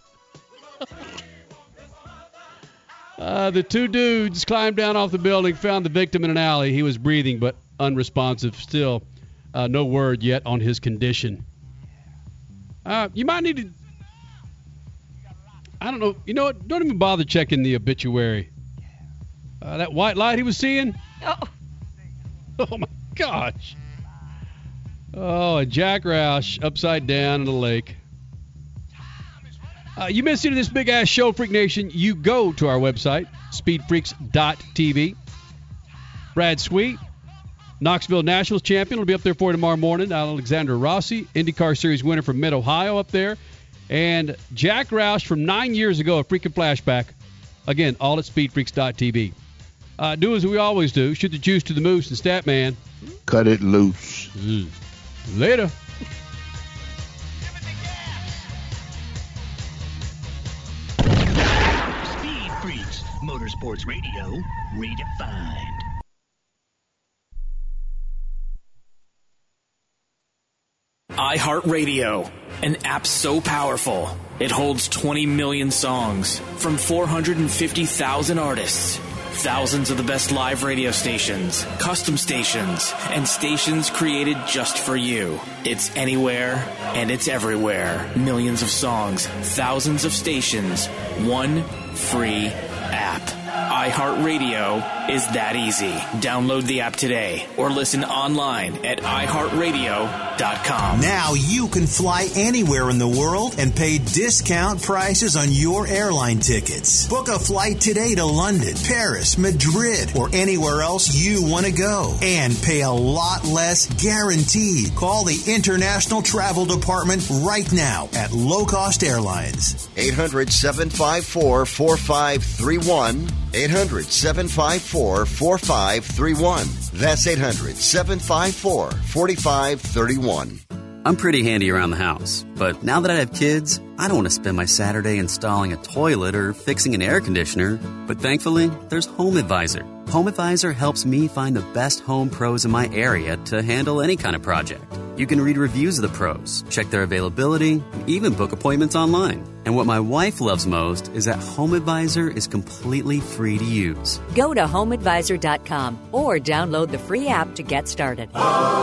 uh, the two dudes climbed down off the building, found the victim in an alley. He was breathing but unresponsive. Still, uh, no word yet on his condition. Uh, you might need to, I don't know, you know what? Don't even bother checking the obituary. Uh, that white light he was seeing? Oh, oh my gosh. Oh, and Jack Roush upside down in the lake. Uh, you missed into this big-ass show, Freak Nation. You go to our website, speed freaks dot t v. Brad Sweet, Knoxville Nationals champion, will be up there for you tomorrow morning. Alexander Rossi, IndyCar Series winner from Mid-Ohio up there. And Jack Roush from nine years ago, a freaking flashback. Again, all at speed freaks dot t v. Uh, do as we always do. Shoot the juice to the moose and stat man. Cut it loose. Mm. Later. Speed Freaks, Motorsports Radio, redefined. iHeartRadio, an app so powerful, it holds twenty million songs from four hundred fifty thousand artists. Thousands of the best live radio stations, custom stations, and stations created just for you. It's anywhere and it's everywhere. Millions of songs, thousands of stations, one free app. iHeartRadio is that easy. Download the app today or listen online at i heart radio dot com. Now you can fly anywhere in the world and pay discount prices on your airline tickets. Book a flight today to London, Paris, Madrid, or anywhere else you want to go and pay a lot less guaranteed. Call the International Travel Department right now at Low Cost Airlines. eight hundred, seven five four, four five three one. eight hundred, seven five four, four five three one. That's eight hundred, seven five four, four five three one. I'm pretty handy around the house, but now that I have kids, I don't want to spend my Saturday installing a toilet or fixing an air conditioner. But thankfully, there's HomeAdvisor. HomeAdvisor helps me find the best home pros in my area to handle any kind of project. You can read reviews of the pros, check their availability, and even book appointments online. And what my wife loves most is that HomeAdvisor is completely free to use. Go to home advisor dot com or download the free app to get started.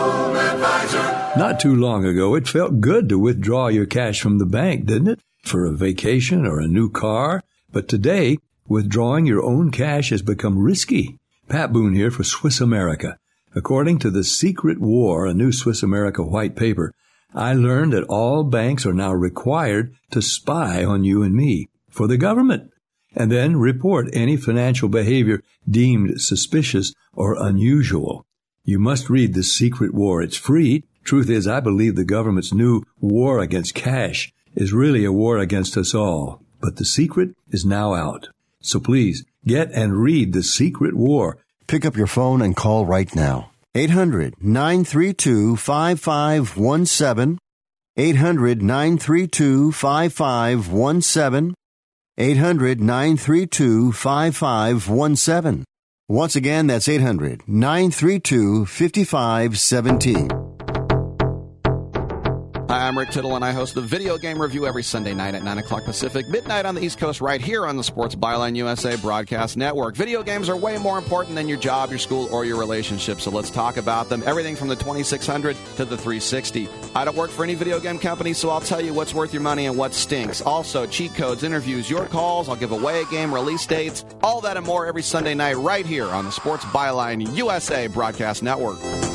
HomeAdvisor. Not too long ago, it felt good to withdraw your cash from the bank, didn't it? For a vacation or a new car. But today, withdrawing your own cash has become risky. Pat Boone here for Swiss America. According to The Secret War, a new Swiss America white paper, I learned that all banks are now required to spy on you and me for the government, and then report any financial behavior deemed suspicious or unusual. You must read The Secret War. It's free. Truth is, I believe the government's new war against cash is really a war against us all. But the secret is now out. So please, get and read The Secret War. Pick up your phone and call right now. eight hundred nine three two five five one seven. eight hundred nine three two five five one seven. eight hundred nine three two five five one seven. Once again, that's eight hundred nine three two five five one seven. Hi, I'm Rick Tittle, and I host the Video Game Review every Sunday night at nine o'clock Pacific, midnight on the East Coast, right here on the Sports Byline U S A Broadcast Network. Video games are way more important than your job, your school, or your relationship, so let's talk about them. Everything from the twenty-six hundred to the three sixty. I don't work for any video game company, so I'll tell you what's worth your money and what stinks. Also, cheat codes, interviews, your calls. I'll give away a game, release dates, all that and more every Sunday night right here on the Sports Byline U S A Broadcast Network.